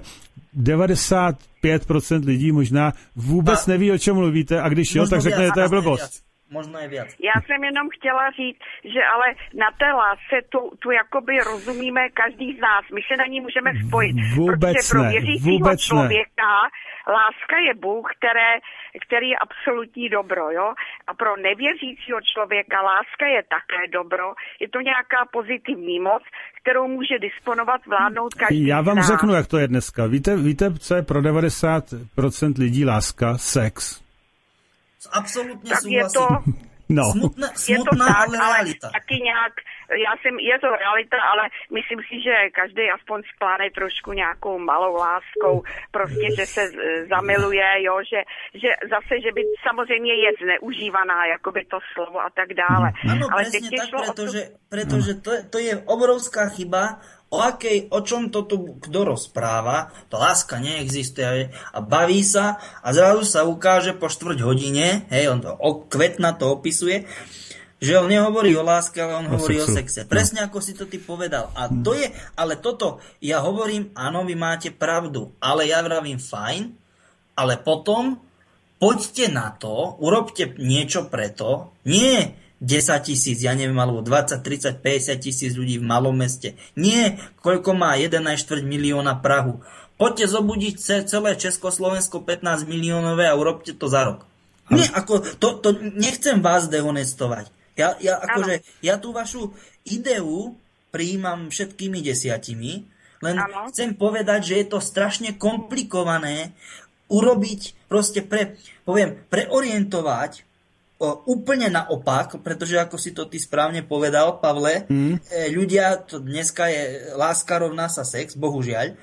S2: 95% lidí možná vůbec neví, o čem mluvíte, a když jo, tak řekne, že to je blbost.
S3: Možno je viac.
S8: Já jsem jenom chtěla říct, že ale na té lásce tu jakoby rozumíme každý z nás. My se na ní můžeme spojit. Protože pro věřícího člověka láska je Bůh, který je absolutní dobro, jo? A pro nevěřícího člověka láska je také dobro. Je to nějaká pozitivní moc, kterou může disponovat, vládnout každý z nás.
S2: Já vám řeknu, jak to je dneska. Víte, co je pro 90% lidí láska? Sex.
S3: Absolutně
S8: tak
S3: souhlasím. Smutná, ale realita.
S8: Taky nějak, je to realita, ale myslím si, že každý aspoň spláne trošku nějakou malou láskou, prostě, že se zamiluje, jo, že zase, že by samozřejmě je zneužívaná, jakoby to slovo a tak dále.
S3: Ano, ale presne tak, pretože to je obrovská chyba, o čom to tu kto rozpráva, to láska neexistuje a baví sa a zrazu sa ukáže po 4 hodine, hej, on to Kvetna to opisuje, že on nehovorí o láske, ale on hovorí o sexe. Presne ako si to ty povedal. A to je, ale toto, ja hovorím, áno, vy máte pravdu, ale ja vravím fajn, ale potom poďte na to, urobte niečo preto, nie 10 000, ja neviem, alebo 20, 30, 50 tisíc ľudí v malom meste. Nie, koľko má 1,4 milióna Prahu. Poďte zobudiť celé Československo 15 miliónové a urobte to za rok. Nie, ako, to nechcem vás dehonestovať. Ja tú vašu ideu prijímam všetkými 10, len chcem povedať, že je to strašne komplikované urobiť, proste preorientovať úplne naopak, pretože ako si to ty správne povedal, Pavle, ľudia, to dneska je láska rovná sa sex, bohužiaľ,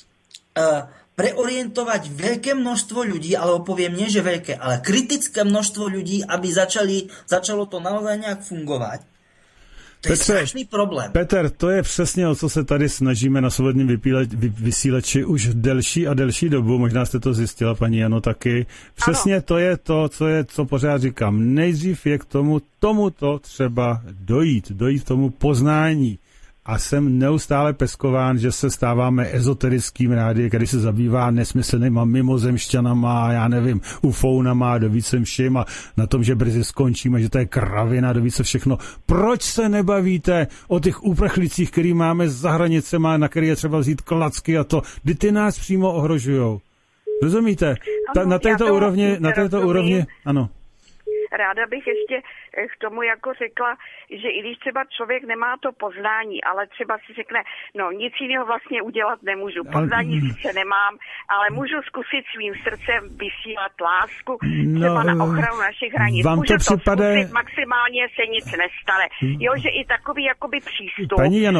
S3: preorientovať veľké množstvo ľudí, alebo poviem nie, že veľké, ale kritické množstvo ľudí, aby začalo to naozaj nejak fungovať. To je strašný problém.
S2: Petr, to je přesně, o co se tady snažíme na svobodným vysílači už delší a delší dobu. Možná jste to zjistila, paní Jano, taky. Přesně to je to, co pořád říkám. Nejdřív je k tomuto třeba dojít k tomu poznání. A jsem neustále peskován, že se stáváme ezoterickým rádiem, který se zabývá nesmyslnýma mimozemšťanama, já nevím, ufounama a dovíce všim a na tom, že brzy skončíme, že to je kravina, dovíce všechno. Proč se nebavíte o těch uprchlicích, který máme za hranicema, na který je třeba vzít klacky a to, kdy ty nás přímo ohrožujou? Rozumíte? Na této úrovni, ano.
S8: Ráda bych ještě k tomu jako řekla, že i když třeba člověk nemá to poznání, ale třeba si řekne, no nic jiného vlastně udělat nemůžu, poznání sice nemám, ale můžu zkusit svým srdcem vysílat lásku třeba na ochranu našich hranic. Můžu to zkusit, maximálně se nic nestane. Jo, že i takový jakoby přístup.
S2: Paní Jano,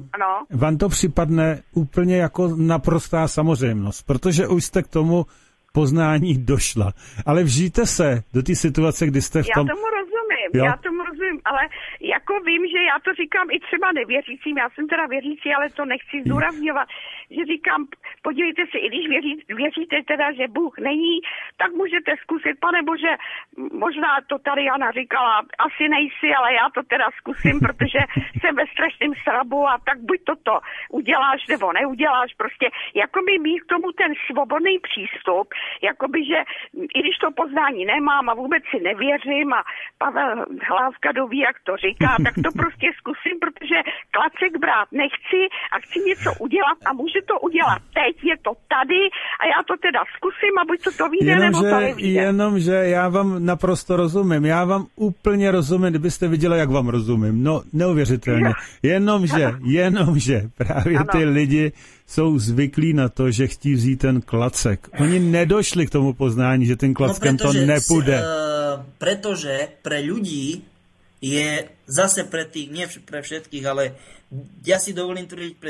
S2: vám to připadne úplně jako naprostá samozřejmost, protože už jste k tomu poznání došla. Ale vžijte se do té situace, kdy jste v tom...
S8: Já tomu rozumím, ale jako vím, že já to říkám i třeba nevěřícím, já jsem teda věřící, ale to nechci zdůrazňovat, že říkám, podívejte se, i když věříte teda, že Bůh není, tak můžete zkusit, Pane Bože, možná to tady Jana říkala, asi nejsi, ale já to teda zkusím, protože jsem ve strašném srabu a tak buď to uděláš nebo neuděláš, prostě jakoby mít k tomu ten svobodný přístup, jakoby, že i když to poznání nemám a vůbec si nevěřím a Pavel Hlávka doví, jak to říká, tak to prostě zkusím, protože klacek brát nechci a chci něco udělat a můžu to udělat teď, je to tady a já to teda zkusím a buď to vyjde, nebo to nevyjde.
S2: Jenomže já vám naprosto rozumím, já vám úplně rozumím, kdybyste viděla, jak vám rozumím, no neuvěřitelně, jenomže právě ty lidi jsou zvyklí na to, že chtí vzít ten klacek. Oni nedošli k tomu poznání, že ten klackem to nepůjde.
S3: Pretože pre ľudí je zase pre tých, nie pre všetkých, ale ja si dovolím tvrdiť pre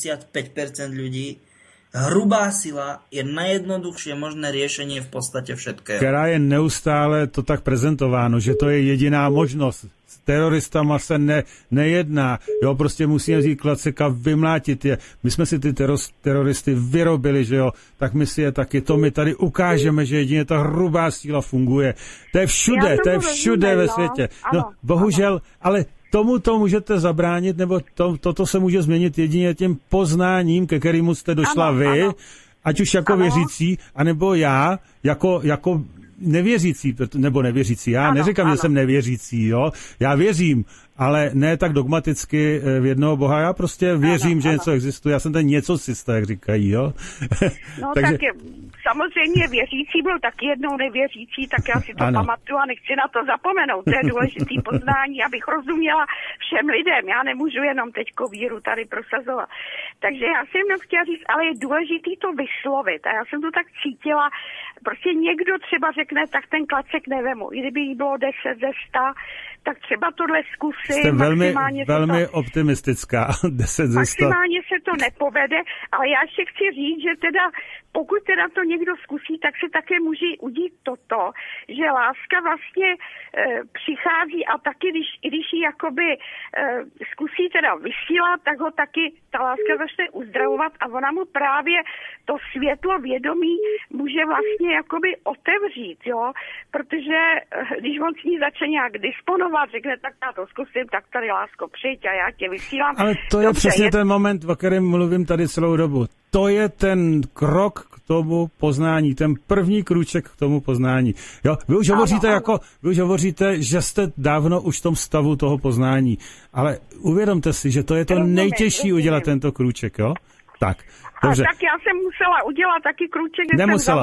S3: 95% ľudí, hrubá sila je najjednoduchšie možné riešenie v podstate všetkého.
S2: Která je neustále to tak prezentováno, že to je jediná možnost. S teroristama se nejedná. Jo, prostě musíme vzít klacek a vymlátit je. My jsme si ty teroristy vyrobili, že jo, tak my si je taky. To my tady ukážeme, že jedině ta hrubá síla funguje. To je všude ve světě. No, bohužel, ale tomuto můžete zabránit, nebo toto se může změnit jedině tím poznáním, ke kterému jste došla vy, ať už jako věřící, anebo já, jako nevěřící, nebo nevěřící. Já neříkám, že jsem nevěřící, jo. Já věřím, ale ne tak dogmaticky v jednoho Boha. Já prostě věřím, že něco existuje. Já jsem ten něcocista, jak říkají, jo.
S8: No takže... tak samozřejmě věřící byl taky jednou nevěřící, tak já si to pamatuju a nechci na to zapomenout. To je důležitý poznání, abych rozuměla všem lidem. Já nemůžu jenom teďko víru tady prosazovat. Takže já jsem jenom chtěla říct, ale je důležitý to vyslovit. A já jsem to tak cítila. Prostě někdo třeba řekne, tak ten klacek nevemu. Kdyby jí bylo 10 ze 100, tak třeba tohle zkusím.
S2: Jste velmi optimistická. 10 ze 100.
S8: Maximálně se to nepovede, ale já ještě chci říct, že teda pokud teda to někdo zkusí, tak se také může udít toto, že láska vlastně přichází a taky, když ji jakoby zkusí teda vysílat, tak ho taky ta láska začne uzdravovat a ona mu právě to světlo vědomí může vlastně jakoby otevřít, jo, protože když on s ní začne nějak disponovat, řekne, tak já to zkusím, tak tady lásko přijď a já tě vysílám.
S2: Ale to je přesně ten moment, o kterém mluvím tady celou dobu. To je ten krok k tomu poznání, ten první krůček k tomu poznání. Jo, vy už hovoříte, že jste dávno už v tom stavu toho poznání, ale uvědomte si, že to je to nejtěžší udělat tento krůček, jo? Tak. Dobře.
S8: Tak já jsem musela udělat taky krůček, že
S2: Nemusela.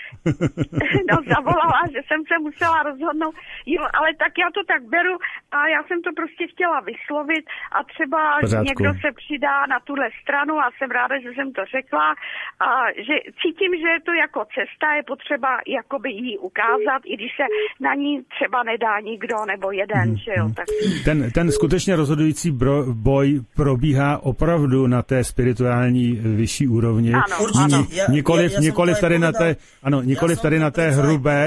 S8: jsem zavolala, že jsem se musela rozhodnout, jo, ale tak já to tak beru a já jsem to prostě chtěla vyslovit a třeba někdo se přidá na tuhle stranu a jsem ráda, že jsem to řekla a že cítím, že je to jako cesta, je potřeba jakoby jí ukázat, i když se na ní třeba nedá nikdo nebo jeden, že jo. Tak...
S2: Ten skutečně rozhodující boj probíhá opravdu na té spirituální vyšší úrovni.
S3: Určitě.
S2: Nikoliv tady na té hrubé,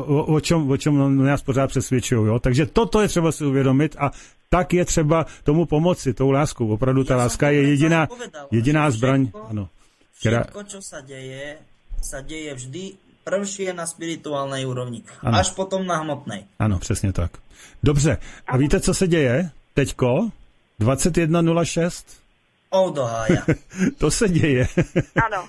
S2: o čem nás pořád přesvědčují. Jo? Takže toto je třeba si uvědomit a tak je třeba tomu pomoci, tou láskou. Opravdu ta láska je jediná zbraň.
S3: Všetko, čo sa deje vždy prvšie na spirituálnej úrovni. Až potom na hmotnej.
S2: Ano, přesně tak. Dobře. A víte, co se děje teďko? 21:06? To se děje.
S8: Ano.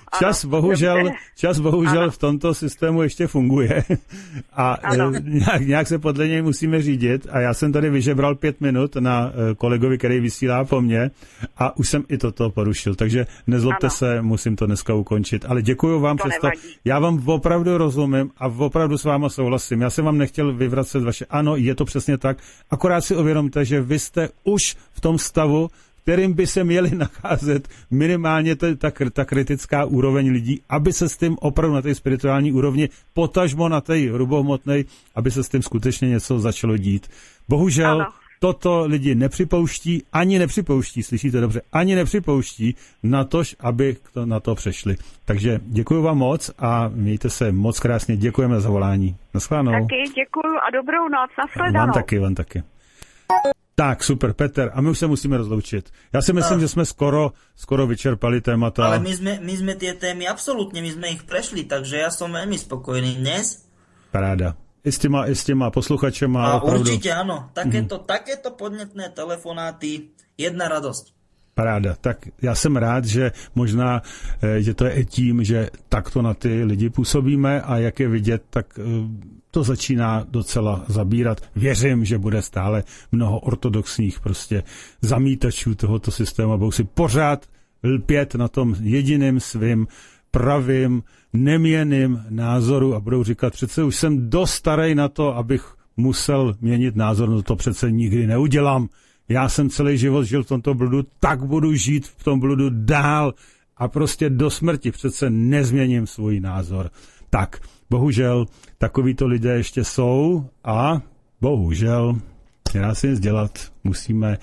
S2: Čas bohužel v tomto systému ještě funguje a nějak se podle něj musíme řídit a já jsem tady vyžebral 5 minut na kolegovi, který vysílá po mně a už jsem i toto porušil, takže nezlobte se, musím to dneska ukončit, ale děkuju vám přesto. Já vám opravdu rozumím a opravdu s váma souhlasím. Já jsem vám nechtěl vyvracet vaše, ano, je to přesně tak, akorát si uvědomte, že vy jste už v tom stavu, kterým by se měli nacházet minimálně ta kritická úroveň lidí, aby se s tím opravdu na té spirituální úrovni, potažmo na té hrubohmotnej, aby se s tím skutečně něco začalo dít. toto lidi nepřipouští, slyšíte dobře, ani nepřipouští natož, aby na to přešli. Takže děkuji vám moc a mějte se moc krásně, děkujeme za volání. Naschledanou.
S8: Taky děkuji a dobrou noc, nashledanou.
S2: Vám taky. Tak, super, Petr, a my už se musíme rozloučit. Já si myslím, že jsme skoro vyčerpali témata.
S3: Ale my sme tie témy absolútne, my sme ich prešli, takže ja som veľmi spokojný dnes.
S2: Paráda. I s těma posluchačema.
S3: A opravdu. Určite áno, takéto podnetné telefonáty, jedna radosť.
S2: Paráda. Tak já jsem rád, že možná, že to je i tím, že takto na ty lidi působíme a jak je vidět, tak to začíná docela zabírat. Věřím, že bude stále mnoho ortodoxních prostě zamítačů tohoto systému a budou si pořád lpět na tom jediným svým pravým, neměnným názoru a budou říkat, přece už jsem dost starý na to, abych musel měnit názor, no to přece nikdy neudělám. Já jsem celý život žil v tomto bludu, tak budu žít v tom bludu dál a prostě do smrti přece nezměním svůj názor. Tak, bohužel, takovýto lidé ještě jsou a bohužel, nedá se nic dělat, musíme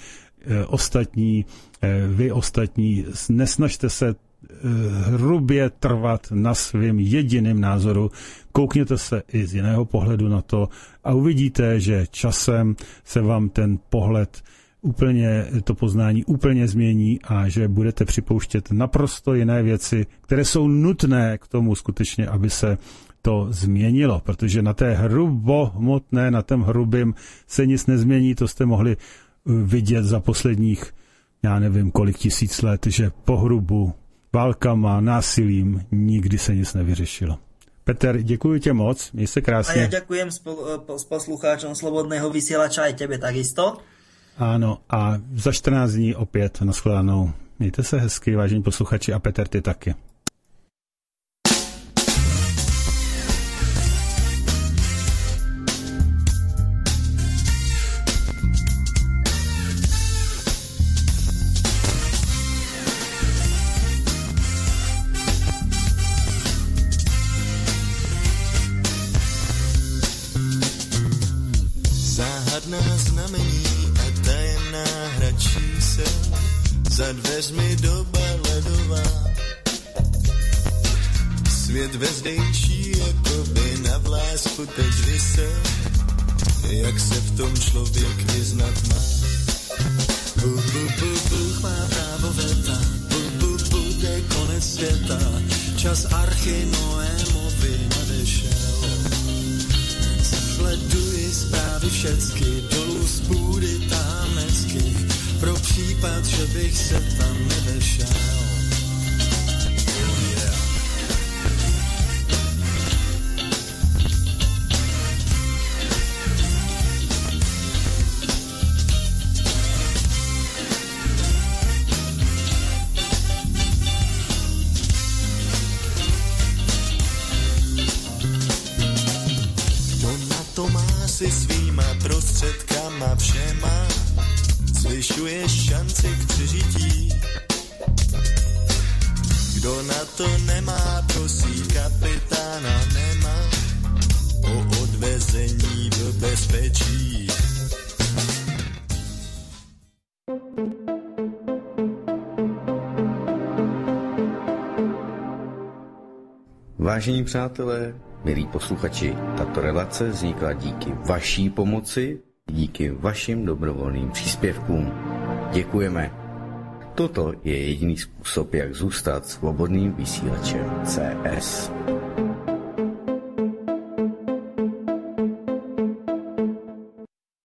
S2: vy ostatní, nesnažte se hrubě trvat na svém jediném názoru, koukněte se i z jiného pohledu na to a uvidíte, že časem se vám ten pohled to poznání úplně změní a že budete připouštět naprosto jiné věci, které jsou nutné k tomu skutečně, aby se to změnilo, protože na té hrubohmotné, na tom hrubým se nic nezmění, to jste mohli vidět za posledních, já nevím kolik tisíc let, že po hrubu, válkama, násilím nikdy se nic nevyřešilo. Peter, děkuji tě moc, měj se krásně.
S3: A ja ďakujem poslucháčom Slobodného vysielača aj tebe takisto.
S2: Ano, a za 14 dní opět nashledanou. Mějte se hezky, vážení posluchači, a Petr, ty taky.
S9: Za dveřmi doba ledová, svět vezdejší, jakoby na vlásku teď vysel, jak se v tom člověk vyznat má. Bůh má právo veta, bude konec světa, čas archy Noémovi nadešel. Sleduji zprávy všecky, dolů z půdy tahám hezky, pro případ, že bych se tam nevešel. Kdo na to má si svýma prostředkama všema, zvyšuje šanci k přežití. Kdo na to nemá, prosí kapitána, nemá o odvezení do bezpečí.
S10: Vážení přátelé, milí posluchači, tato relace vznikla díky vaší pomoci, díky vašim dobrovolným příspěvkům. Děkujeme. Toto je jediný způsob, jak zůstat svobodným vysílačem CS.